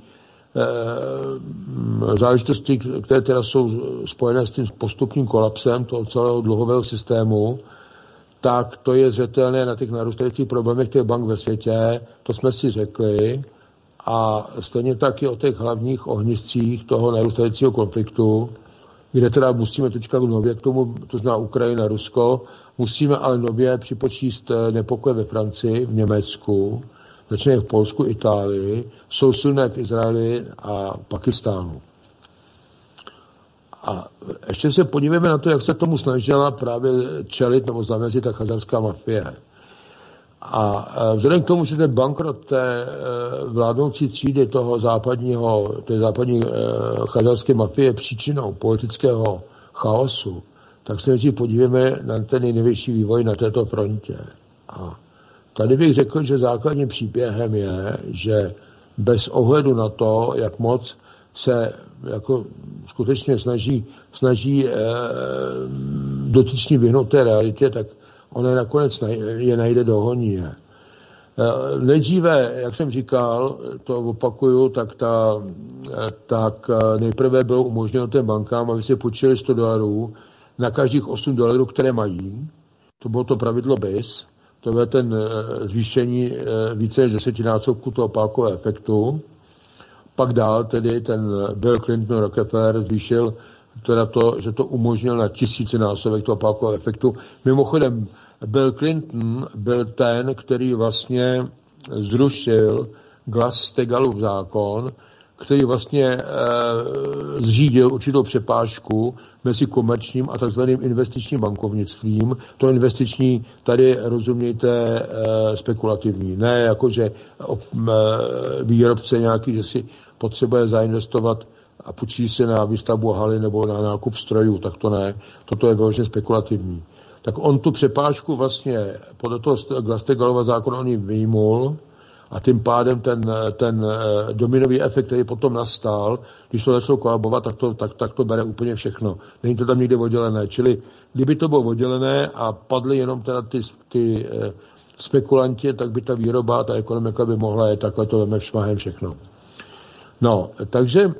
eh, záležitosti, které teda jsou spojené s tím postupným kolapsem toho celého dluhového systému, tak to je zřetelné na těch narůstajících problémech těch bank ve světě, to jsme si řekli, a stejně tak i o těch hlavních ohniscích toho narůstajícího konfliktu, kde teda musíme teďka nově k tomu, to znamená Ukrajina, Rusko, musíme ale nově připočíst nepokoje ve Francii, v Německu, začínají v Polsku, Itálii, jsou silné v Izraeli a Pakistánu. A ještě se podívejme na to, jak se tomu snažila právě čelit nebo zamezit ta chazarská mafie. A vzhledem k tomu, že ten bankrot té vládnoucí třídy toho západního, té západní chazarské mafie je příčinou politického chaosu, tak se nejdřív podívejme na ten největší vývoj na této frontě. A tady bych řekl, že základním příběhem je, že bez ohledu na to, jak moc se jako skutečně snaží, snaží e, dotyčný vyhnout té realitě, tak ona nakonec je najde do honí. E, nejdříve, jak jsem říkal, to opakuju, tak, ta, tak nejprve bylo umožněno těm bankám, aby si půjčili sto dolarů na každých osm dolarů, které mají. To bylo to pravidlo B I S. To je ten zvýšení více než desetinásobku toho pákového efektu. Pak dál tedy ten Bill Clinton Rockefeller zvýšil teda to, že to umožnil na tisícinásobek toho pákového efektu. Mimochodem, Bill Clinton byl ten, který vlastně zrušil Glass-Steagallův zákon, který vlastně e, zřídil určitou přepážku mezi komerčním a takzvaným investičním bankovnictvím. To investiční tady rozumějte e, spekulativní. Ne jako, že e, výrobce nějaký, že si potřebuje zainvestovat a půjčí si na výstavbu haly nebo na nákup strojů, tak to ne. Toto je vyloženě spekulativní. Tak on tu přepážku vlastně podle toho Glass-Steagallova zákona on ji vyjmul, a tím pádem ten, ten dominový efekt, který potom nastal, když to začalo kolabovat, tak to, tak, tak to bere úplně všechno. Není to tam nikde oddělené. Čili kdyby to bylo oddělené a padly jenom teda ty, ty eh, spekulanti, tak by ta výroba, ta ekonomika by mohla je takhle to veme šmahem všechno. No, takže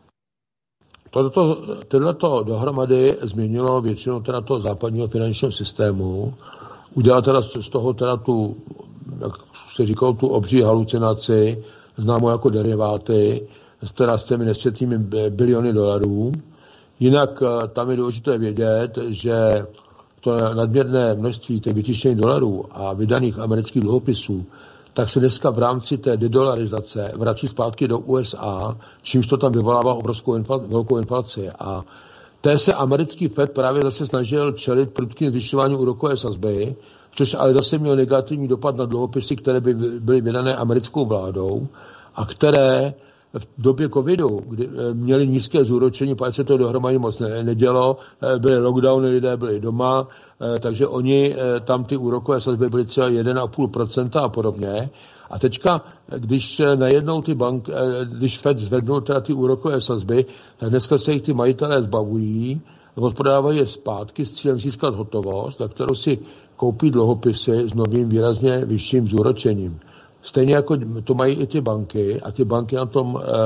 tohleto dohromady změnilo většinu teda toho západního finančního systému. Udělal teda z toho teda tu, jak se říkalo, tu obří halucinaci, známou jako deriváty, teda s těmi nesčetnými biliony dolarů. Jinak tam je důležité vědět, že to nadměrné množství těch vytištěných dolarů a vydaných amerických dluhopisů, tak se dneska v rámci té dedolarizace vrací zpátky do U S A, čímž to tam vyvolává obrovskou infla, velkou inflaci. A té se americký Fed právě zase snažil čelit prudkým zvyšování úrokové sazby, což ale zase mělo negativní dopad na dluhopisy, které by byly vydané americkou vládou a které v době covidu, kdy měli nízké zúročení, pak se to dohromady moc nedělo, byly lockdowny, lidé byli doma, takže oni tam ty úrokové sazby byly třeba jedna celá pět procenta a podobně. A teďka, když najednou ty bank, když Fed zvednul teda ty úrokové sazby, tak dneska se jich ty majitelé zbavují, odprodávají je zpátky s cílem získat hotovost, na kterou si koupí dluhopisy s novým výrazně vyšším zúročením. Stejně jako to mají i ty banky a ty banky na tom eh,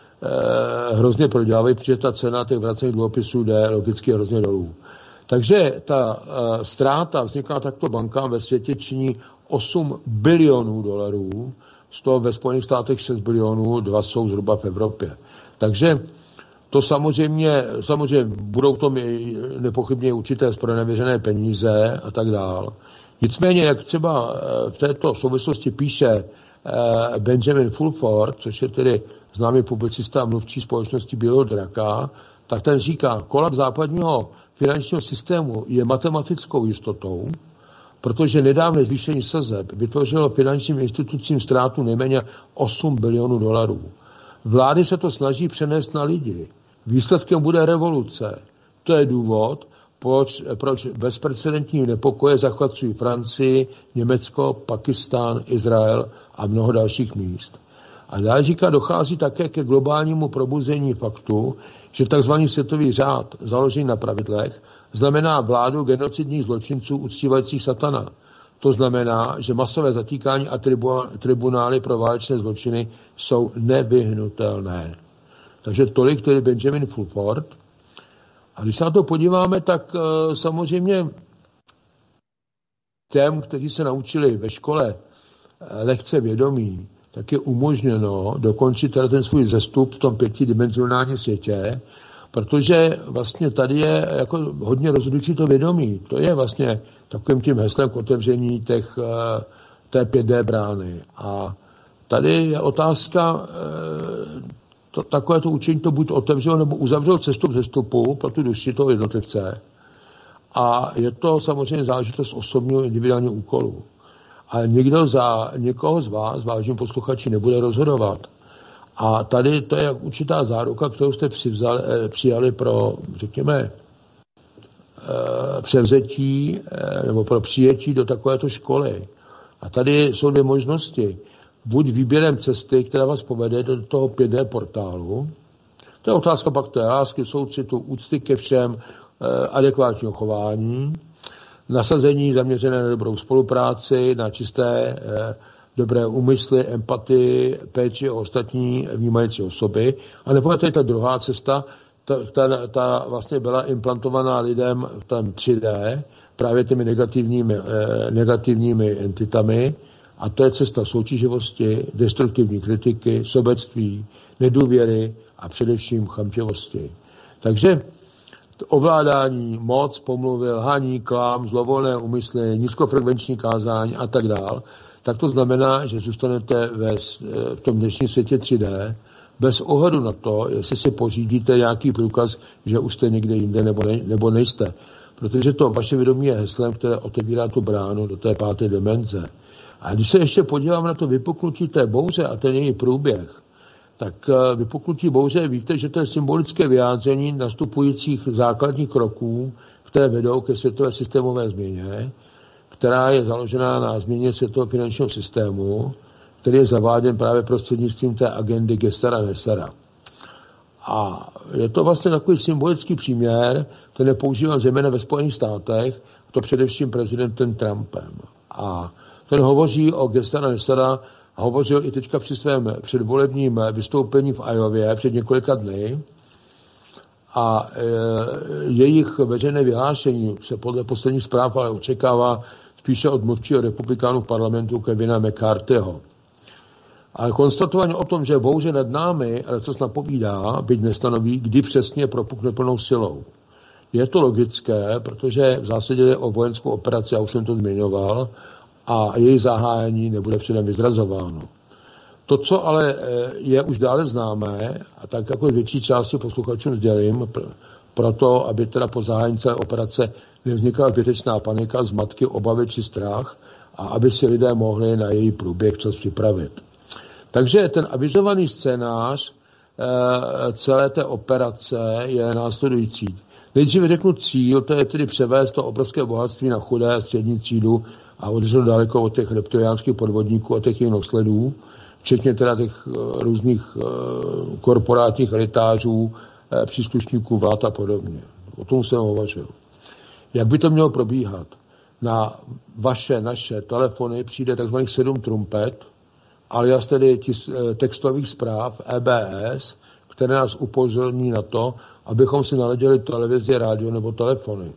eh, hrozně prodělávají, protože ta cena těch vracených dluhopisů jde logicky hrozně dolů. Takže ta eh, ztráta vzniká takto bankám ve světě činí osm bilionů dolarů, z toho ve Spojených státech šest bilionů, dva jsou zhruba v Evropě. Takže to samozřejmě, samozřejmě budou v tom nepochybně určité zpronevěřené peníze a tak dál. Nicméně, jak třeba v této souvislosti píše Benjamin Fulford, což je tedy známý publicista a mluvčí společnosti Bílého draka, tak ten říká, kolaps západního finančního systému je matematickou jistotou, protože nedávné zvýšení sazeb vytvořilo finančním institucím ztrátu nejméně osm bilionů dolarů. Vlády se to snaží přenést na lidi. Výsledkem bude revoluce. To je důvod, proč, proč bezprecedentní nepokoje zachvacují Francii, Německo, Pakistán, Izrael a mnoho dalších míst. A dále říká, dochází také ke globálnímu probuzení faktu, že tzv. Světový řád, založený na pravidlech, znamená vládu genocidních zločinců uctívajících satana. To znamená, že masové zatýkání a tribunály pro válečné zločiny jsou nevyhnutelné. Takže tolik tedy Benjamin Fulford. A když se na to podíváme, tak uh, samozřejmě těm, kteří se naučili ve škole uh, lekce vědomí, tak je umožněno dokončit teda ten svůj zestup v tom pětidimenzionálním světě, protože vlastně tady je jako hodně rozhodující to vědomí. To je vlastně takovým tím heslem k otevření těch, uh, té pět dé brány. A tady je otázka, uh, to, takové to učení to buď otevřelo nebo uzavřelo cestu v zestupu pro tu duši toho jednotlivce. A je to samozřejmě záležitost osobního individuálního úkolu. Ale nikdo za někoho z vás, vážení posluchači, nebude rozhodovat. A tady to je určitá záruka, kterou jste přivzali, přijali pro, řekněme, převzetí nebo pro přijetí do takovéto školy. A tady jsou dvě možnosti. Buď výběrem cesty, která vás povede do toho pět dé portálu, To je otázka pak té lásky, soucitu, úcty ke všem, adekvátního chování, nasazení zaměřené na dobrou spolupráci, na čisté dobré úmysly, empatii, péči o ostatní vnímající osoby. A nebo je ta druhá cesta, ta, ta, ta vlastně byla implantovaná lidem v tom tři dé, právě těmi negativními, eh, negativními entitami, a to je cesta soutěživosti, destruktivní kritiky, sobectví, nedůvěry a především chamtivosti. Takže ovládání, moc, pomluvy, lhaní, klám, zlovolné úmysly, nízkofrekvenční kázání a tak dál, tak to znamená, že zůstanete ve, v tom dnešním světě tři dé bez ohledu na to, jestli si pořídíte nějaký průkaz, že už jste někde jinde nebo, ne, nebo nejste. Protože to vaše vědomí je heslem, které otevírá tu bránu do té páté dimenze. A když se ještě podívám na to vypuknutí té bouře a ten její průběh, tak vypuknutí bouře, víte, že to je symbolické vyjádření nastupujících základních kroků, které vedou ke světové systémové změně, která je založená na změně světového finančního systému, který je zaváděn právě prostřednictvím té agendy Gestara Nestara. A je to vlastně takový symbolický příměr, ten je používán zejména ve Spojených státech, to především prezidentem Trumpem. A ten hovoří o Gestara Nestara, a hovořil i teďka při svém předvolebním vystoupení v Iově před několika dny. A e, jejich veřejné vyhlášení se podle posledních zpráv ale očekává spíše od mluvčího republikánů v parlamentu Kevina McCarthyho. Ale konstatování o tom, že bouře nad námi, ale co napovídá, byť nestanoví, kdy přesně propukne plnou silou. Je to logické, protože v zásadě jde o vojenskou operaci, já už jsem to zmiňoval, a její zahájení nebude předem vyzrazováno. To, co ale je už dále známé, a tak jako z větší části posluchačům sdělím, proto, aby teda po zahájení celé operace nevznikla zbytečná panika, zmatky, obavy či strach, a aby si lidé mohli na její průběh čas připravit. Takže ten avizovaný scénář e, celé té operace je následující. Nejdříve řeknu cíl, to je tedy převést to obrovské bohatství na chudé střední třídu a održet daleko od těch reptiliánských podvodníků a těch jejich nosledů, včetně teda těch různých e, korporátních elitářů, e, příslušníků vlád a podobně. O tom jsem hovořil. Jak by to mělo probíhat? Na vaše, naše telefony přijde tzv. sedm trumpet, alias tedy tis, textových zpráv E B S, které nás upozorní na to, abychom si naladili televizi, rádio nebo telefony.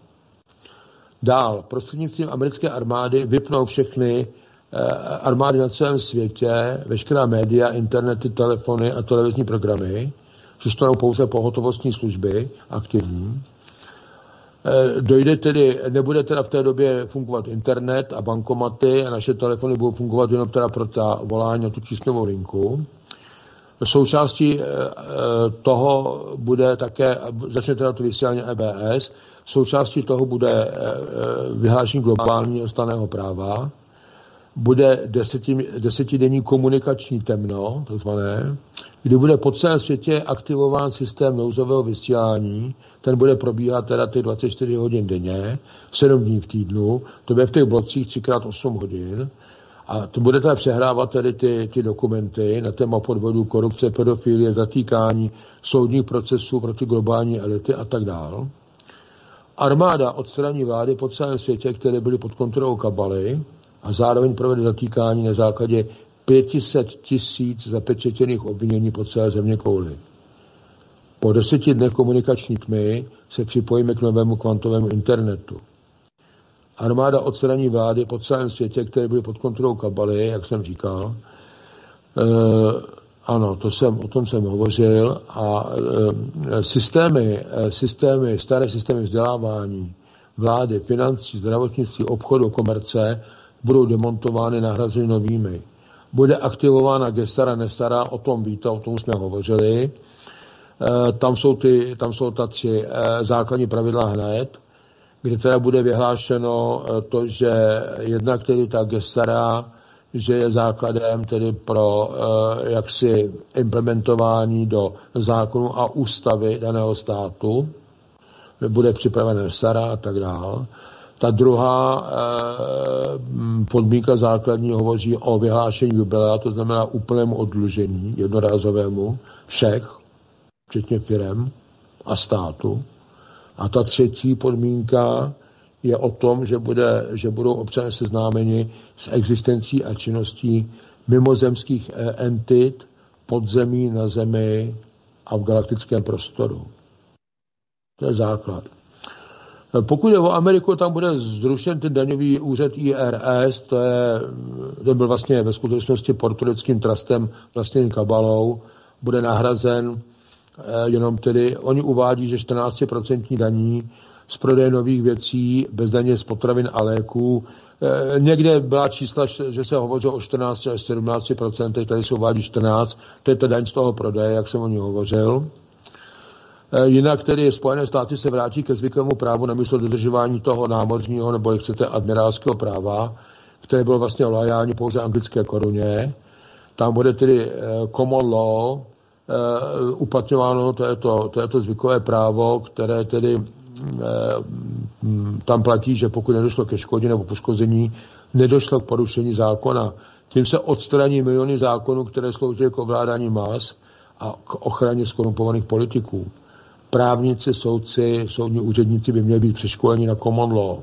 Dál, prostřednictvím americké armády vypnou všechny eh, armády na celém světě, veškerá média, internety, telefony a televizní programy, zůstanou pouze pohotovostní služby aktivní. Eh, dojde tedy, nebude teda v té době fungovat internet a bankomaty a naše telefony budou fungovat jenom teda pro ta volání na tu tísňovou linku. Součástí toho bude také, začne teda to vysílání E B S, součástí toho bude vyhlášení globálního stanného práva, bude deseti, desetidenní komunikační temno, takzvané, kdy bude po celém světě aktivován systém nouzového vysílání, ten bude probíhat teda ty dvacet čtyři hodin denně, sedm dní v týdnu, to bude v těch blocích tři krát osm hodin, a to bude teda přehrávat tedy ty, ty dokumenty na téma podvodu, korupce, pedofilie, zatýkání, soudních procesů proti globální elity a tak dál. Armáda odstraní vlády po celém světě, které byly pod kontrolou kabaly, a zároveň provede zatýkání na základě pět set tisíc zapečetěných obvinění po celé zeměkouli. Po deseti dnech komunikační tmy se připojíme k novému kvantovému internetu. Armáda odstraní vlády po celém světě, které byly pod kontrolou kabaly, jak jsem říkal. E, ano, to jsem, o tom jsem hovořil. A e, systémy, e, systémy, staré systémy vzdělávání, vlády, financí, zdravotnictví, obchodu, komerce budou demontovány, nahrazeny novými. Bude aktivována Gestara Nestara, o tom víte, o tom jsme hovořili. E, tam jsou, ty, tam jsou ta tři e, základní pravidla hned, kde teda bude vyhlášeno to, že jednak tedy ta Gestara, že je základem tedy pro eh, jaksi implementování do zákonu a ústavy daného státu, bude připravená Nestara a tak dále. Ta druhá eh, podmínka základní hovoří o vyhlášení jubilea, to znamená úplnému oddlužení, jednorázovému všech. včetně firem a státu. A ta třetí podmínka je o tom, že, bude, že budou občané seznámeni s existencí a činností mimozemských entit podzemí, na zemi a v galaktickém prostoru. To je základ. Pokud je o Ameriku, tam bude zrušen ten daňový úřad I R S, to, je, to byl vlastně ve skutečnosti portureckým trustem vlastním kabalou, bude nahrazen jenom tedy, oni uvádí, že čtrnáct procent daní z prodeje nových věcí, bez daně z potravin a léků. Někde byla čísla, že se hovořilo o čtrnáct až sedmnáct procent, tady se uvádí čtrnáct, to je ta daň z toho prodeje, jak jsem o ní hovořil. Jinak tedy Spojené státy se vrátí ke zvyklému právu namísto dodržování toho námořního nebo, jak chcete, admirálského práva, které bylo vlastně loajální pouze anglické koruně. Tam bude tedy common law uplatňováno, to je to, to je to zvykové právo, které tedy tam platí, že pokud nedošlo ke škodě nebo poškození, nedošlo k porušení zákona. Tím se odstraní miliony zákonů, které slouží k ovládání mas a k ochraně zkorumpovaných politiků. Právníci, soudci, soudní úředníci by měli být přeškoleni na common law.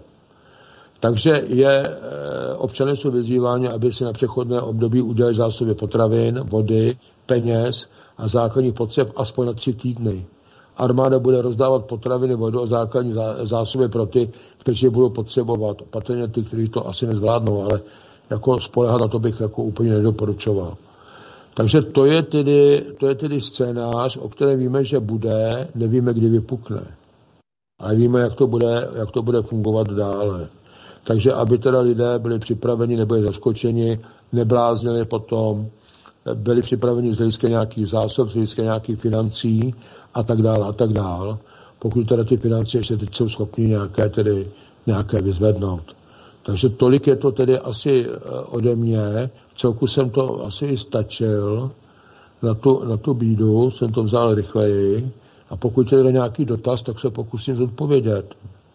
Takže je, občané jsou vyzýváni, aby si na přechodné období udělali zásoby potravin, vody, peněz a základních potřeb aspoň na tři týdny. Armáda bude rozdávat potraviny, vodu a základní zásoby pro ty, kteří je budou potřebovat. Patrně ty, kteří to asi nezvládnou, ale jako spoléhat na to bych jako úplně nedoporučoval. Takže to je tedy, to je tedy scénář, o kterém víme, že bude, nevíme, kdy vypukne. Ale víme, jak to bude, jak to bude fungovat dále. Takže aby teda lidé byli připraveni, nebyli zaskočeni, nebláznili potom, byli připraveni z hlediska nějakých zásob, z hlediska nějakých financí a tak dále a tak dále. Pokud teda ty finance ještě teď jsou schopni nějaké, tedy, nějaké vyzvednout. Takže tolik je to tedy asi ode mě. V celku jsem to asi i stačil. Na tu, na tu bídu jsem to vzal rychleji. A pokud je nějaký dotaz, tak se pokusím zodpovědět.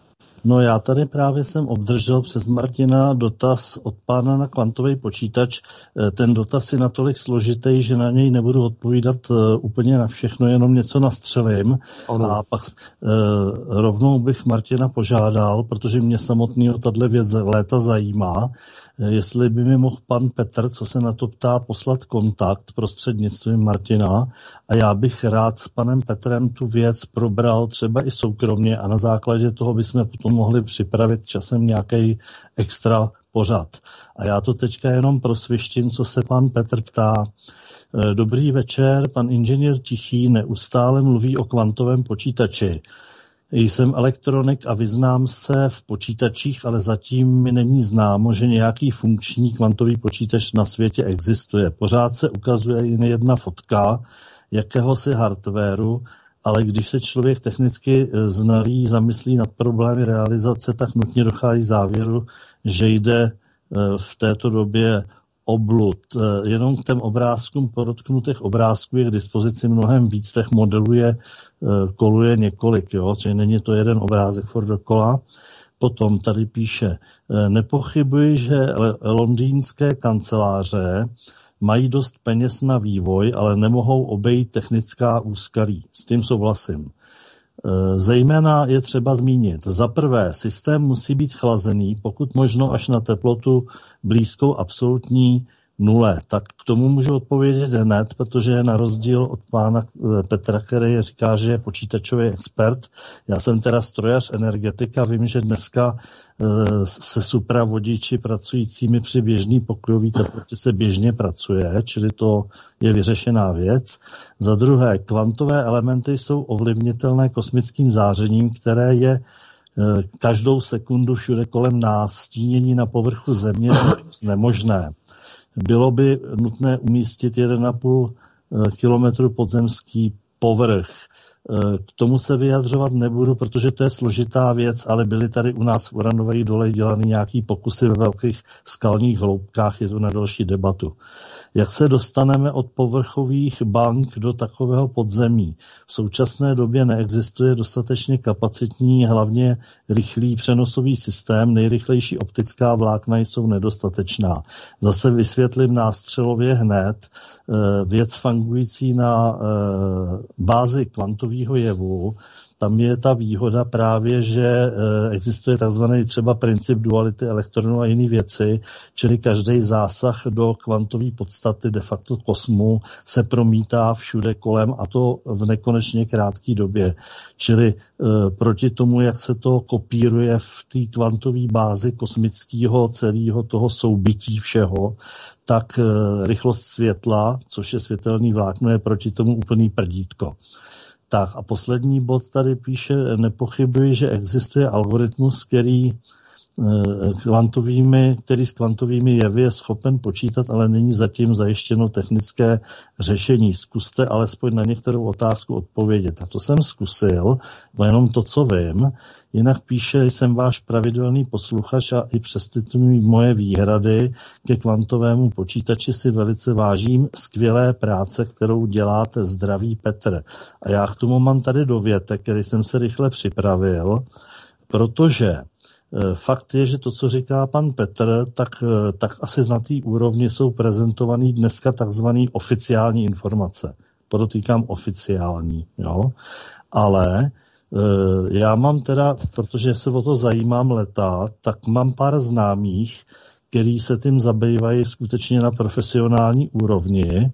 No já tady právě jsem obdržel přes Martina dotaz od pána na kvantový počítač. Ten dotaz je natolik složitý, že na něj nebudu odpovídat úplně na všechno, jenom něco nastřelím. Ano. A pak eh, rovnou bych Martina požádal, protože mě samotného tato věc léta zajímá, jestli by mi mohl pan Petr, co se na to ptá, poslat kontakt prostřednictvím Martina a já bych rád s panem Petrem tu věc probral třeba i soukromně a na základě toho bychom potom mohli připravit časem nějaký extra pořad. A já to teďka jenom prosvištím, co se pan Petr ptá. Dobrý večer, pan inženýr Tichý neustále mluví o kvantovém počítači. Jsem elektronik a vyznám se v počítačích, ale zatím mi není známo, že nějaký funkční kvantový počítač na světě existuje. Pořád se ukazuje jen jedna fotka jakéhosi hardwaru, ale když se člověk technicky znalý zamyslí nad problémy realizace, tak nutně dochází závěru, že jde v této době o blud. Jenom k těm obrázkům, podotknutých obrázků je k dispozici mnohem víc, těch modelů je, koluje několik, jo? Čili není to jeden obrázek furt dokola. Potom tady píše, nepochybuji, že londýnské kanceláře mají dost peněz na vývoj, ale nemohou obejít technická úskalí. S tím souhlasím. Zejména je třeba zmínit. Za prvé, systém musí být chlazený, pokud možno až na teplotu blízkou absolutní nule. Tak k tomu můžu odpovědět hned, protože na rozdíl od pána Petra, který říká, že je počítačový expert, já jsem teda strojař energetika, vím, že dneska se supravodiči pracujícími při běžný pokojový teplotě se běžně pracuje, čili to je vyřešená věc. Za druhé, kvantové elementy jsou ovlivnitelné kosmickým zářením, které je každou sekundu všude kolem nás. Stínění na povrchu Země je nemožné. Bylo by nutné umístit jeden a půl kilometru podzemský povrch. K tomu se vyjadřovat nebudu, protože to je složitá věc, ale byly tady u nás v uranových dolech dělány nějaký pokusy ve velkých skalních hloubkách, je to na další debatu. Jak se dostaneme od povrchových bank do takového podzemí? V současné době neexistuje dostatečně kapacitní, hlavně rychlý přenosový systém, nejrychlejší optická vlákna jsou nedostatečná. Zase vysvětlím nástřelově hned, věc fungující na bázi kvantového jevu. Tam je ta výhoda právě, že existuje takzvaný třeba princip duality elektronů a jiné věci, čili každý zásah do kvantové podstaty de facto kosmu se promítá všude kolem a to v nekonečně krátké době. Čili proti tomu, jak se to kopíruje v té kvantové bázi kosmického celého toho soubytí všeho, tak rychlost světla, což je světelný vlákno, je proti tomu úplný prdítko. Tak a poslední bod tady píše, nepochybuji, že existuje algoritmus, který, kvantovými, který s kvantovými jevy je schopen počítat, ale není zatím zajištěno technické řešení. Zkuste alespoň na některou otázku odpovědět. A to jsem zkusil, jenom to, co vím. Jinak píše, jsem váš pravidelný posluchač a i přes ty moje výhrady ke kvantovému počítači si velice vážím skvělé práce, kterou děláte. Zdraví Petr. A já k tomu mám tady dovětek, který jsem se rychle připravil, protože fakt je, že to, co říká pan Petr, tak, tak asi na té úrovni jsou prezentovaný dneska takzvaný oficiální informace. Podotýkám oficiální, jo. Ale já mám teda, protože se o to zajímám leta, tak mám pár známých, který se tím zabývají skutečně na profesionální úrovni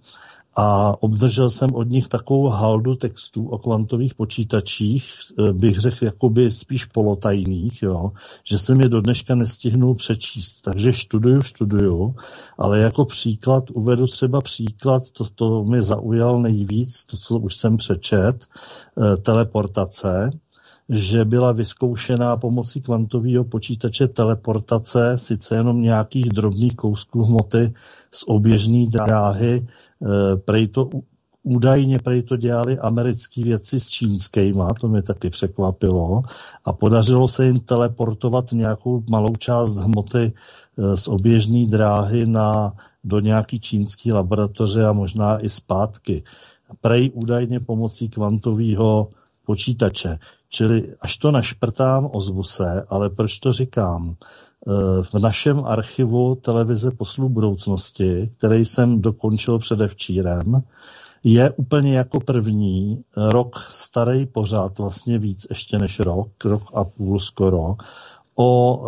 a obdržel jsem od nich takovou haldu textů o kvantových počítačích, bych řekl jakoby spíš polotajných, jo, že jsem je do dneška nestihnul přečíst. Takže študuju, študuju, ale jako příklad uvedu třeba příklad, to, to mi zaujal nejvíc, to, co už jsem přečet, teleportace, že byla vyzkoušená pomocí kvantového počítače teleportace, sice jenom nějakých drobných kousků hmoty z oběžné dráhy, prej to, údajně prej to dělali americký vědci s čínskýma, to mě taky překvapilo, a podařilo se jim teleportovat nějakou malou část hmoty z oběžné dráhy na, do nějaký čínský laboratoře a možná i zpátky. Prej údajně pomocí kvantového počítače. Čili až to našprtám, ozvu se, ale proč to říkám? V našem archivu televize Poslů budoucnosti, který jsem dokončil předevčírem, je úplně jako první rok starý pořád, vlastně víc ještě než rok, rok a půl skoro, o,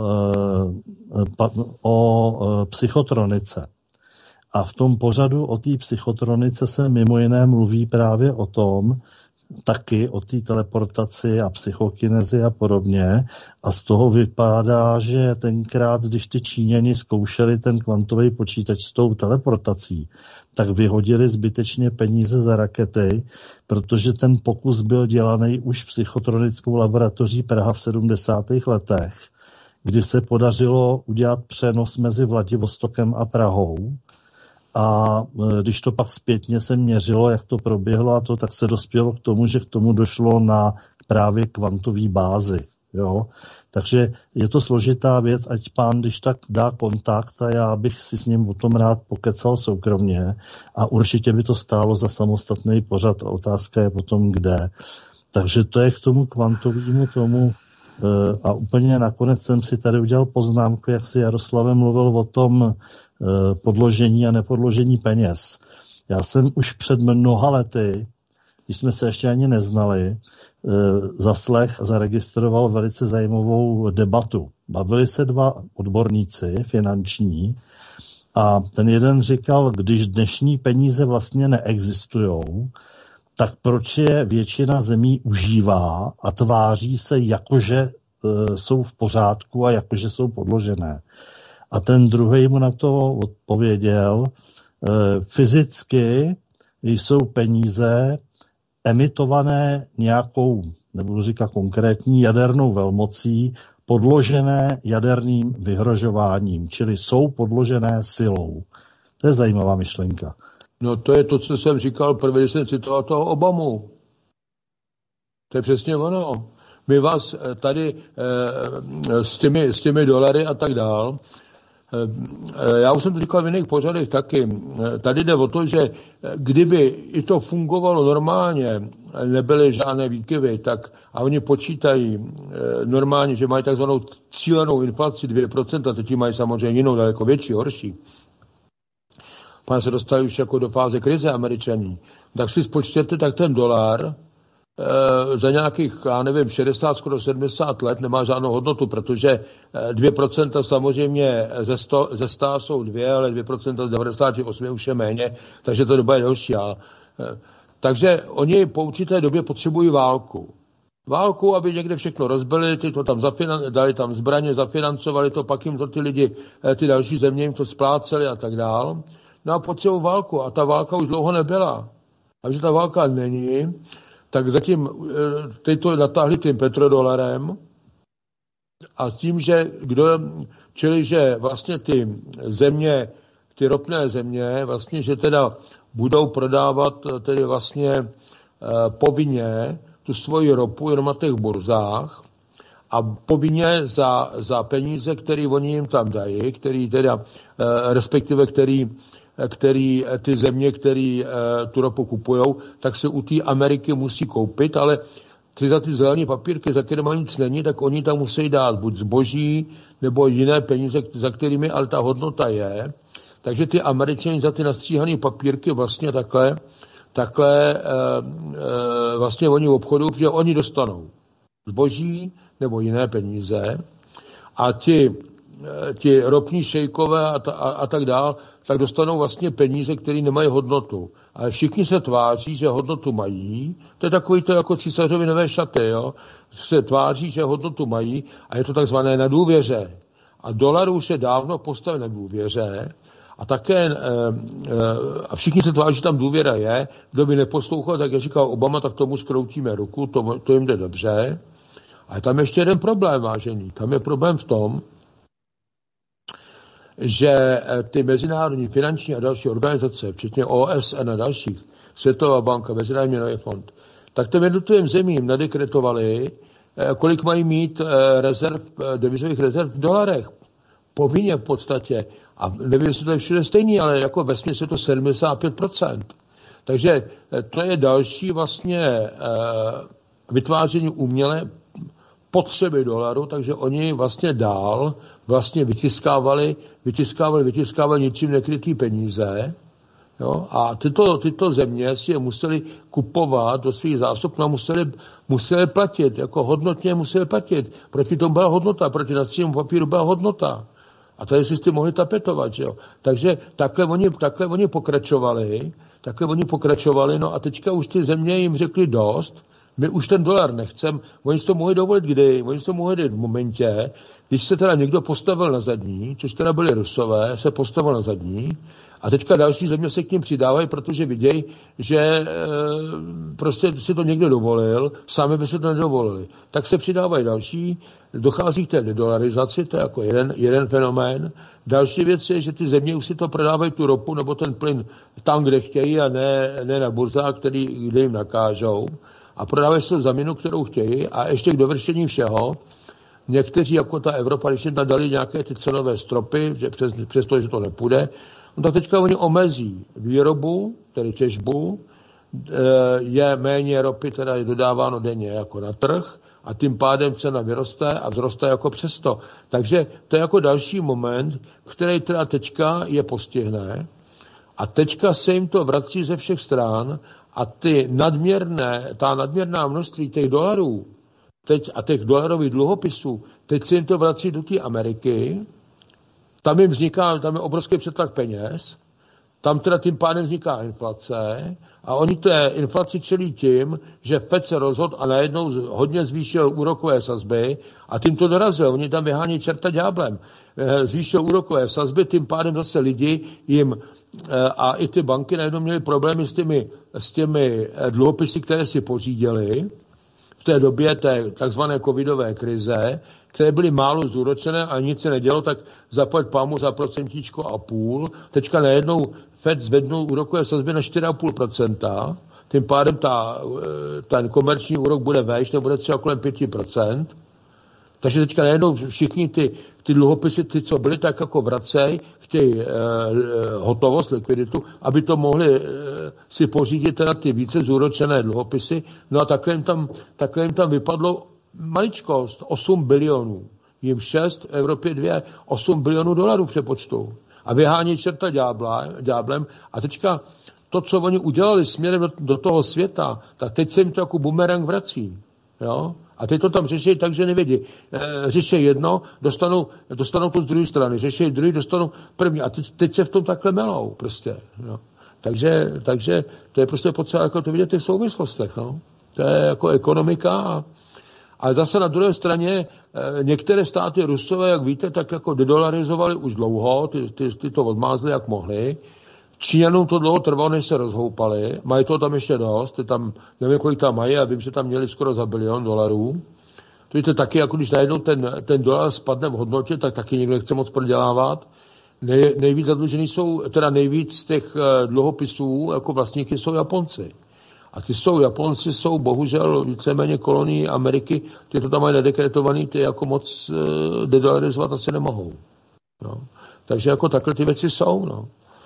o psychotronice. A v tom pořadu o té psychotronice se mimo jiné mluví právě o tom, taky o té teleportaci a psychokinezi a podobně. A z toho vypadá, že tenkrát, když ty Číňani zkoušeli ten kvantový počítač s tou teleportací, tak vyhodili zbytečně peníze za rakety, protože ten pokus byl dělaný už psychotronickou laboratoří Praha v sedmdesátých letech, kdy se podařilo udělat přenos mezi Vladivostokem a Prahou. A když to pak zpětně se měřilo, jak to proběhlo a to, tak se dospělo k tomu, že k tomu došlo na právě kvantové bázi. Jo? Takže je to složitá věc, ať pán, když tak dá kontakt a já bych si s ním o tom rád pokecal soukromně a určitě by to stálo za samostatný pořad a otázka je potom kde. Takže to je k tomu kvantovému tomu a úplně nakonec jsem si tady udělal poznámku, jak si Jaroslavem mluvil o tom podložení a nepodložení peněz. Já jsem už před mnoha lety, když jsme se ještě ani neznali, zaslech a zaregistroval velice zajímavou debatu. Bavili se dva odborníci finanční a ten jeden říkal, když dnešní peníze vlastně neexistujou, tak proč je většina zemí užívá a tváří se jakože e, jsou v pořádku a jakože jsou podložené. A ten druhý mu na to odpověděl, e, fyzicky jsou peníze emitované nějakou, nebudu říkat konkrétní, jadernou velmocí, podložené jaderným vyhrožováním, čili jsou podložené silou. To je zajímavá myšlenka. No to je to, co jsem říkal prvně, když jsem citoval toho Obamu. To je přesně ono. My vás tady e, s, těmi, s těmi dolary a tak dál, e, já už jsem to říkal v jiných pořadech taky, tady jde o to, že kdyby i to fungovalo normálně, nebyly žádné výkyvy, tak a oni počítají e, normálně, že mají takzvanou cílenou inflaci dvě procenta, teď mají samozřejmě jinou, daleko větší, horší. Pane se dostali už jako do fáze krize Američaní, tak si spočtěte, tak ten dolar e, za nějakých, já nevím, šedesát, skoro sedmdesát let nemá žádnou hodnotu, protože dvě procenta samozřejmě ze, sto, ze sta jsou dvě, ale dvě procenta z devadesát osm už je méně, takže to doba je delší. A, e, takže oni po určité době potřebují válku. Válku, aby někde všechno rozbili, ty to tam zafinan- dali tam zbraně, zafinancovali to, pak jim to ty lidi, ty další země jim to spláceli a tak dál. No a potřebují válku a ta válka už dlouho nebyla. A když ta válka není, tak zatím teď to natáhli tím petrodolarem a tím, že kdo, čili že vlastně ty země, ty ropné země, vlastně, že teda budou prodávat tedy vlastně eh, povinně tu svoji ropu jenom na těch burzách a povinně za, za peníze, které oni jim tam dají, který teda, eh, respektive který který ty země, které e, tu ropu kupujou, tak se u té Ameriky musí koupit, ale ty za ty zelené papírky, za které nic není, tak oni tam musí dát buď zboží, nebo jiné peníze, za kterými ale ta hodnota je. Takže ty Američani za ty nastříhané papírky vlastně takhle, takhle e, e, vlastně oni v obchodu, protože oni dostanou zboží nebo jiné peníze a ti ti ropní šejkové a, ta, a, a tak dál, tak dostanou vlastně peníze, které nemají hodnotu. Ale všichni se tváří, že hodnotu mají. To je takový to jako císařovi nové šaty, jo. Se tváří, že hodnotu mají a je to takzvané na důvěře. A dolar už je dávno postaven na důvěře a také e, e, a všichni se tváří, že tam důvěra je. Kdo by neposlouchal, tak jak říkal Obama, tak tomu skroutíme ruku, to, to jim jde dobře. Ale tam ještě jeden problém, vážení. Tam je problém v tom, že ty mezinárodní finanční a další organizace, včetně O S N a dalších, Světová banka, Mezinárodní měnový fond, tak těm jednotlivým zemím nadekretovali, kolik mají mít rezerv, devizových rezerv v dolarech. Povinně v podstatě. A nevím, jestli to je všude stejný, ale jako vesměs je to sedmdesát pět procent. Takže to je další vlastně vytváření umělé potřeby dolaru, takže oni vlastně dál vlastně vytiskávali, vytiskávali, vytiskávali ničím nekrytý peníze. Jo? A tyto, tyto země si je museli kupovat do svých zásob, no museli, museli platit, jako hodnotně museli platit. Proti tomu byla hodnota, proti nastříhanému papíru byla hodnota. A tady si s tím mohli tapetovat, že jo. Takže takhle oni, takhle oni pokračovali, takhle oni pokračovali, no a teďka už ty země jim řekli dost, my už ten dolar nechcem, oni si to mohli dovolit kdy, oni si to mohli dát v momentě, když se teda někdo postavil na zadní, což teda byli Rusové, se postavil na zadní a teďka další země se k ním přidávají, protože vidějí, že e, prostě si to někdo dovolil, sami by se to nedovolili. Tak se přidávají další, dochází k té dedolarizaci, to je jako jeden, jeden fenomén. Další věc je, že ty země už si to prodávají tu ropu nebo ten plyn tam, kde chtějí a ne, ne na burzách, který, kde jim nakážou. A prodávají se to za minu, kterou chtějí a ještě k dovršení všeho někteří, jako ta Evropa, když jim dali nějaké ty cenové stropy, že přes, přes to, že to nepůjde, no tak teďka oni omezí výrobu, tedy těžbu, je méně ropy, teda je dodáváno denně jako na trh a tím pádem cena vyroste a vzroste jako přesto. Takže to je jako další moment, který teda teďka je postihne a teďka se jim to vrací ze všech stran a ty nadměrné, ta nadměrná množství těch dolarů teď, a těch dolarových dluhopisů, teď se jim to vrací do té Ameriky, tam jim vzniká, tam je obrovský přetlak peněz, tam teda tím pádem vzniká inflace a oni té inflaci čelí tím, že Fed se rozhodl a najednou hodně zvýšil úrokové sazby a tím to dorazil. Oni tam vyhání čerta ďáblem. Zvýšil úrokové sazby, tím pádem zase lidi jim a i ty banky najednou měly problémy s těmi, s těmi dluhopisy, které si pořídili v té době té takzvané covidové krize, které byly málo zúročené a nic se nedělo, tak zaplať pámu za procentíčko a půl. Teďka najednou Fed zvednul úrokové sazby na čtyři celá pět procenta, tím pádem ta, ten komerční úrok bude vejš, nebude třeba kolem pět procent. Takže teďka najednou všichni ty, ty dluhopisy, ty, co byly, tak jako vracej, chtějí eh, hotovost, likviditu, aby to mohli eh, si pořídit teda ty více zúročené dluhopisy. No a takhle jim tam, takhle jim tam vypadlo maličkost, osm bilionů. Jim šest, v Evropě dvě, osm bilionů dolarů v přepočtu. A vyhání čerta ďáblem. A teďka to, co oni udělali směrem do, do toho světa, tak teď se jim to jako bumerang vrací. Jo? A teď to tam řeší tak, že nevědí. E, řeší jedno, dostanou, dostanou to z druhé strany. Řeší druhý, dostanou první. A teď, teď se v tom takhle melou prostě. Jo? Takže, takže to je prostě potřeba jako to vidět v souvislostech. No? To je jako ekonomika. A, ale zase na druhé straně e, některé státy Rusové, jak víte, tak jako dedolarizovali už dlouho, ty, ty, ty to odmázli, jak mohli. Číňanům to dlouho trvalo, než se rozhoupali. Mají to tam ještě dost. Tam, nevím, kolik tam mají, a vím, že tam měli skoro za bilion dolarů. To víte taky, jako když najednou ten, ten dolar spadne v hodnotě, tak taky nikdo nechce moc prodělávat. Nej, nejvíc zadlužený jsou, teda nejvíc z těch dluhopisů, jako vlastníky jsou Japonci. A ty jsou, Japonci jsou bohužel víceméně kolonii Ameriky, ty to tam mají nedekretovaný, ty jako moc uh, dedolarizovat asi nemohou. No. Takže jako takhle ty věci jsou, no.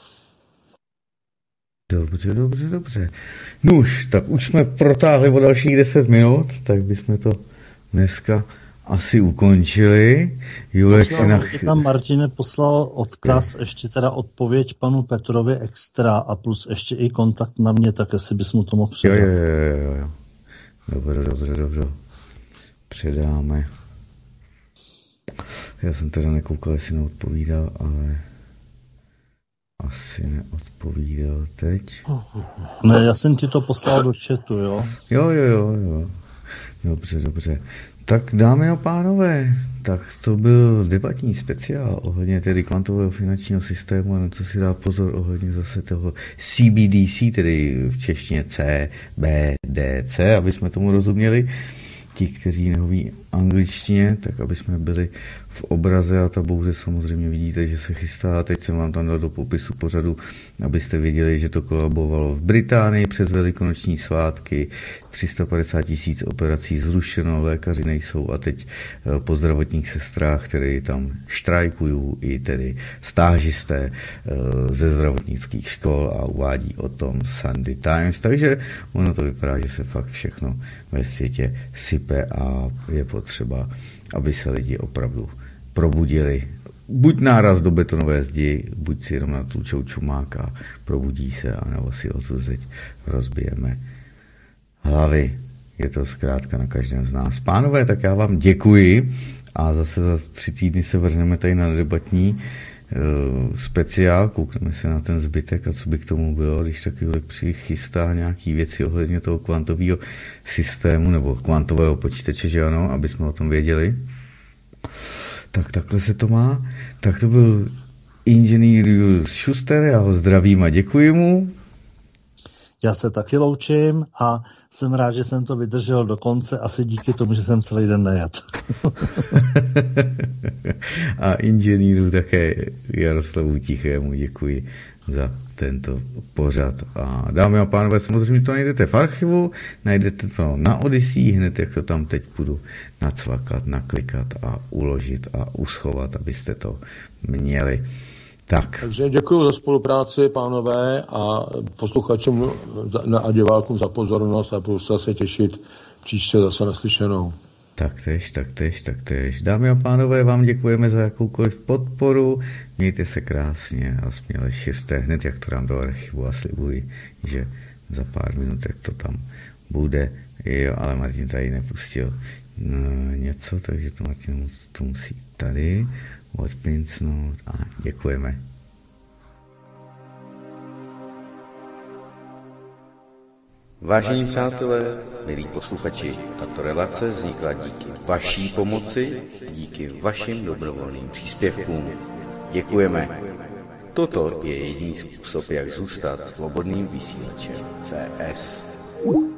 Dobře, dobře, dobře. Nuž, tak už jsme protáhli o dalších deset minut, tak bychom to dneska asi ukončili. Julek se na... Tam Martine poslal odkaz, je. ještě teda odpověď panu Petrovi extra a plus ještě i kontakt na mě, tak jestli bys mu to mohl předat. Jo, jo, jo, jo. Dobře, dobře, dobře. Předáme. Já jsem teda nekoukal, jestli neodpovídal, ale... Asi neodpovídal teď. Ne, já jsem ti to poslal do chatu, jo? Jo, jo, jo, jo. Dobře, dobře. Tak dámy a pánové, tak to byl debatní speciál ohledně tedy kvantového finančního systému a na co si dá pozor ohledně zase toho C B D C, tedy v češtině C B D C, aby jsme tomu rozuměli. Ti, kteří nehoví angličtině, tak aby jsme byli v obraze a tabouře samozřejmě vidíte, že se chystá. Teď jsem vám tam dal do popisu pořadu, abyste věděli, že to kolabovalo v Británii přes velikonoční svátky. tři sta padesát tisíc operací zrušeno, lékaři nejsou a teď po zdravotních sestrách, které tam štrajkují, i tedy stážisté ze zdravotnických škol a uvádí o tom Sunday Times. Takže ono to vypadá, že se fakt všechno ve světě sype a je potřeba, aby se lidi opravdu probudili. Buď náraz do betonové zdi, buď si jenom natlučou čumák a probudí se, anebo si o tu zeď rozbijeme hlavy. Je to zkrátka na každém z nás. Pánové, tak já vám děkuji a zase za tři týdny se vrhneme tady na debatní uh, speciál, koukneme se na ten zbytek a co by k tomu bylo, když taky přichystá nějaký věci ohledně toho kvantového systému nebo kvantového počítače, že ano, aby jsme o tom věděli. Tak takhle se to má. Tak to byl inženýr Julius Schuster, já ho zdravím a děkuji mu. Já se taky loučím a jsem rád, že jsem to vydržel do konce, asi díky tomu, že jsem celý den nejet. A inženýru také Jaroslavu Tichému děkuji za tento pořad. A dámy a pánové, samozřejmě to najdete v archivu, najdete to na Odyssey, hned jak to tam teď budu nacvakat, naklikat a uložit a uschovat, abyste to měli. Tak. Takže děkuji za spolupráci, pánové, a posluchačům a divákům za pozornost a budu se zase těšit příště zase naslyšenou. Taktéž, taktéž, taktéž. Dámy a pánové, vám děkujeme za jakoukoliv podporu. Mějte se krásně a směle šiřte hned, jak to dám do archivu a slibuji, že za pár minutek to tam bude. Jo, ale Martin tady nepustil no, něco, takže to Martin to musí tady odpincnout a děkujeme. Vážení přátelé, milí posluchači, tato relace vznikla díky vaší pomoci, díky vašim dobrovolným příspěvkům. Děkujeme. Toto je jediný způsob, jak zůstat svobodným vysílačem C S.